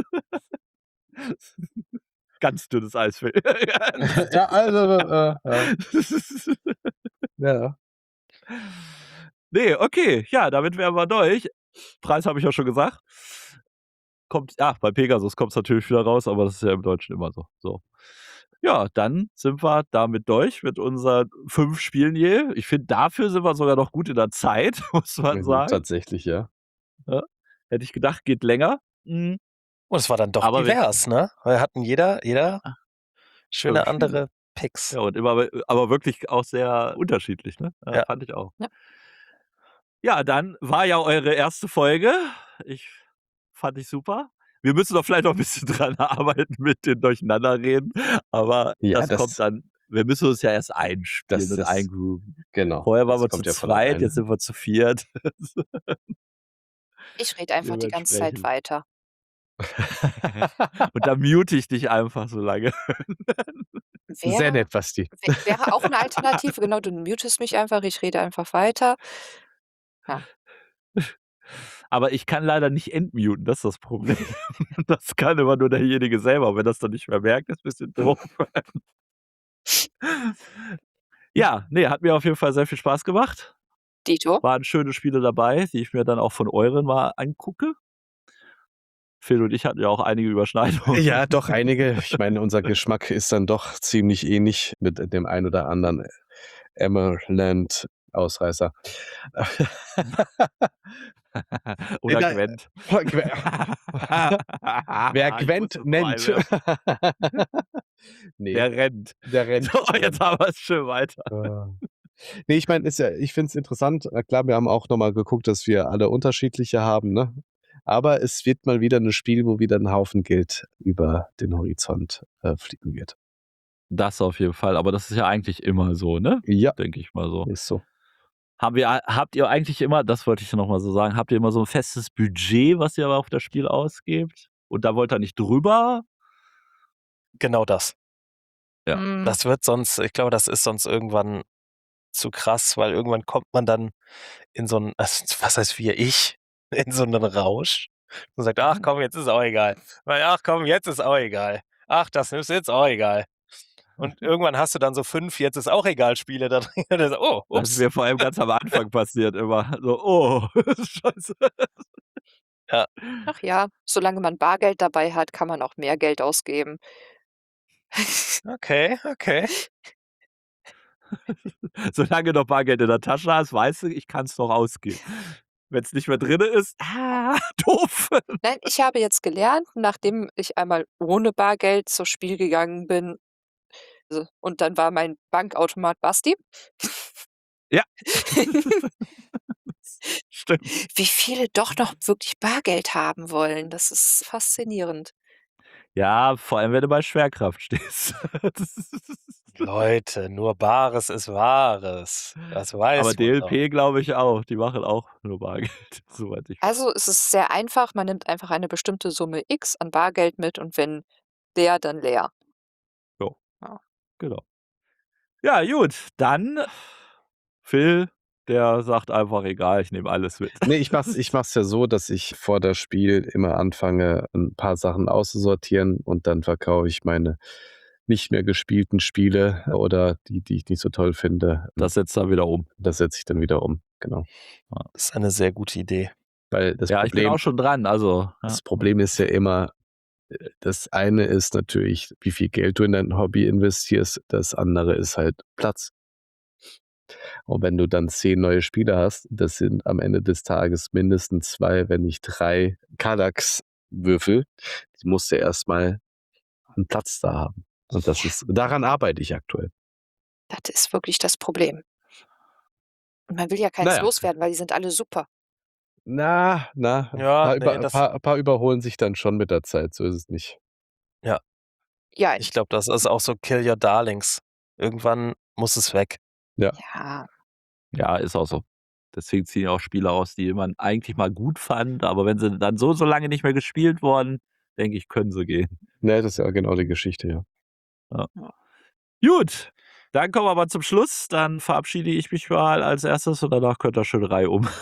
ganz dünnes Eis, Phil. Ganz Ja, dünnes also, äh, ja. Ja. Ne, okay, ja, damit wären wir durch. Preis habe ich ja schon gesagt. Kommt ja, bei Pegasus kommt's natürlich wieder raus, aber das ist ja im Deutschen immer so. So. Ja, dann sind wir damit durch mit unseren fünf Spielen je. Ich finde, dafür sind wir sogar noch gut in der Zeit, muss man Mhm, sagen. tatsächlich, ja. Ja. Hätte ich gedacht, geht länger. Mhm. Und es war dann doch Aber wir divers, ne? Wir hatten jeder jeder Ah. schöne fünf Spiele. andere Picks. Ja, und immer aber wirklich auch sehr unterschiedlich, ne? Ja, Ja. fand ich auch. Ja. Ja, dann war ja eure erste Folge. Ich fand ich super. Wir müssen doch vielleicht noch 'n bisschen dran arbeiten mit den Durcheinanderreden, aber Ja, das kommt das dann wir müssen uns ja erst einspielen das und das eingrooven. genau, Vorher waren das wir zu kommt ja von zweit, alleine. jetzt sind wir zu viert. Ich rede einfach die ganze Zeit Dementsprechend. weiter. Und dann mute ich dich einfach so lange. Sehr Wäre nett, Basti. wä wäre auch 'ne Alternative. Genau, du mutest mich einfach, ich rede einfach weiter. Ja. Aber ich kann leider nicht entmuten, das ist das Problem. Das kann immer nur derjenige selber. Wenn er's dann nicht mehr merkt, ist bisschen doof. Ja, ne, hat mir auf jeden Fall sehr viel Spaß gemacht. Dito. Waren schöne Spiele dabei, die ich mir dann auch von euren mal angucke. Phil und ich hatten ja auch einige Überschneidungen. Ja, doch einige. Ich meine, unser Geschmack ist dann doch ziemlich ähnlich mit dem ein oder anderen Emerald-Ausreißer. Oder Da Gwent. Gwe Wer Ich Gwent musste so nennt. einwerfen. Ne, Der rennt. der rennt. So, jetzt haben wir's schön weiter. Ja. Ne, ich meine, ist ja ich finde es interessant. Na klar, wir haben auch noch mal geguckt, dass wir alle unterschiedliche haben, ne? Aber es wird mal wieder 'n Spiel, wo wieder 'n Haufen Geld über den Horizont, äh, fliegen wird. Das auf jeden Fall, aber das ist ja eigentlich immer so, ne? Ja. Denke ich mal so. Ist so. Haben wir habt ihr eigentlich immer das wollte ich noch mal so sagen, habt ihr immer so 'n festes Budget, was ihr aber auf das Spiel ausgebt? Und da wollt ihr nicht drüber? Genau das. Ja. Mhm. Das wird sonst ich glaube, das ist sonst irgendwann zu krass, weil irgendwann kommt man dann in so 'n was was heißt wir, ich, in so 'nen Rausch und sagt: „Ach komm, jetzt ist auch egal. Ach komm, jetzt ist auch egal. Ach, das ist jetzt auch egal.“ Und irgendwann hast du dann so fünf „Jetzt ist auch egal“ Spiele da drin und dann so: „Oh, Das ist ups.“ mir vor allem ganz am Anfang passiert immer. So: „Oh, Scheiße.“ Ja. Ach ja, solange man Bargeld dabei hat, kann man auch mehr Geld ausgeben. Okay, okay. Solange du noch Bargeld in der Tasche hast, weißt du, ich kann's noch ausgeben. Wenn's nicht mehr drinne ist, ah, doof. Nein, ich habe jetzt gelernt, nachdem ich einmal ohne Bargeld zur Spiel gegangen bin so, und dann war mein Bankautomat Basti. Ja. Stimmt. Wie viele doch noch wirklich Bargeld haben wollen. Das ist faszinierend. Ja, vor allem, wenn du bei Schwerkraft stehst. Leute, nur Bares ist Wahres. Das weiß Aber man D L doch. P glaube ich auch. Die machen auch nur Bargeld, soweit ich weiß. Also es ist sehr einfach, man nimmt einfach eine bestimmte Summe X an Bargeld mit und wenn leer, dann leer. Jo. Ja. Genau. Ja, gut, dann Phil, der sagt einfach, egal, ich nehme alles mit. Nee, ich mach's, ich mach's ja so, dass ich vor das Spiel immer anfange, ein paar Sachen auszusortieren und dann verkaufe ich meine nicht mehr gespielten Spiele oder die, die ich nicht so toll finde. Das setzt er wieder um. Das setze ich dann wieder um, genau. Das ist eine sehr gute Idee. Weil das Ja, ich bin Problem, auch schon dran. Also, ja. das Problem ist ja immer, äh, das eine ist natürlich, wie viel Geld du in dein Hobby investierst, das andere ist halt Platz. Und wenn du dann zehn neue Spiele hast, das sind am Ende des Tages mindestens zwei, wenn nicht drei Kallax-Würfel, die musst du erstmal einen Platz da haben. Und das ist, daran arbeite ich aktuell. Das ist wirklich das Problem. Und man will ja keins Naja. loswerden, weil die sind alle super. Na, na, ein Ja, paar, nee, über, das- paar, paar überholen sich dann schon mit der Zeit, so ist es nicht. Ja, Ich glaube, das ist auch so Kill Your Darlings. Irgendwann muss es weg. ja. Ja, ist auch so. Deswegen ziehen auch Spiele aus, die man eigentlich mal gut fand, aber wenn sie dann so, so lange nicht mehr gespielt wurden, denke ich, können sie gehen. Ne, das ist ja genau die Geschichte, ja. Gut, dann kommen wir aber zum Schluss. Dann verabschiede ich mich mal als erstes und danach könnt ihr schön Reihe um.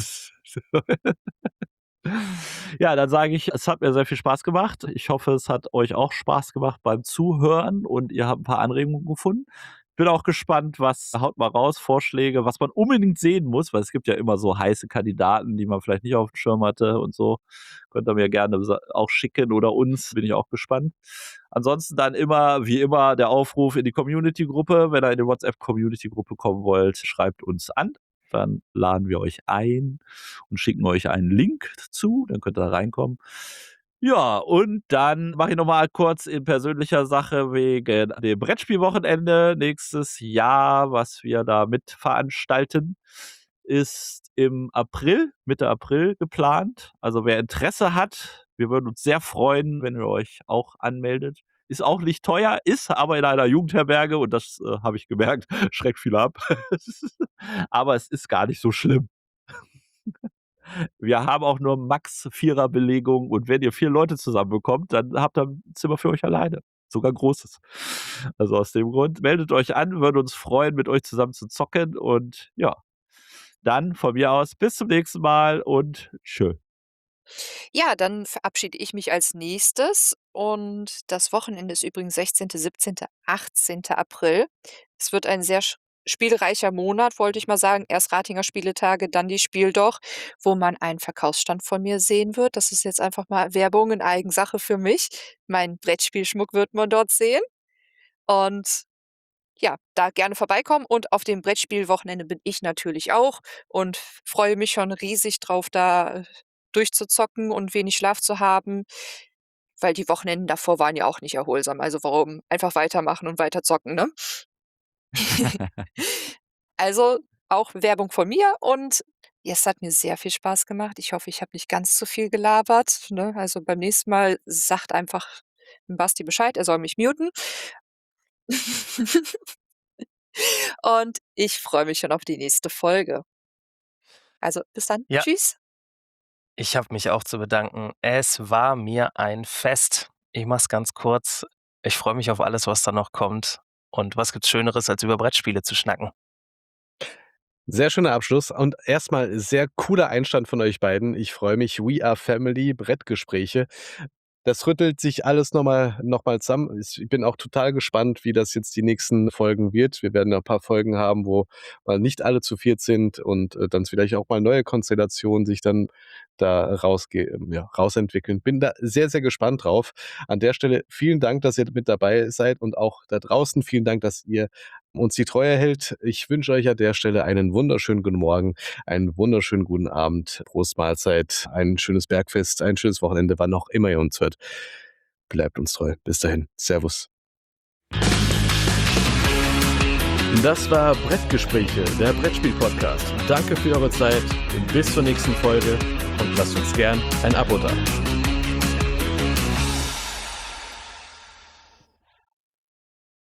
Ja, dann sage ich, es hat mir sehr viel Spaß gemacht. Ich hoffe, es hat euch auch Spaß gemacht beim Zuhören und ihr habt ein paar Anregungen gefunden. Bin auch gespannt, was, haut mal raus, Vorschläge, was man unbedingt sehen muss, weil es gibt ja immer so heiße Kandidaten, die man vielleicht nicht auf dem Schirm hatte und so. Könnt ihr mir gerne sa- auch schicken oder uns, bin ich auch gespannt. Ansonsten dann immer, wie immer, der Aufruf in die Community-Gruppe. Wenn ihr in die WhatsApp-Community-Gruppe kommen wollt, schreibt uns an. Dann laden wir euch ein und schicken euch einen Link dazu. Dann könnt ihr da reinkommen. Ja, und dann mache ich nochmal kurz in persönlicher Sache wegen dem Brettspielwochenende nächstes Jahr, was wir da mit veranstalten, ist im April, Mitte April geplant. Also wer Interesse hat, wir würden uns sehr freuen, wenn ihr euch auch anmeldet. Ist auch nicht teuer, ist aber in einer Jugendherberge und das äh, habe ich gemerkt, schreckt viel ab. Aber es ist gar nicht so schlimm. Wir haben auch nur Max Vierer Belegung und wenn ihr vier Leute zusammenbekommt, dann habt ihr ein Zimmer für euch alleine. Sogar ein großes. Also aus dem Grund, meldet euch an, würden uns freuen, mit euch zusammen zu zocken und ja. Dann von mir aus bis zum nächsten Mal und tschö. Ja, dann verabschiede ich mich als nächstes und das Wochenende ist übrigens sechzehnten, siebzehnten, achtzehnten April. Es wird ein sehr sch- spielreicher Monat, wollte ich mal sagen. Erst Ratinger Spieletage, dann die Spieldoch, wo man einen Verkaufsstand von mir sehen wird. Das ist jetzt einfach mal Werbung in Eigensache für mich. Mein Brettspielschmuck wird man dort sehen. Und ja, da gerne vorbeikommen und auf dem Brettspielwochenende bin ich natürlich auch und freue mich schon riesig drauf, da äh, durchzuzocken und wenig Schlaf zu haben, weil die Wochenenden davor waren ja auch nicht erholsam. Also warum? Einfach weitermachen und weiter zocken, ne? Also auch Werbung von mir und ja, es hat mir sehr viel Spaß gemacht. Ich hoffe, ich habe nicht ganz zu viel gelabert. Ne? Also beim nächsten Mal sagt einfach dem Basti Bescheid, er soll mich muten. Und ich freue mich schon auf die nächste Folge. Also bis dann. Ja. Tschüss. Ich habe mich auch zu bedanken. Es war mir ein Fest. Ich mach's ganz kurz. Ich freue mich auf alles, was da noch kommt. Und was gibt's Schöneres, als über Brettspiele zu schnacken? Sehr schöner Abschluss und erstmal sehr cooler Einstand von euch beiden. Ich freue mich. We are Family, Brettgespräche. Das rüttelt sich alles nochmal noch mal zusammen. Ich bin auch total gespannt, wie das jetzt die nächsten Folgen wird. Wir werden ein paar Folgen haben, wo mal nicht alle zu viert sind und äh, dann vielleicht auch mal neue Konstellationen sich dann da rausge ja, rausentwickeln. Bin da sehr, sehr gespannt drauf. An der Stelle vielen Dank, dass ihr mit dabei seid und auch da draußen vielen Dank, dass ihr uns die Treue hält. Ich wünsche euch an der Stelle einen wunderschönen guten Morgen, einen wunderschönen guten Abend, Prost Mahlzeit, ein schönes Bergfest, ein schönes Wochenende, wann auch immer ihr uns hört. Bleibt uns treu. Bis dahin. Servus. Das war Brettgespräche, der Brettspiel-Podcast. Danke für eure Zeit. Bis zur nächsten Folge und lasst uns gern ein Abo da.